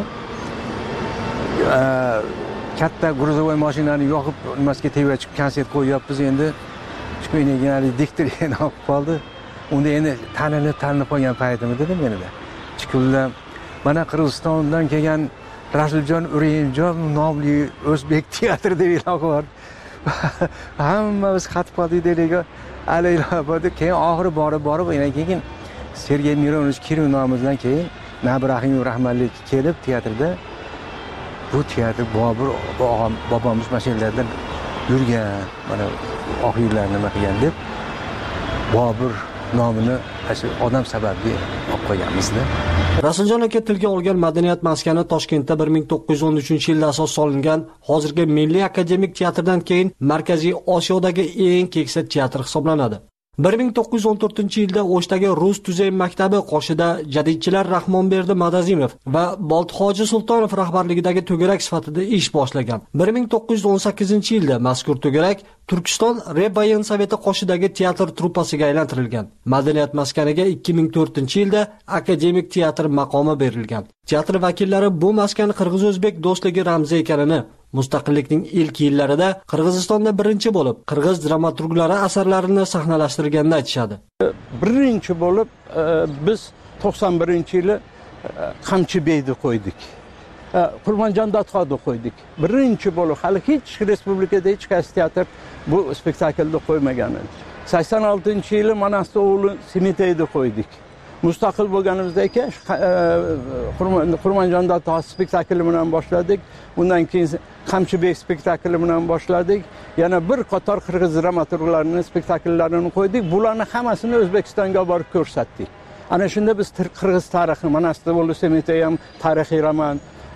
Katta gruzovoy mashinani yoqib nimasiga tegib konsert qo'yyapmiz endi. Chiqmaydiganlik diktor yana olib qoldi. Unda endi tanilib qolgan paytim dedim menida. Chiqildi. Mana Qirg'izistondan kelgan Rasuljon Uriyevjon nomli o'zbek teatri deb e'lon qildi. Hammamiz xatib qoldik deydiga. Alaylar keyin oxiri borib yana keyin Sergey Mironovich Kirov nomidan keyin Nabrahimov rahmatlik kelib teatrda bu teatr Bobur bobomiz mashinlardan yurgan, mana oq yillarni nima qilgan deb Bobur nomini odam sababli olib qo'yganmiz-da. Rasuljon aka tilga olgan madaniyat maskani Toshkentda 1913-yilda asos solingan, hozirgi Milliy akademik teatrdan keyin Markaziy Osiyodagi eng keksa teatr hisoblanadi. 1914-yilda O'shdagi Rus tuzay maktabi qoshida jadidchilar Rahmonberdi Madazimov va Boltixoji Sultonov rahbarligidagi to'garak sifatida ish boshlagan. 1918-yilda mazkur to'garak Turkiston Rebayan Soveti qoshidagi teatr truppasiga aylantirilgan. Madaniyat maskaniga 2004-yilda akademik teatr maqomi berilgan. Teatr vakillari bu maskan qirg'iz-o'zbek do'stligi ramzi ekanini, mustaqillikning ilk yillarida Qirg'izistonda birinchi bo'lib qirg'iz dramaturglari asarlarini sahnalashtirganini aytishadi. Birinchi bo'lib biz 91-yili Qamchibeyni qo'ydik. Qurmonjon Dodxonni qo'ydik. Birinchi bo'lib hali hech respublikada hech qaysi teatr bu spektaklni qo'ymagan edi. 86-yili Manastovli Simiteyni qo'ydik. Mustaqil bo'lganimizdan keyin Qurmonjon Dodxon spektakli bilan boshladik. Undan keyin Qamchibey spektakli bilan boshladik. Yana bir qator qirg'iz dramaturglarining spektaklarini qo'ydik. Bularni hammasini O'zbekistonga borib ko'rsatdik. Ana shunda biz qirg'iz tarixi, Manastovli Simitey ham tarixiy roman,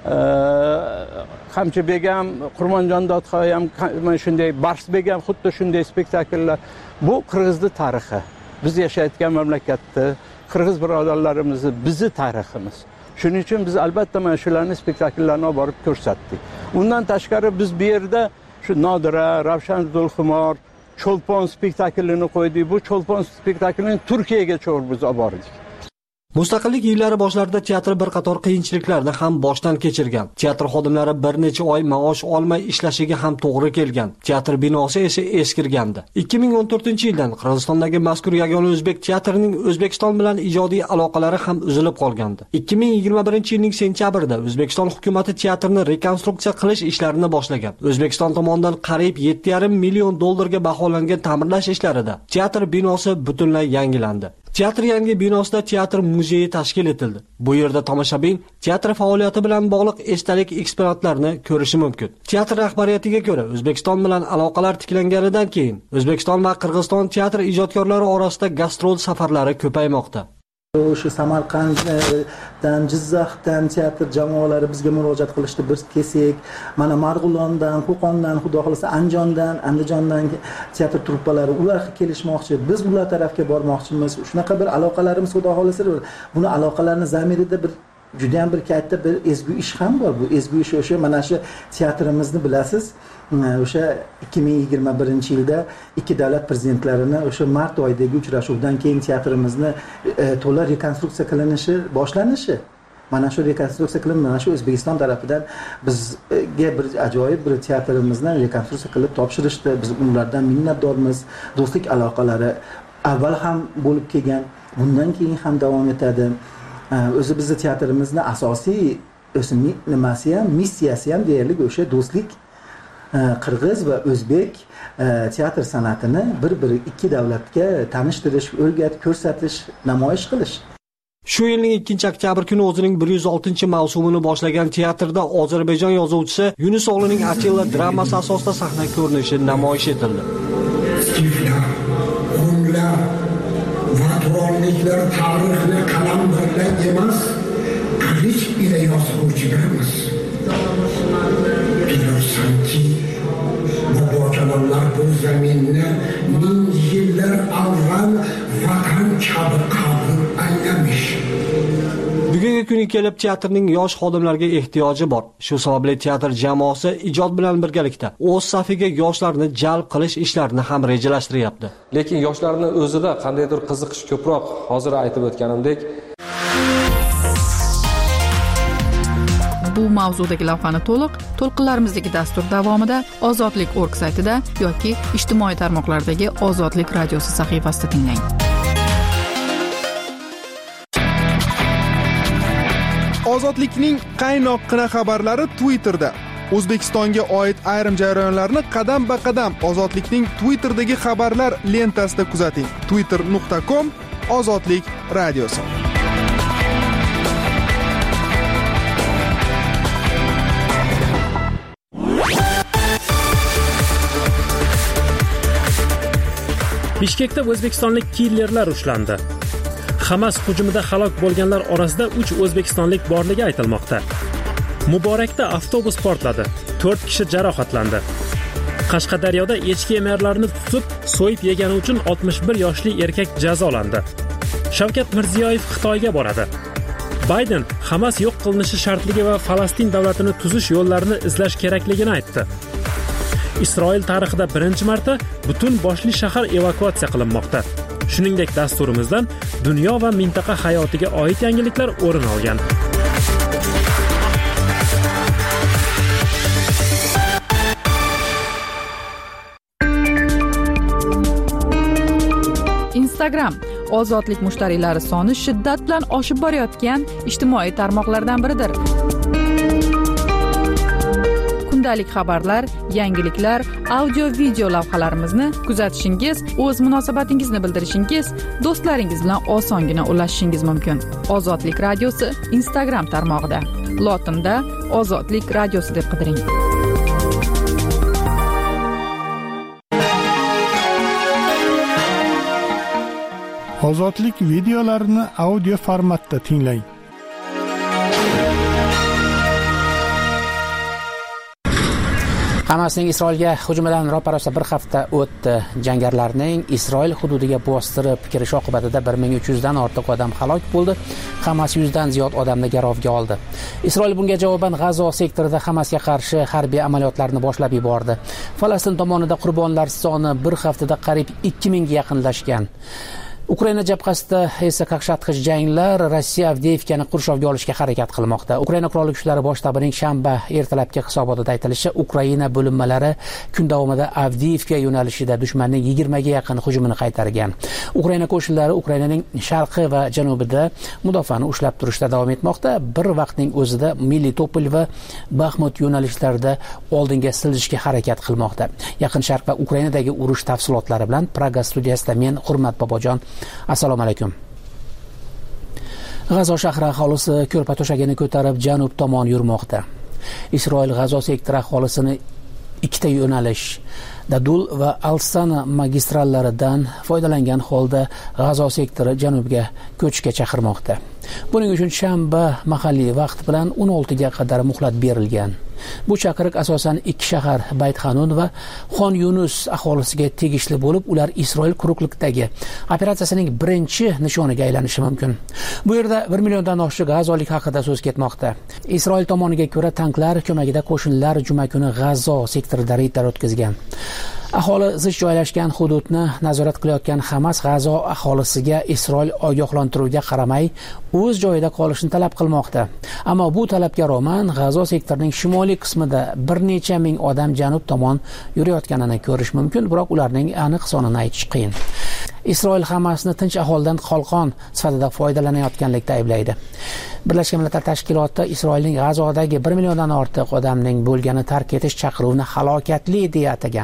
Qamchibey ham, Qurmonjon Dodxon ham mana shunday, Barsbek ham xuddi shunday spektakllar. Bu qirg'izning tarixi. Biz yashayotgan mamlakatda qirg'iz birodarlarimizni bizi tariximiz. Shuning uchun biz albatta mana shularni spektakllarni olib borib ko'rsatdik. Undan tashqari biz bu yerda shu Nodira, Ravshan Zulxumor, Cho'lpon spektaklini qo'ydik. Bu Cho'lpon spektaklini Turkiyaga biz olib bordik. Mustaqillik yillari boshlarida teatr bir qator qiyinchiliklarni ham boshdan kechirgan. Teatr xodimlari bir necha oy maosh olmay ishlashiga ham to'g'ri kelgan. Teatr binosi esa eskirgandi. 2014-yildan Qirg'izistondagi mazkur yagona o'zbek teatrining O'zbekiston bilan ijodiy aloqalari ham uzilib qolgandi. 2021-yilning sentyabrida O'zbekiston hukumatı teatrni rekonstruksiya qilish ishlarini boshlagan. O'zbekiston tomonidan qariyb 7,5 million dollarga baholangan ta'mirlash ishlarida teatr binosi butunlay yangilandi. Teatr yangi binosida teatr muzeyi tashkil etildi. Bu yerda tomoshabin teatr faoliyati bilan bog'liq esdalik eksponatlarini ko'rishi mumkin. Teatr rahbariyatiga ko'ra, O'zbekiston bilan aloqalar tiklanganidan keyin O'zbekiston va Qirg'iziston teatr ijodkorlari orasida gastrol safarlari ko'paymoqda. O'sha Samarqanddan, Jizzaxdan teatr jamoalari bizga murojaat qilishdi. Biz kelsak, mana Marg'ilondan, Qo'qondan, xudo xolasa Andijondan, Andijondan teatr truppalari ular kelishmoqchi. Biz ular tarafga bormoqchimiz. Shunaqa bir aloqalarimiz xudo xolasa. Buni aloqalarni zamirida bir juda ham bir katta bir ezgu ish ham bor. Bu ezgu ish o'sha mana shu teatrimizni bilasiz. O'sha 2021-yilda ikki davlat prezidentlarini o'sha mart oyidagi uchrashuvdan keyin teatrimizni to'la rekonstruksiya qilinishi boshlanishi. Mana shu rekonstruksiya qilinib, mana shu O'zbekiston tarafidan bizga bir ajoyib bir teatrimizni rekonstruksiya qilib topshirishdi. Biz ulardan minnatdormiz. Do'stlik aloqalari avval ham bo'lib kelgan, bundan keyin ham davom etadi. O'zi bizning teatrimizni asosiy nimasi ham, missiyasi ham deyarli o'sha do'stlik, qirg'iz va o'zbek teatr san'atini bir-biri ikki davlatga tanishtirish, o'rgat, ko'rsatish, namoyish qilish. Shu yilning 2-oktyabr kuni o'zining 106-mavsumini boshlagan teatrda Ozarbayjon yozuvchisi Yunus o'g'lining Atilla dramasi asosida sahna ko'rinishi namoyish etildi. Skiflar, rumlar va turonliklar tarixni qalam bilan emas, qilich bilan yozuvchilarimiz. Bilirsanki, bobojonlar bu zaminni ming yillar avval vatan kabi qabul aylamish. Bugungi kuni kelib teatrning yosh xodimlarga ehtiyoji bor. Shu sababli teatr jamoasi ijod bilan birgalikda o'z safiga yoshlarni jalb qilish ishlarini ham rejalashtiryapti. Lekin yoshlarni o'zida qandaydir qiziqish ko'proq. Hozir aytib o'tganimdek, bu mavzudagi lavhani to'lqinlarimizdagi dastur davomida Ozodlik.org saytida yoki ijtimoiy tarmoqlardagi Ozodlik radiosi sahifasida tinglang. Ozodlikning qaynoqqina xabarlari Twitterda. O'zbekistonga oid ayrim jarayonlarni qadam-ba-qadam Ozodlikning Twitter'dagi xabarlar lentasida kuzating. twitter.com/Ozodlik radiosi. Bishkekda o'zbekistonlik killerlar ushlandi. Hamas hujumida halok bo'lganlar orasida 3 o'zbekistonlik borligi aytilmoqda. Muborakda avtobus portladi. 4 kishi jarohatlandi. Qashqadaryoda echki emarlarini tutib, so'yib yegani uchun 61 yoshli erkak jazolandi. Shavkat Mirziyoyev Xitoyga boradi. Bayden Hamas yo'q qilinishi shartligi va Falastin davlatini tuzish yo'llarini izlash kerakligini aytdi. Isroil tarixida birinchi marta butun boshli shahar evakuatsiya qilinmoqda. Shuningdek, dasturimizdan dunyo va mintaqa hayotiga oid yangiliklar o'rin olgan. Instagram ozodlik mushtariylari soni shiddat bilan oshib borayotgan ijtimoiy tarmoqlardan biridir. Kundalik xabarlar, yangiliklar, audio-video lavhalarimizni kuzatishingiz, o'z munosabatingizni bildirishingiz, do'stlaringiz bilan osongina ulashishingiz mumkin. Ozodlik radiosi Instagram tarmog'ida. Lotinda Ozodlik radiosi deb qidiring. Ozodlik videolarini audio formatda tinglang. Hamasning Isroilga hujumidan ro'parosa bir hafta o'tdi. Jangarilarning Isroil hududiga bostirib kirish oqibatida 1300 dan ortiq odam halok bo'ldi. Hamas 100 dan ziyod odamni garovga oldi. Isroil bunga javoban G'azo sektorida Hamasga qarshi harbiy amaliyotlarni boshlab yubordi. Falastin tomonida qurbonlar soni bir haftada qariyb 2000 ga yaqinlashgan. Ukraina jabhasida esa qaqshatqich janglar Rossiya Avdiivkani qurshovga olishga harakat qilmoqda. Ukraina qurolli kuchlari bosh shtabining shanba ertalabki hisobotida aytilishicha, Ukraina bo'linmalari kun davomida Avdiivka yo'nalishida dushmanning 20 ga yaqin hujumini qaytargan. Ukraina qo'shinlari Ukrainaning sharqi va janubida mudofaani ushlab turishda davom etmoqda. Bir vaqtning o'zida Melitopol va Baxmut yo'nalishlarida oldinga siljishga harakat qilmoqda. Yaqin Sharq va Ukrainadagi urush tafsilotlari bilan Praga studiyasida men Hurmat Bobojon. Assalomu alaykum. G'azo shahri aholisi ko'rpa to'shagini ko'tarib janub tomon yurmoqda. Isroil G'azo sektori aholisini ikkita yo'nalish Dadul va Alsana magistrallaridan foydalangan holda G'azo sektori janubiga ko'chishga chaqirmoqda. Buning uchun shanba mahalliy vaqt bilan 16 ga qadar muhlat berilgan. Bu chaqiriq asosan ikki shahar Bayt Hanun va Xon Yunus aholisiga tegishli bo'lib, ular Isroil quruqlikdagi operatsiyasining birinchi nishoniga aylanishi mumkin. Bu yerda 1 milliondan oshiq g'azolik haqida so'z ketmoqda. Isroil tomoniga ko'ra, tanklar ko'magida qo'shinlar juma kuni G'azo sektorida reydlar o'tkazgan. Aholi zich joylashgan hududni nazorat qilayotgan Hamas G'azo aholisiga Isroil ogohlantiruviga qaramay o'z joyida qolishni talab qilmoqda. Ammo bu talabga rag'men G'azo sektorining shimoliy qismida bir necha ming odam janub tomon yurayotganini ko'rish mumkin, biroq ularning aniq sonini aytish qiyin. Isroil Hamasni tinch aholidan qalqon sifatida foydalanayotganlikda ayblaydi. Birlashgan Millatlar Tashkiloti Isroilning G'azodagi 1 milliondan ortiq odamning bo'lgani tark etish chaqiruvini halokatli deya atagan.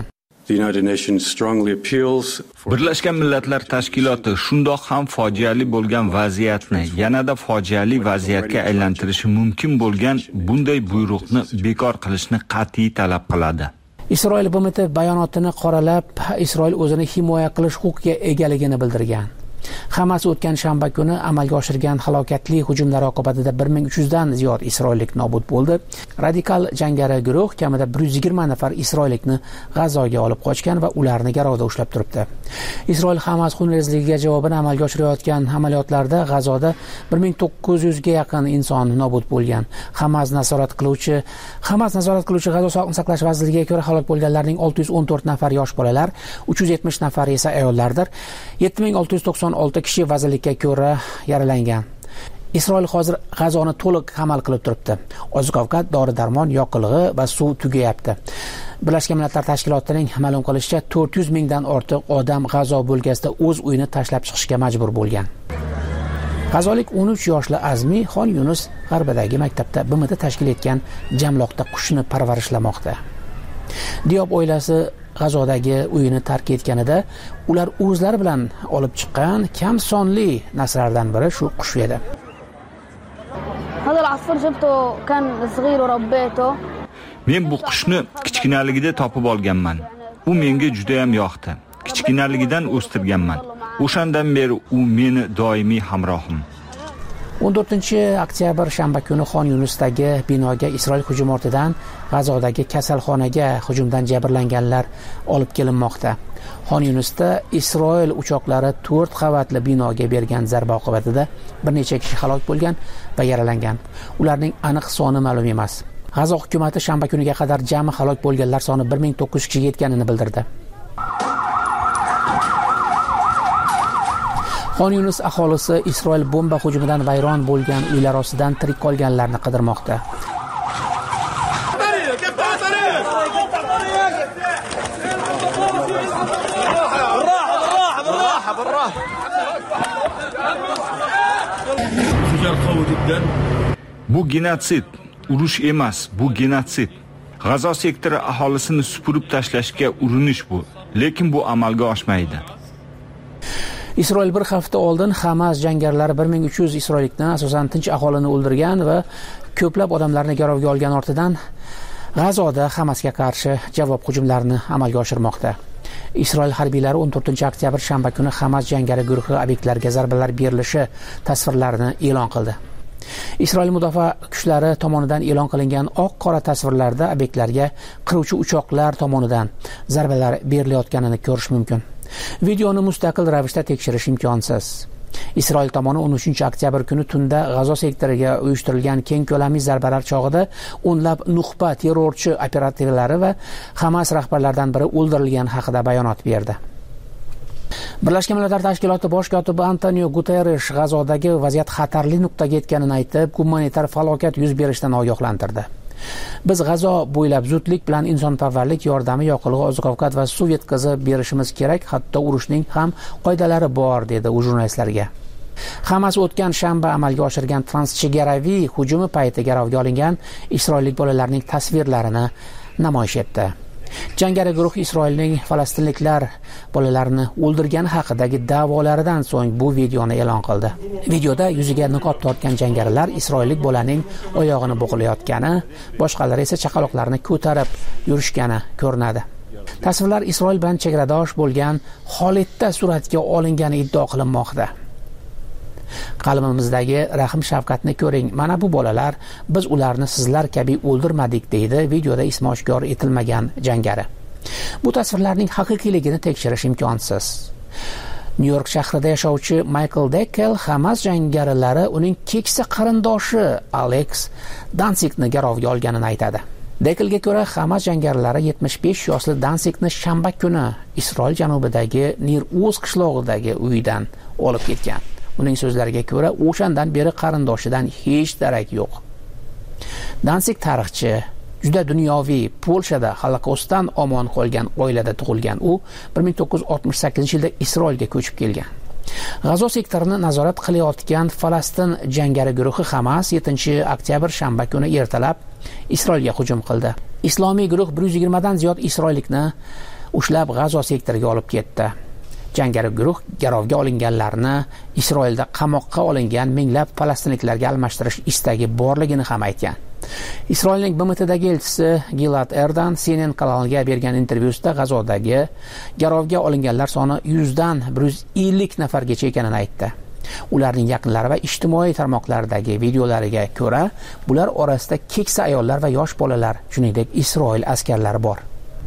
Birlashgan Millatlar Tashkiloti shundoq ham fojiali bo'lgan vaziyatni yanada fojiali vaziyatga aylantirishi mumkin bo'lgan bunday buyruqni bekor qilishni qat'iy talab qiladi. Isroil BMT bayonotini qoralab, Isroil o'zini himoya qilish huquqiga egaligini bildirgan. Hamas o'tgan shanba kuni amalga oshirgan halokatli hujumlar oqibatida 1300 dan ziyod isroillik nobud bo'ldi. Radikal jangari guruh kamida 120 nafar isroillikni G'azoga olib qochgan va ularni garovda ushlab turibdi. Isroil Hamas xunrezligiga javoban amalga oshirayotgan amaliyotlarda G'azoda 1900 ga yaqin inson nobud bo'lgan. Hamas nazorat qiluvchi G'azo sog'liqni saqlash vazirligiga ko'ra halok bo'lganlarning 614 nafar yosh bolalar, 370 nafari esa ayollardir. 7696 kishi vazirlikka ko'ra yaralangan. Isroil hozir G'azoni to'liq amal qilib turibdi. Oziq-ovqat, dori-darmon, yoqilg'i va suv tugayapti. Birlashgan Millatlar Tashkilotining ma'lum qilishicha 400 mingdan ortiq odam G'azo bo'lgasida o'z uyini tashlab chiqishga majbur bo'lgan. G'azolik 13 yoshli Azmi Xon Yunus g'arbidagi maktabda BMT tashkil etgan jamloqda qushni parvarishlamoqda. Diyob oilasi G'azodagi uyini tark etganida ular o'zlari bilan olib chiqqan kam sonli narsalardan biri shu qush edi. Men bu qushni kichkinaligida topib olganman. U menga juda ham yoqdi. Kichkinaligidan o'stirganman. O'shandan beri u meni doimiy hamrohim. 14-oktyabr shanba kuni Xon Yunusdagi binoga Isroil hujumi ortidan G'azodagi kasalxonaga hujumdan jabrlanganlar olib kelinmoqda. Xon Yunusda Isroil uchoqlari 4 qavatli binoga bergan zarba oqibatida bir necha kishi halok bo'lgan va yaralangan. Ularning aniq soni ma'lum emas. G'azo hukumatı shanba kuniga qadar jami halok bo'lganlar soni 1900 kishiga yetganini bildirdi. Xon Yunus aholisi Isroil bomba hujumidan vayron bo'lgan uylar ostidan tirik qolganlarni qidirmoqda. Bu genotsid, urush emas, bu genotsid. G'azo sektori aholisini supurib tashlashga urinish bu, lekin bu amalga oshmaydi. Isroil bir hafta oldin Hamas jangarilari 1300 isroillikni asosan tinch aholini o'ldirgan va ko'plab odamlarni garovga olgan ortidan G'azoda Hamasga qarshi javob hujumlarini amalga oshirmoqda. Isroil harbiylari 14-oktyabr shanba kuni Hamas jangari guruhi obyektlarga zarbalar berilishi tasvirlarini e'lon qildi. Isroil mudofaa kuchlari tomonidan e'lon qilingan oq-qora tasvirlarda obyektlarga qiruvchi uchoqlar tomonidan zarbalar berilayotganini ko'rish mumkin. Videoni mustaqil ravishda tekshirish imkonsiz. Isroil tomoni 13-oktyabr kuni tunda G'azo sektoriga uyushtirilgan keng ko'lamli zarbalar chog'ida o'nlab nuxba terrorchi operativlari va Hamas rahbarlaridan biri o'ldirilgani haqida bayonot berdi. Birlashgan Millatlar Tashkiloti bosh kotibi Antonio Guterres G'azodagi vaziyat xatarli nuqtaga yetganini aytib, gumanitar falokat yuz berishidan ogohlantirdi. Biz G'azo bo'ylab zudlik bilan insonparvarlik yordami, yoqilg'i, oziq-ovqat va suv yetkazib berishimiz kerak, hatto urushning ham qoidalari bor, dedi u jurnalistlarga. Hamas o'tgan shanba amalga oshirgan transchegaraviy hujumi payti garovga olingan isroillik bolalarning tasvirlarini namoyish etdi. Jangari guruh Isroilning falastinliklar bolalarini o'ldirgani haqidagi da'volaridan so'ng bu videoni e'lon qildi. Videoda yuziga niqob tortgan jangarilar isroillik bolaning oyog'ini bo'g'layotgani, boshqalari esa chaqaloqlarni ko'tarib yurishgani ko'rinadi. Tasvirlar Isroil bilan chegaradosh bo'lgan holatda suratga olingani iddio qilinmoqda. Qalbimizdagi rahm shafqatni ko'ring. Mana bu bolalar, biz ularni sizlar kabi o'ldirmadik, deydi videoda ismi oshkor etilmagan jangari. Bu tasvirlarning haqiqiyligini tekshirish imkonsiz. Nyu-York shahrida yashovchi Michael Deckel Hamas jangarilari uning keksa qarindoshi Alex Dansigni garovga olganini aytadi. Deckelga ko'ra, Hamas jangarilari 75 yoshli Dansigni shanba kuni Isroil janubidagi Nir Uz qishlog'idagi uyidan olib ketgan. Uning so'zlariga ko'ra, o'shandan beri qarindoshidan hech darak yo'q. Dansig tarixchi, juda dunyoviy, Polshada Holokaustdan omon qolgan oilada tug'ilgan. U 1968-yilda Isroilga ko'chib kelgan. G'azo sektorini nazorat qilayotgan Falastin jangari guruhi Hamas 7-oktyabr shanba kuni ertalab Isroilga hujum qildi. Islomiy guruh 120 dan ziyod isroillikni ushlab G'azo sektoriga olib ketdi. Jangari guruh garovga olinganlarni Isroilda qamoqqa olingan minglab falastinliklarga almashtirish istagi borligini ham aytgan. Isroilning BMTdagi elchisi Gilad Erdan CNN kanaliga bergan intervyusida G'azodagi garovga olinganlar soni 100 dan 150 nafargacha ekanini aytdi. Ularning yaqinlari va ijtimoiy tarmoqlardagi videolariga ko'ra, bular orasida keksa ayollar va yosh bolalar, shuningdek Isroil askarlari bor.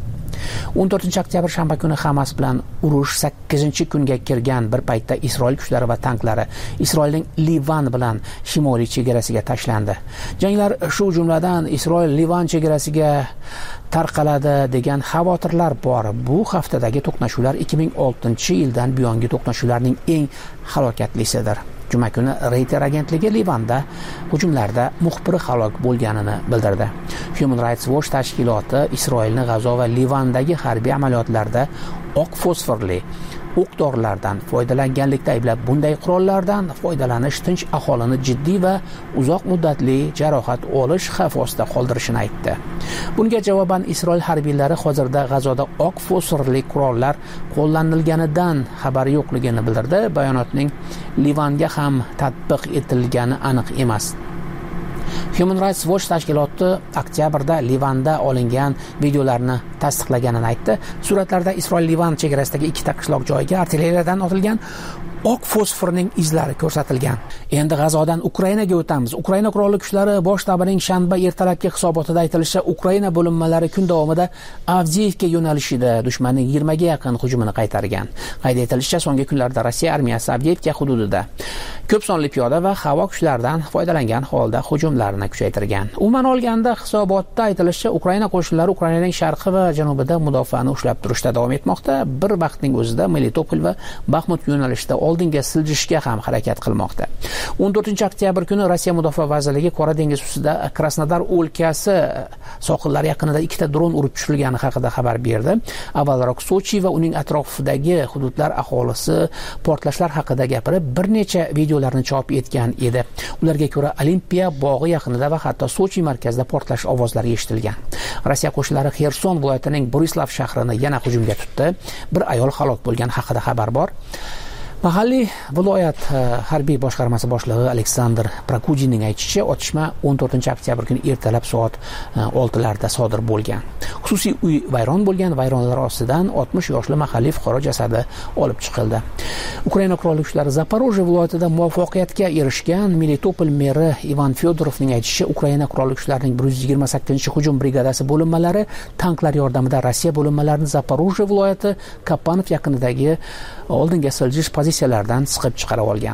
14-oktyabr shanba kuni Hamas bilan urush 8-kunga kirgan bir paytda Isroil kuchlari va tanklari Isroilning Livan bilan shimoliy chegarasiga tashlandi. Janglar shu jumladan Isroil Livan chegarasiga tarqaladi degan xavotirlar bor. Bu haftadagi to'qnashuvlar 2006-yildan buyongi to'qnashuvlarning eng halokatlisidir. Juma kuni Reuters agentligi Livanda hujumlarda muxbiri halok bo'lganini bildirdi. Human Rights Watch tashkiloti Isroilni G'azo va Livandagi harbiy amaliyotlarda oq fosforli o'q-dorilardan foydalanganlikda ayblab, bunday qurollardan foydalanish tinch aholini jiddiy va uzoq muddatli jarohat olish xavfi ostida qoldirishini aytdi. Bunga javoban Isroil harbiylari hozirda G'azoda oq fosforli qurollar qo'llanilganidan xabari yo'qligini bildirdi. Bayonotning Livanga ham tatbiq etilgani aniq emas. Human Rights Watch tashkiloti oktyabrda Livanda olingan videolarni tasdiqlaganini aytdi. Suratlarda Isroil-Livan chegarasidagi ikkita qishloq joyiga artilleriyadan otilgan oq fosforning izlari ko'rsatilgan. Endi G'azodan Ukrainaga o'tamiz. Ukraina qurolli kuchlari bosh shtabining shanba ertalabki hisobotida aytilishicha, Ukraina bo'linmalari kun davomida Avdiivka yo'nalishida dushmanning 20 ga yaqin hujumini qaytargan. Qayd etilishicha, so'nggi kunlarda Rossiya armiyasi Avdiivka hududida ko'p sonli piyoda va havo kuchlaridan foydalangan holda hujumlarni kuchaytirgan. Umuman olganda, hisobotda aytilishicha, Ukraina qo'shinlari Ukrainaning sharqi va janubida mudofaani ushlab turishda davom etmoqda. Bir vaqtning o'zida Melitopol va Baxmut yo'nalishida oldinga siljishga ham harakat qilmoqda. 14-oktyabr kuni Rossiya Mudofaa vazirligi Qora dengiz ustida Krasnodar o'lkasi sohillari yaqinida ikkita dron urib tushirilgani haqida xabar berdi. Avvalroq Sochi va uning atrofidagi hududlar aholisi portlashlar haqida gapirib, bir necha videolarni chop etgan edi. Ularga ko'ra, Olimpiya bog'i yaqinida va hatto Sochi markazida portlash ovozlari eshitilgan. Rossiya qo'shinlari Xerson viloyatining Borislav shahrini yana hujumga tutdi. Bir ayol halok bo'lgani haqida xabar bor. Mahalliy viloyat harbiy boshqarmasi boshlig'i Aleksandr Prokudinning aytishicha, otishma 14-oktyabr kuni ertalab soat 6larda sodir bo'lgan. Xususiy uy vayron bo'lgan, vayronlar ostidan 60 yoshli mahalliy fuqaro jasadi olib chiqildi. Ukraina qurolli kuchlari Zaporojye viloyatida muvaffaqiyatga erishgan. Melitopol meri Ivan Fyodorovning aytishicha, Ukraina qurolli kuchlarining 128-hujum brigadasi bo'linmalari tanklar yordamida Rossiya bo'linmalarini Zaporojye viloyati Kapanov yaqinidagi oldinga siljish pozitsiyalardan siqib chiqarib olgan.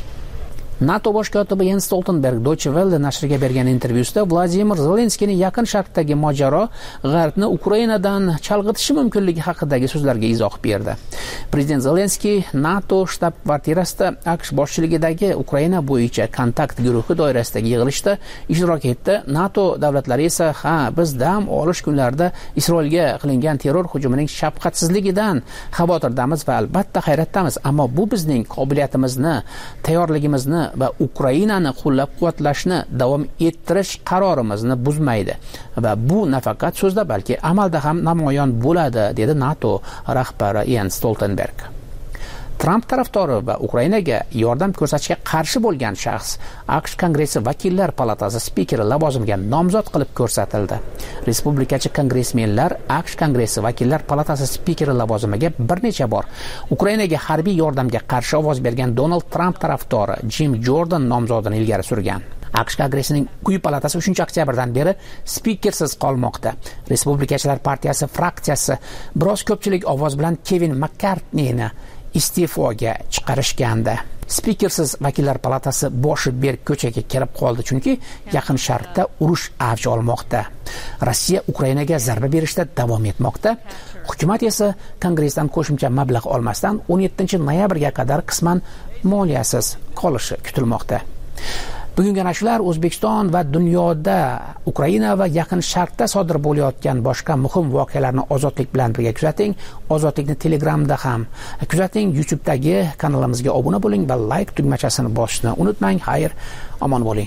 NATO bosh kotibi Jens Stoltenberg Deutsche Welle nashriga bergan intervyusida Vladimir Zelenskiyning yaqin sharqdagi mojaro G'arbni Ukrainadan chalg'itishi mumkinligi haqidagi so'zlarga izoh berdi. Prezident Zelenskiy NATO shtab-kvartirasida AQSh boshchiligidagi Ukraina bo'yicha kontakt guruhi doirasidagi yig'ilishda ishtirok etdi. NATO davlatlari esa, biz dam olish kunlarida Isroilga qilingan terror hujumining shafqatsizligidan xavotirdamiz va albatta hayratdamiz, ammo bu bizning qobiliyatimizni, tayyorligimizni va Ukrainani qo'llab-quvvatlashni davom ettirish qarorimizni buzmaydi va bu nafaqat so'zda, balki amalda ham namoyon bo'ladi, dedi NATO rahbari Jens Stoltenberg. Tramp tarafdori va Ukrainaga yordam ko'rsatishga qarshi bo'lgan shaxs AQSh Kongressi vakillar palatasi spikeri lavozimiga nomzod qilib ko'rsatildi. Respublikachi kongressmenlar AQSh Kongressi vakillar palatasi spikeri lavozimiga bir necha bor Ukrainaga harbiy yordamga qarshi ovoz bergan Donald Tramp tarafdori Jim Jordan nomzodini ilgari surgan. AQSh Kongressining quyi palatasi 3-oktyabrdan beri spikersiz qolmoqda. Respublikachilar partiyasi fraksiyasi biroz ko'pchilik ovoz bilan Kevin McCartneyni iste'foga chiqarishgandi. Spikersiz vakillar palatasi boshi berk ko'chaga kelib qoldi, chunki Yaqin Sharqda urush avj olmoqda. Rossiya Ukrainaga zarba berishda davom etmoqda. Hukumat esa Kongressdan qo'shimcha mablag' olmasdan 17-noyabrga qadar qisman moliyasiz qolishi kutilmoqda. Bugungi nashrlar O'zbekiston va dunyoda Ukraina va Yaqin Sharqda sodir bo'layotgan boshqa muhim voqealarni Ozodlik bilan birga kuzating. Ozodlikni Telegramda ham kuzating. YouTube'dagi kanalimizga obuna bo'ling va like tugmachasini bosishni unutmang. Xayr, omon bo'ling.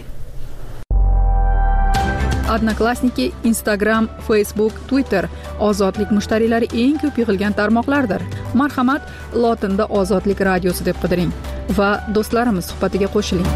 Odnoklassniki, Instagram, Facebook, Twitter ozodlik mushtariylari eng ko'p yig'ilgan tarmoqlardir. Marhamat, lotinda Ozodlik radiosi deb qidiring va do'stlarimiz suhbatiga qo'shiling.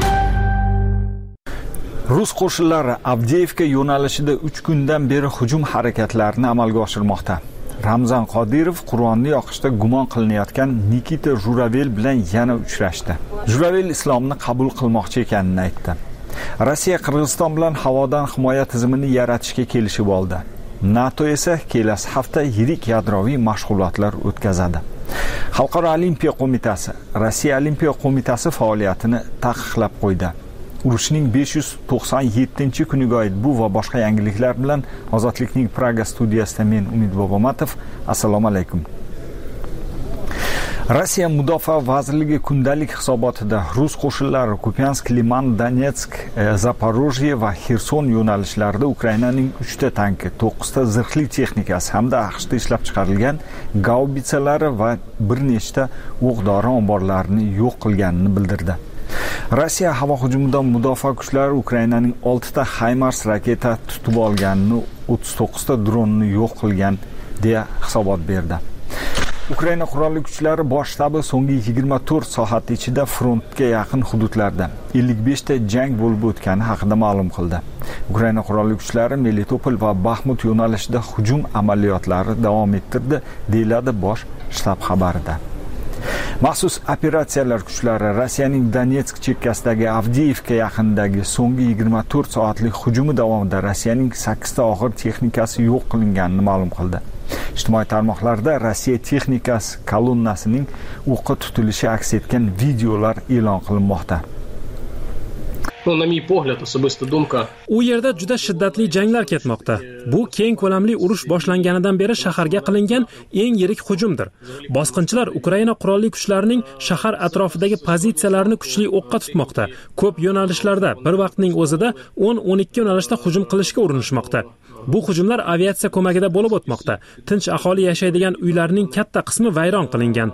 Rus qo'shinlari Avdiivka yo'nalishida 3 kundan beri hujum harakatlarini amalga oshirmoqda. Ramzan Qodirov Qur'onni yoqishda gumon qilinayotgan Nikita Juravel bilan yana uchrashdi. Juravel islomni qabul qilmoqchi ekanini aytdi. Rossiya Qirg'iziston bilan havodan himoya tizimini yaratishga kelishib oldi. NATO esa kelasi hafta yirik yadroviy mashg'ulotlar o'tkazadi. Xalqaro olimpiya qo'mitasi Rossiya olimpiya qo'mitasi faoliyatini taqiqlab qo'ydi. Urushning 597-kuniga oid bu va boshqa yangiliklar bilan Ozodlikning Praga studiyasida men Umid Bobomatov. Assalomu alaykum. Rossiya Mudofaa vazirligi kundalik hisobotida Rus qo'shinlari Kupiansk, Liman, Donetsk, Zaporojye va Xerson yo'nalishlarida Ukrainaning 3 ta tanki, 9 ta zirhli texnikasi hamda AQShda ishlab chiqarilgan gaubitsalari va bir nechta o'q-dori omborlarini yo'q qilganini bildirdi. Rossiya havo hujumidan mudofaa kuchlari Ukrainaning 6 ta HIMARS raketa tutib olganini, 39 ta dronni yo'q qilgan deya hisobot berdi. Ukraina qurolli kuchlari bosh shtabi so'nggi 24 soat ichida frontga yaqin hududlarda 55 ta jang bo'lib o'tgani haqida ma'lum qildi. Ukraina qurolli kuchlari Melitopol va Baxmut yo'nalishida hujum amaliyotlari davom ettirdi, deyiladi bosh shtab xabarida. Maxsus operatsiyalar kuchlari Rossiyaning Donetsk chekkasidagi Avdiivka yaqinidagi so'nggi 24 soatlik hujumi davomida Rossiyaning 8 ta og'ir texnikasi yo'q qilinganini ma'lum qildi. Ijtimoiy tarmoqlarda Rossiya texnikasi kolonnasining o'qqa tutilishi aks etgan videolar e'lon qilinmoqda. U yerda juda shiddatli janglar ketmoqda. Bu keng ko'lamli urush boshlanganidan beri shaharga qilingan eng yirik hujumdir. Bosqinchilar Ukraina qurolli kuchlarining shahar atrofidagi pozitsiyalarini kuchli o'qqa tutmoqda. Ko'p yo'nalishlarda bir vaqtning o'zida 10-12 yo'nalishda hujum qilishga urinishmoqda. Bu hujumlar aviatsiya ko'magida bo'lib o'tmoqda. Tinch aholi yashaydigan uylarning katta qismi vayron qilingan.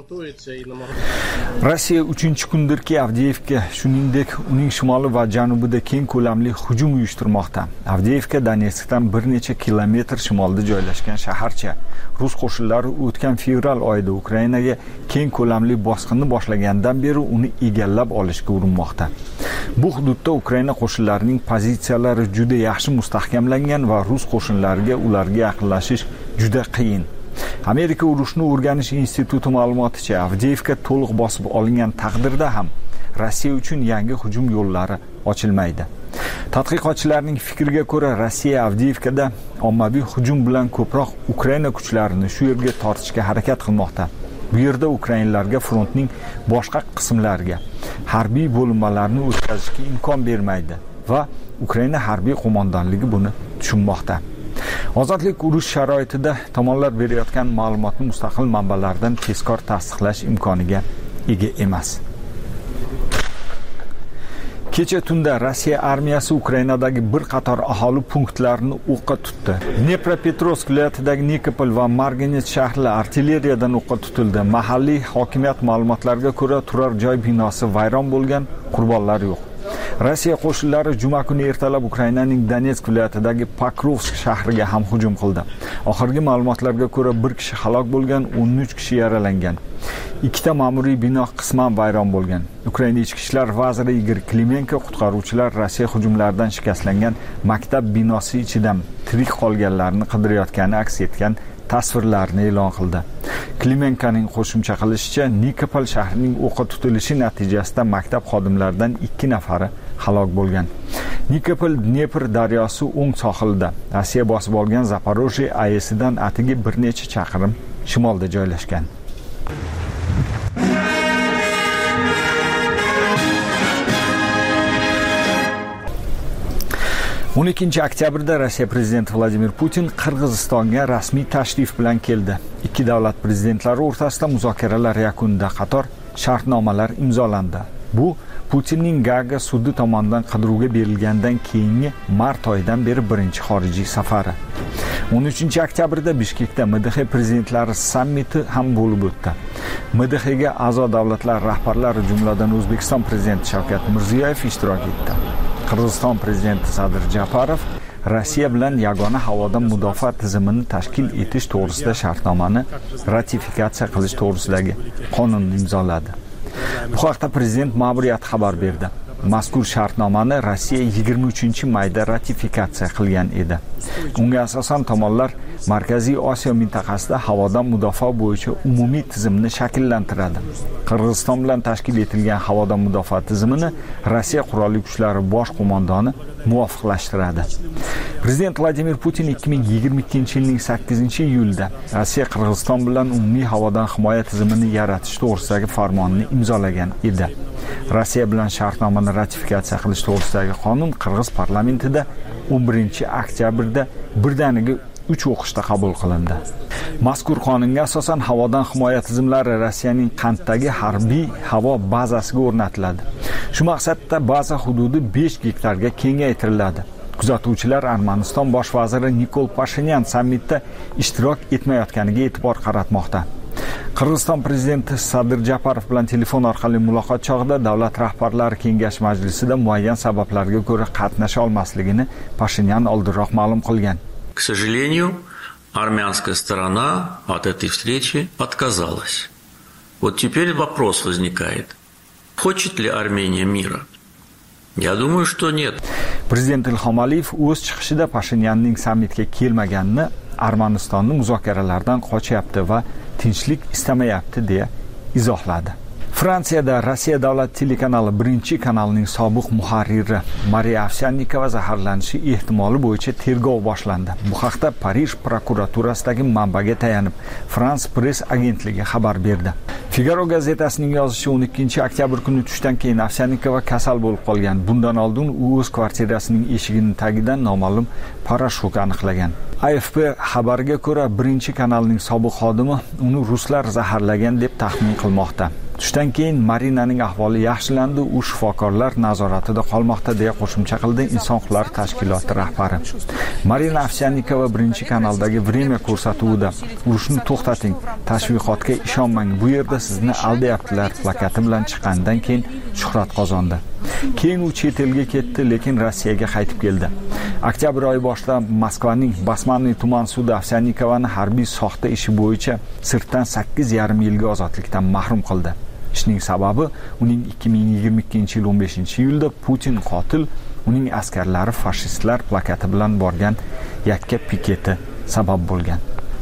Rossiya 3-kundirki Avdiivka, shuningdek uning shimoli va janubida keng ko'lamli hujum uyushtirmoqda. Avdiivka Donetskdan bir necha kilometr shimolda joylashgan shaharcha. Rus qo'shinlari o'tgan fevral oyida Ukrainaga keng ko'lamli bosqinni boshlagandan beri uni egallab olishga urinmoqda. Bu hududda Ukraina qo'shinlarining pozitsiyalari juda yaxshi mustahkamlangan va rus qo'shinlariga ularga yaqinlashish juda qiyin. Amerika urushni o'rganish instituti ma'lumoticha, Avdiivka to'liq bosib olingan taqdirda ham Rossiya uchun yangi hujum yo'llari ochilmaydi. Tadqiqotchilarning fikriga ko'ra, Rossiya Avdiivkada ommaviy hujum bilan ko'proq Ukraina kuchlarini shu yerga tortishga harakat qilmoqda. Bu yerda ukrainlarga frontning boshqa qismlariga harbiy bo'linmalarni o'tkazishga imkon bermaydi va Ukraina harbiy qo'mondonligi buni tushunmoqda. Ozodlik urush sharoitida tomonlar berayotgan ma'lumotni mustaqil manbalardan tezkor tasdiqlash imkoniga ega emas. Kecha tunda Rossiya armiyasi Ukrainadagi bir qator aholi punktlarini o'qqa tutdi. Dnepropetrovsk viloyatidagi Nikopol va Marganets shaharlari artilleriyadan o'qqa tutildi. Mahalliy hokimiyat ma'lumotlariga ko'ra, turar joy binosi vayron bo'lgan, qurbonlar yo'q. Rossiya qo'shinlari juma kuni ertalab Ukrainaning Donetsk viloyatidagi Pokrovsk shahriga ham hujum qildi. Oxirgi ma'lumotlarga ko'ra 1 kishi halok bo'lgan, 13 kishi yaralangan. Ikkita ma'muriy bino qisman vayron bo'lgan. Ukraina ichki ishlar vaziri Igor Klimenko qutqaruvchilar Rossiya hujumlaridan shikastlangan maktab binosi ichidan tirik qolganlarni qidirayotgani aks etgan tasvirlarni e'lon qildi. Klimenkoning qo'shimcha qilishicha, Nikopol shahrining o'qqa tutilishi natijasida maktab xodimlaridan 2 nafari halok bo'lgan. Nikopol Dnepr daryosi o'ng sohilida, Rossiya bosib olgan Zaporojye AESidan atigi bir necha chaqirim shimolda joylashgan. 12 oktyabrda Rossiya prezidenti Vladimir Putin Qirg'izistonga rasmiy tashrif bilan keldi. Ikki davlat prezidentlari o'rtasida muzokaralar yakunida qator shartnomalar imzolandi. Bu Putinning Gaaga sudi tomonidan qidiruvga berilgandan keyingi mart oyidan beri birinchi xorijiy safari. 13 oktyabrda Bishkekda MDH prezidentlari sammiti ham bo'lib o'tdi. MDHga a'zo davlatlar rahbarlari jumladan O'zbekiston prezidenti Shavkat Mirziyoyev ishtirok etdi. Qirg'iziston prezidenti Sadir Japarov Rossiya bilan yagona havodan mudofaa tizimini tashkil etish to'g'risida shartnomani ratifikatsiya qilish to'g'risidagi qonunni imzoladi. Bu haqda prezident ma'muriyati xabar berdi. Mazkur shartnomani Rossiya 23-mayda ratifikatsiya qilgan edi. Unga asosan tomonlar Markaziy Osiyo mintaqasida havodan mudofaa bo'yicha umumiy tizimni shakllantiradi. Qirg'iziston bilan tashkil etilgan havodan mudofaa tizimini Rossiya qurolli kuchlari bosh qo'mondoni muvofiqlashtiradi. Prezident Vladimir Putin 2022-yilning 8-iyulida Rossiya Qirg'iziston bilan umumiy havodan himoya tizimini yaratish to'g'risidagi farmonni imzolagan edi. Rossiya bilan shartnomani ratifikatsiya qilish to'g'risidagi qonun Qirg'iz parlamentida 11 oktyabrda birdaniga 3 o'qishda qabul qilindi. Mazkur qonunga asosan havodan himoya tizimlari Rossiyaning Qanddagi harbiy havo bazasiga o'rnatiladi. Shu maqsadda baza hududi 5 gektarga kengaytiriladi. Kuzatuvchilar Armaniston bosh vaziri Nikol Pashinyan sammitda ishtirok etmayotganiga e'tibor qaratmoqda. Qirg'iziston prezidenti Sadir Japarov bilan telefon orqali muloqot chog'ida davlat rahbarlari kengash majlisida muayyan sabablarga ko'ra qatnasha olmasligini Pashinyan oldinroq ma'lum qilgan. К сожалению, армянская сторона от этой встречи отказалась. Вот теперь вопрос возникает: хочет ли Армения мира? Я думаю, что нет. Prezident Ilhom Aliyev o'z chiqishida Pashinyanning sammitga kelmaganini, Armanistonni muzokaralardan qochyapti va tinchlik istamayapti deya izohladi. Fransiyada Rossiya davlat telekanali 1-kanalning sobiq muharriri Mariya Ovsyannikova zaharlanishi ehtimoli bo'yicha tergov boshlandi. Bu haqda Parij prokuraturasidagi manbaga tayanib France Press agentligi xabar berdi. Figaro gazetasining yozishicha 12 oktyabr kuni tushdan keyin Ovsyannikova kasal bo'lib qolgan. Bundan oldin u o'z kvartirasining eshigining tagidan noma'lum parashyut aniqlagan. AFP xabariga ko'ra 1-kanalning sobiq xodimi uni ruslar zaharlagan deb taxmin qilmoqda. Tushdan keyin Marinaning ahvoli yaxshilandi, u shifokorlar nazoratida qolmoqda deya qo'shimcha qildi Inson huquqlari tashkiloti rahbari. Marina Ovsyannikova 1-kanaldagi Время ko'rsatuvida urushni to'xtating, tashviqotga ishonmang, bu yerda sizni aldayaptilar plakati bilan chiqqandan keyin shuhrat qozondi. Keyin u chet elga ketdi, lekin Rossiyaga qaytib keldi. Oktyabr oyi boshida Moskvaning Basmanniy tuman sudi Ovsyanikovani harbiy soxta ishi bo'yicha sirtdan 8,5 yilga ozodlikdan mahrum qildi. Ishning sababi uning 2022-yil 15-iyulda Putin qotil, uning askarlari fashistlar plakati bilan borgan yakka piketi sabab bo'lgan.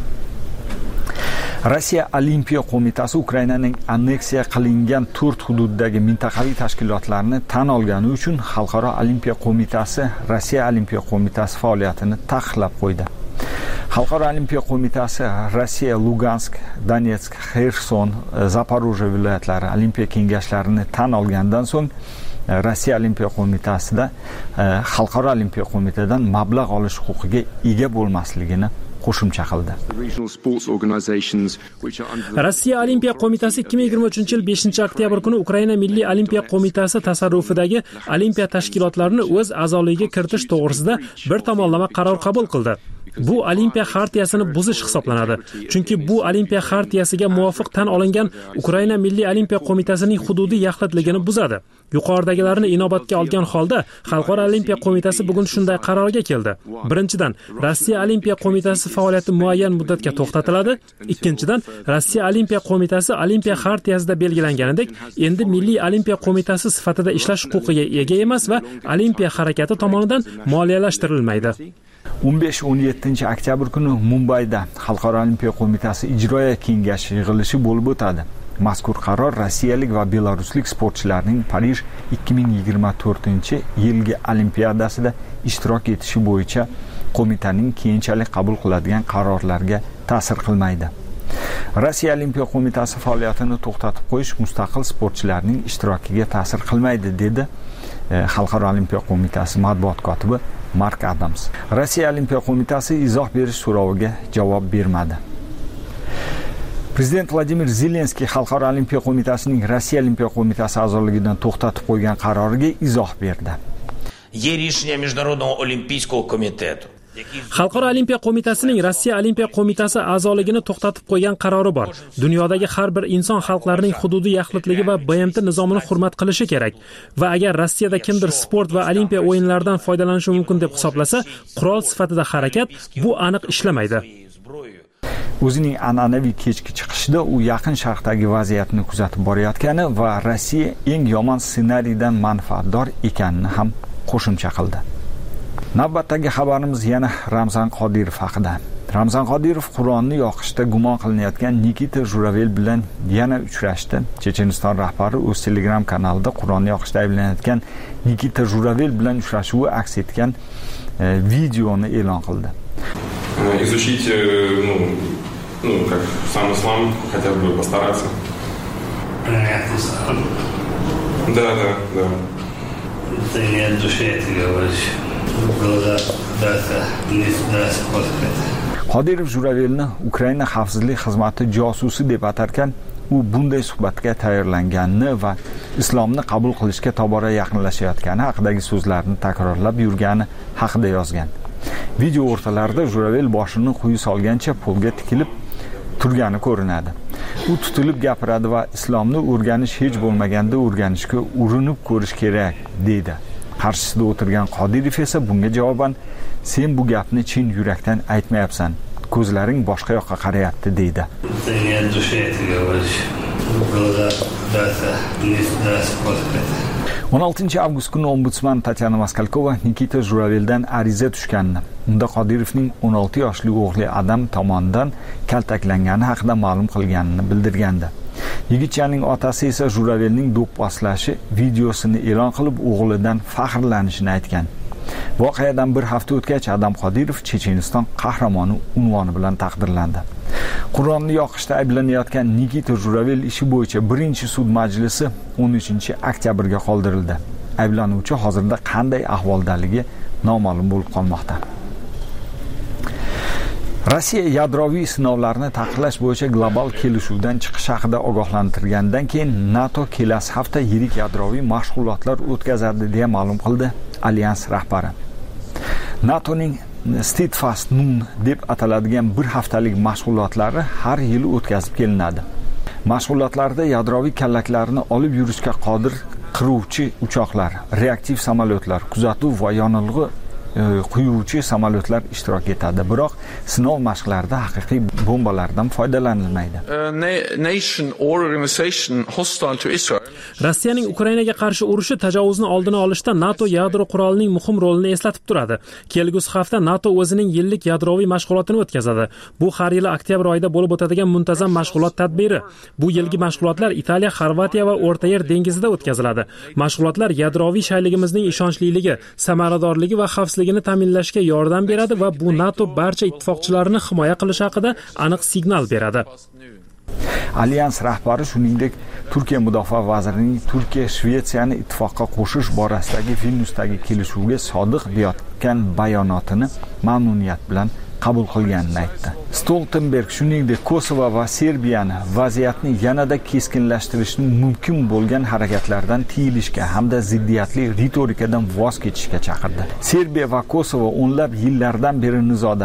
Rossiya Olimpiya qo'mitasi Ukrainaning anneksiya qilingan 4 hududdagi mintaqaviy tashkilotlarni tan olgani uchun Xalqaro Olimpiya qo'mitasi Rossiya Olimpiya qo'mitasi faoliyatini taqiqlab qo'ydi. Xalqaro Olimpiya qo'mitasi Rossiya, Lugansk, Donetsk, Xerson, Zaporojye viloyatlari olimpiya kengashlarini tan olgandan so'ng Rossiya Olimpiya qo'mitasida Xalqaro Olimpiya qo'mitadan mablag' olish huquqiga ega bo'lmasligini qo'shimcha qildi. Rossiya Olimpiya qo'mitasi 2023-yil 5-oktyabr kuni Ukraina Milliy Olimpiya qo'mitasi tasarrufidagi olimpiya tashkilotlarini o'z a'zoligiga kiritish to'g'risida bir tomonlama qaror qabul qildi. Bu Olimpiya xartiyasini buzish hisoblanadi. Chunki bu Olimpiya xartiyasiga muvofiq tan olingan Ukraina Milliy Olimpiya qo'mitasining hududiy yaxlitligini buzadi. Yuqoridagilarni inobatga olgan holda Xalqaro Olimpiya qo'mitasi bugun shunday qarorga keldi. Birinchidan, Rossiya Olimpiya qo'mitasi faoliyati muayyan muddatga to'xtatiladi. Ikkinchidan, Rossiya Olimpiya qo'mitasi Olimpiya xartiyasida belgilanganidek endi Milliy Olimpiya qo'mitasi sifatida ishlash huquqiga ega emas va Olimpiya harakati tomonidan moliyalashtirilmaydi. 15-17 oktyabr kuni Mumbayda Xalqaro Olimpiya qo'mitasi ijroiya kengashi yig'ilishi bo'lib o'tadi. Mazkur qaror rossiyalik va belaruslik sportchilarning Parij 2024-yilgi olimpiadasida ishtirok etishi bo'yicha qo'mitaning keyinchalik qabul qiladigan qarorlarga ta'sir qilmaydi. Rossiya Olimpiya qo'mitasi faoliyatini to'xtatib qo'yish mustaqil sportchilarning ishtirokiga ta'sir qilmaydi, dedi Xalqaro Olimpiya qo'mitasi matbuot kotibi Mark Adams. Rossiya Olimpiya qo'mitasi izoh berish so'roviga javob bermadi. Prezident Vladimir Zelenskiy Xalqaro Olimpiya qo'mitasining Rossiya Olimpiya qo'mitasi a'zoligidan to'xtatib qo'ygan qaroriga izoh berdi. Xalqaro Olimpiya qo'mitasining Rossiya Olimpiya qo'mitasi a'zoligini to'xtatib qo'ygan qarori bor. Dunyodagi har bir inson xalqlarining hududiy yaxlitligi va BMT nizomini hurmat qilishi kerak. Va agar Rossiyada kimdir sport va olimpiya o'yinlaridan foydalanishi mumkin deb hisoblasa, qurol sifatida harakat bu aniq ishlamaydi. O'zining an'anaviy kechki chiqishida u Yaqin Sharqdagi vaziyatni kuzatib borayotgani va Rossiya eng yomon ssenariydan manfaatdor ekanini ham qo'shimcha qildi. Navbatdagi xabarimiz yana Ramzan Qodirov haqida. Ramzan Qodirov Qur'onni yoqishda gumon qilinayotgan Nikita Juravel bilan yana uchrashdi. Checheniston rahbari o'z Telegram kanalida Qur'onni yoqishda ayblanayotgan Nikita Juravel bilan uchrashuvi aks etgan videoni e'lon qildi. Изучить, как сам ислам, хотят бы постараться. Принять ислам. Да. Ты не от души это говоришь. Глаза куда-то не смотрят. Qodirov Juravelni Ukraina xavfsizlik xizmati josusi deb atarkan, u bunday suhbatga tayyorlanganini va islomni qabul qilishga tobora yaqinlashayotgani haqidagi so'zlarni takrorlab yurgani haqida yozgan. Video o'rtalarida Juravel boshini quyi solgancha polga tikilib turgani ko'rinadi. U tutilib gapiradi va islomni o'rganish hech bo'lmaganda o'rganishga urinib ko'rish kerak, deydi. Qarshisida o'tirgan Qodirov esa bunga javoban, sen bu gapni chin yurakdan aytmayapsan, ko'zlaring boshqa yoqqa qarayapti, deydi. 16 avgust kuni ombudsman Tatyana Maskalkova Nikita Juraveldan ariza tushganini, unda Qodirovning 16 yoshli o'g'li Adam tomonidan kaltaklangani haqida ma'lum qilganini bildirgandi. Yigitchaning otasi esa Juravelning do'pposlashi videosini e'lon qilib, o'g'lidan faxrlanishini aytgan. Voqeadan bir hafta o'tgach, Adam Qodirov Checheniston qahramoni unvoni bilan taqdirlandi. Qur'onni yoqishda ayblanayotgan Nikita Juravel ishi bo'yicha birinchi sud majlisi 13 oktyabrga qoldirildi. Ayblanuvchi hozirda qanday ahvoldaligi noma'lum bo'lib qolmoqda. Rossiya yadroviy sinovlarni taqiqlash bo'yicha global kelishuvdan chiqish haqida ogohlantirgandan keyin NATO kelasi hafta yirik yadroviy mashg'ulotlar o'tkazadi deya ma'lum qildi Alyans rahbari. NATOning Steadfast Nun deb ataladigan bir haftalik mashg'ulotlari har yil o'tkazib kelinadi. Mashg'ulotlarda yadroviy kallaklarni olib yurishga qodir qiruvchi uchoqlar, reaktiv samolyotlar, kuzatuv va yonilg'i quyuvchi samolyotlar ishtirok etadi. Biroq sinov mashqlarida haqiqiy bombalardan foydalanilmaydi. Rossiyaning Ukrainaga qarshi urushi tajovuzni oldini olishda NATO yadro qurolining muhim rolini eslatib turadi. Kelgusi hafta NATO o'zining yillik yadroviy mashg'ulotini o'tkazadi. Bu har yili oktyabr oyida bo'lib o'tadigan muntazam mashg'ulot tadbiri. Bu yilgi mashg'ulotlar Italiya, Xorvatiya va O'rta Yer dengizida o'tkaziladi. Mashg'ulotlar yadroviy shayligimizning ishonchliligi, samaradorligi va xavfsizligini ta'minlashga yordam beradi va bu NATO barcha ittifoqchilarini himoya qilish haqida aniq signal beradi. Alyans rahbari shuningdek Turkiya mudofaa vazirining Turkiya Shvetsiyani ittifoqqa qo'shish borasidagi Vilnyusdagi kelishuvga sodiq deyotgan bayonotini mamnuniyat bilan qabul qilganini aytdi. Stoltenberg shuningdek Kosovo va Serbiyani vaziyatni yanada keskinlashtirishni mumkin bo'lgan harakatlardan tiyilishga hamda ziddiyatli ritorikadan voz kechishga chaqirdi. Serbiya va Kosovo o'nlab yillardan beri nizoda.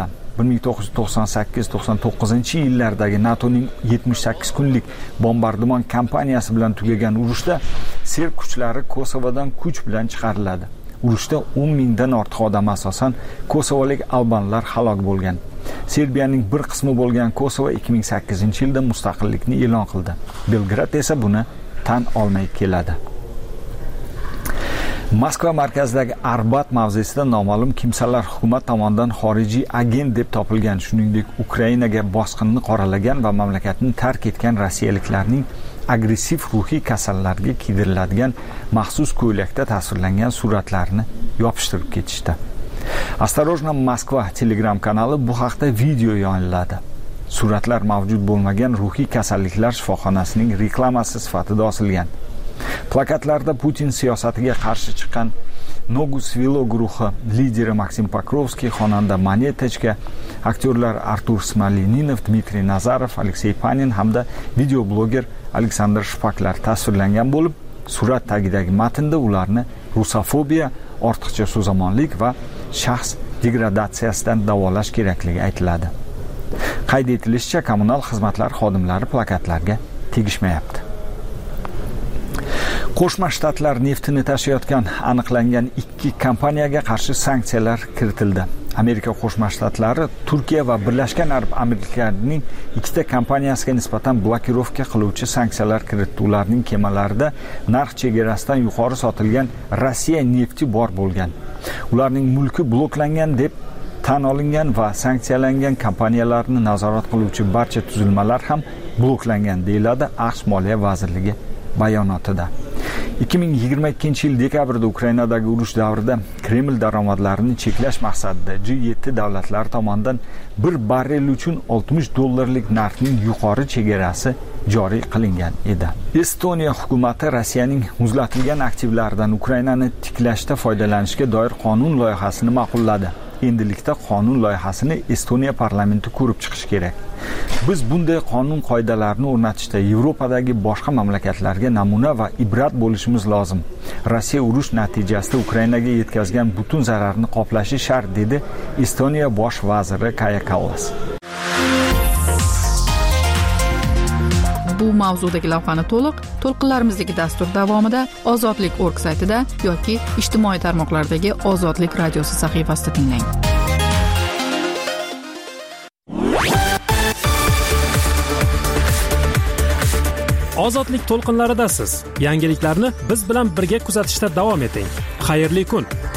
1998-99-yillardagi NATOning 78 kunlik bombardimon kampaniyasi bilan tugagan urushda serb kuchlari Kosovodan kuch bilan chiqariladi. Urushda 10 mingdan ortiq odam asosan kosovolik albanlar halok bo'lgan. Serbiyaning bir qismi bo'lgan Kosovo 2008-yilda mustaqillikni e'lon qildi. Belgrad esa buni tan olmay keladi. Moskva markazidagi Arbat mavzesida noma'lum kimsalar hukumat tomonidan xorijiy agent deb topilgan, shuningdek Ukrainaga bosqinni qoralagan va mamlakatni tark etgan rossiyaliklarning agressiv ruhiy kasallarga kiydiriladigan maxsus ko'ylakda tasvirlangan suratlarini yopishtirib ketishdi. Осторожно, Moskva Telegram kanali bu haqda video yo'lladi. Suratlar mavjud bo'lmagan ruhiy kasalliklar shifoxonasining reklamasi sifatida osilgan. Plakatlarda Putin siyosatiga qarshi chiqqan Nogu Svilo guruhi lideri Maksim Pokrovskiy, xonanda Monetechka, aktyorlar Artur Smoleninov, Dmitriy Nazarov, Aleksey Panin hamda videobloger Aleksandr Shpaklar tasvirlangan bo'lib, surat tagidagi matnda ularni rusofobiya, ortiqcha so'zamonlik va shaxs degradatsiyasidan davolash kerakligi aytiladi. Qayd etilishicha, kommunal xizmatlar xodimlari plakatlarga tegishmayapti. Qo'shma Shtatlar neftini tashiyotgan aniqlangan 2 kompaniyaga qarshi sanksiyalar kiritildi. Amerika Qo'shma Shtatlari Turkiya va Birlashgan Arab Amirliklarining 2 kompaniyasiga nisbatan blokirovka qiluvchi sanksiyalar kiritdi. Ularning kemalarida narx chegarasidan yuqori sotilgan Rossiya nefti bor bo'lgan. Ularning mulki bloklangan deb tan olingan va sanksiyalangan kompaniyalarni nazorat qiluvchi barcha tuzilmalar ham bloklangan, deyiladi AQSh Moliya vazirligi bayonotida. 2022-yil dekabrda Ukrainadagi urush davrida Kreml daromadlarini cheklash maqsadida G7 davlatlari tomonidan bir barrel uchun $60 narxning yuqori chegarasi joriy qilingan edi. Estoniya hukumati Rossiyaning muzlatilgan aktivlaridan Ukrainani tiklashda foydalanishga doir qonun loyihasini ma'qulladi. Endilikda qonun loyihasini Estoniya parlamenti ko'rib chiqishi kerak. Biz bunday qonun qoidalarini o'rnatishda Yevropadagi boshqa mamlakatlarga namuna va ibrat bo'lishimiz lozim. Rossiya urush natijasida Ukrainaga yetkazgan butun zararni qoplashi shart, dedi Estoniya bosh vaziri Kaja Kallas. Bu mavzudagi lavhani to'lqinlarimizdagi dastur davomida ozodlik.org saytida yoki ijtimoiy tarmoqlardagi Ozodlik radiosi sahifasida tinglang. Ozodlik to'lqinlaridasiz. Yangiliklarni biz bilan birga kuzatishda davom eting. Xayrli kun.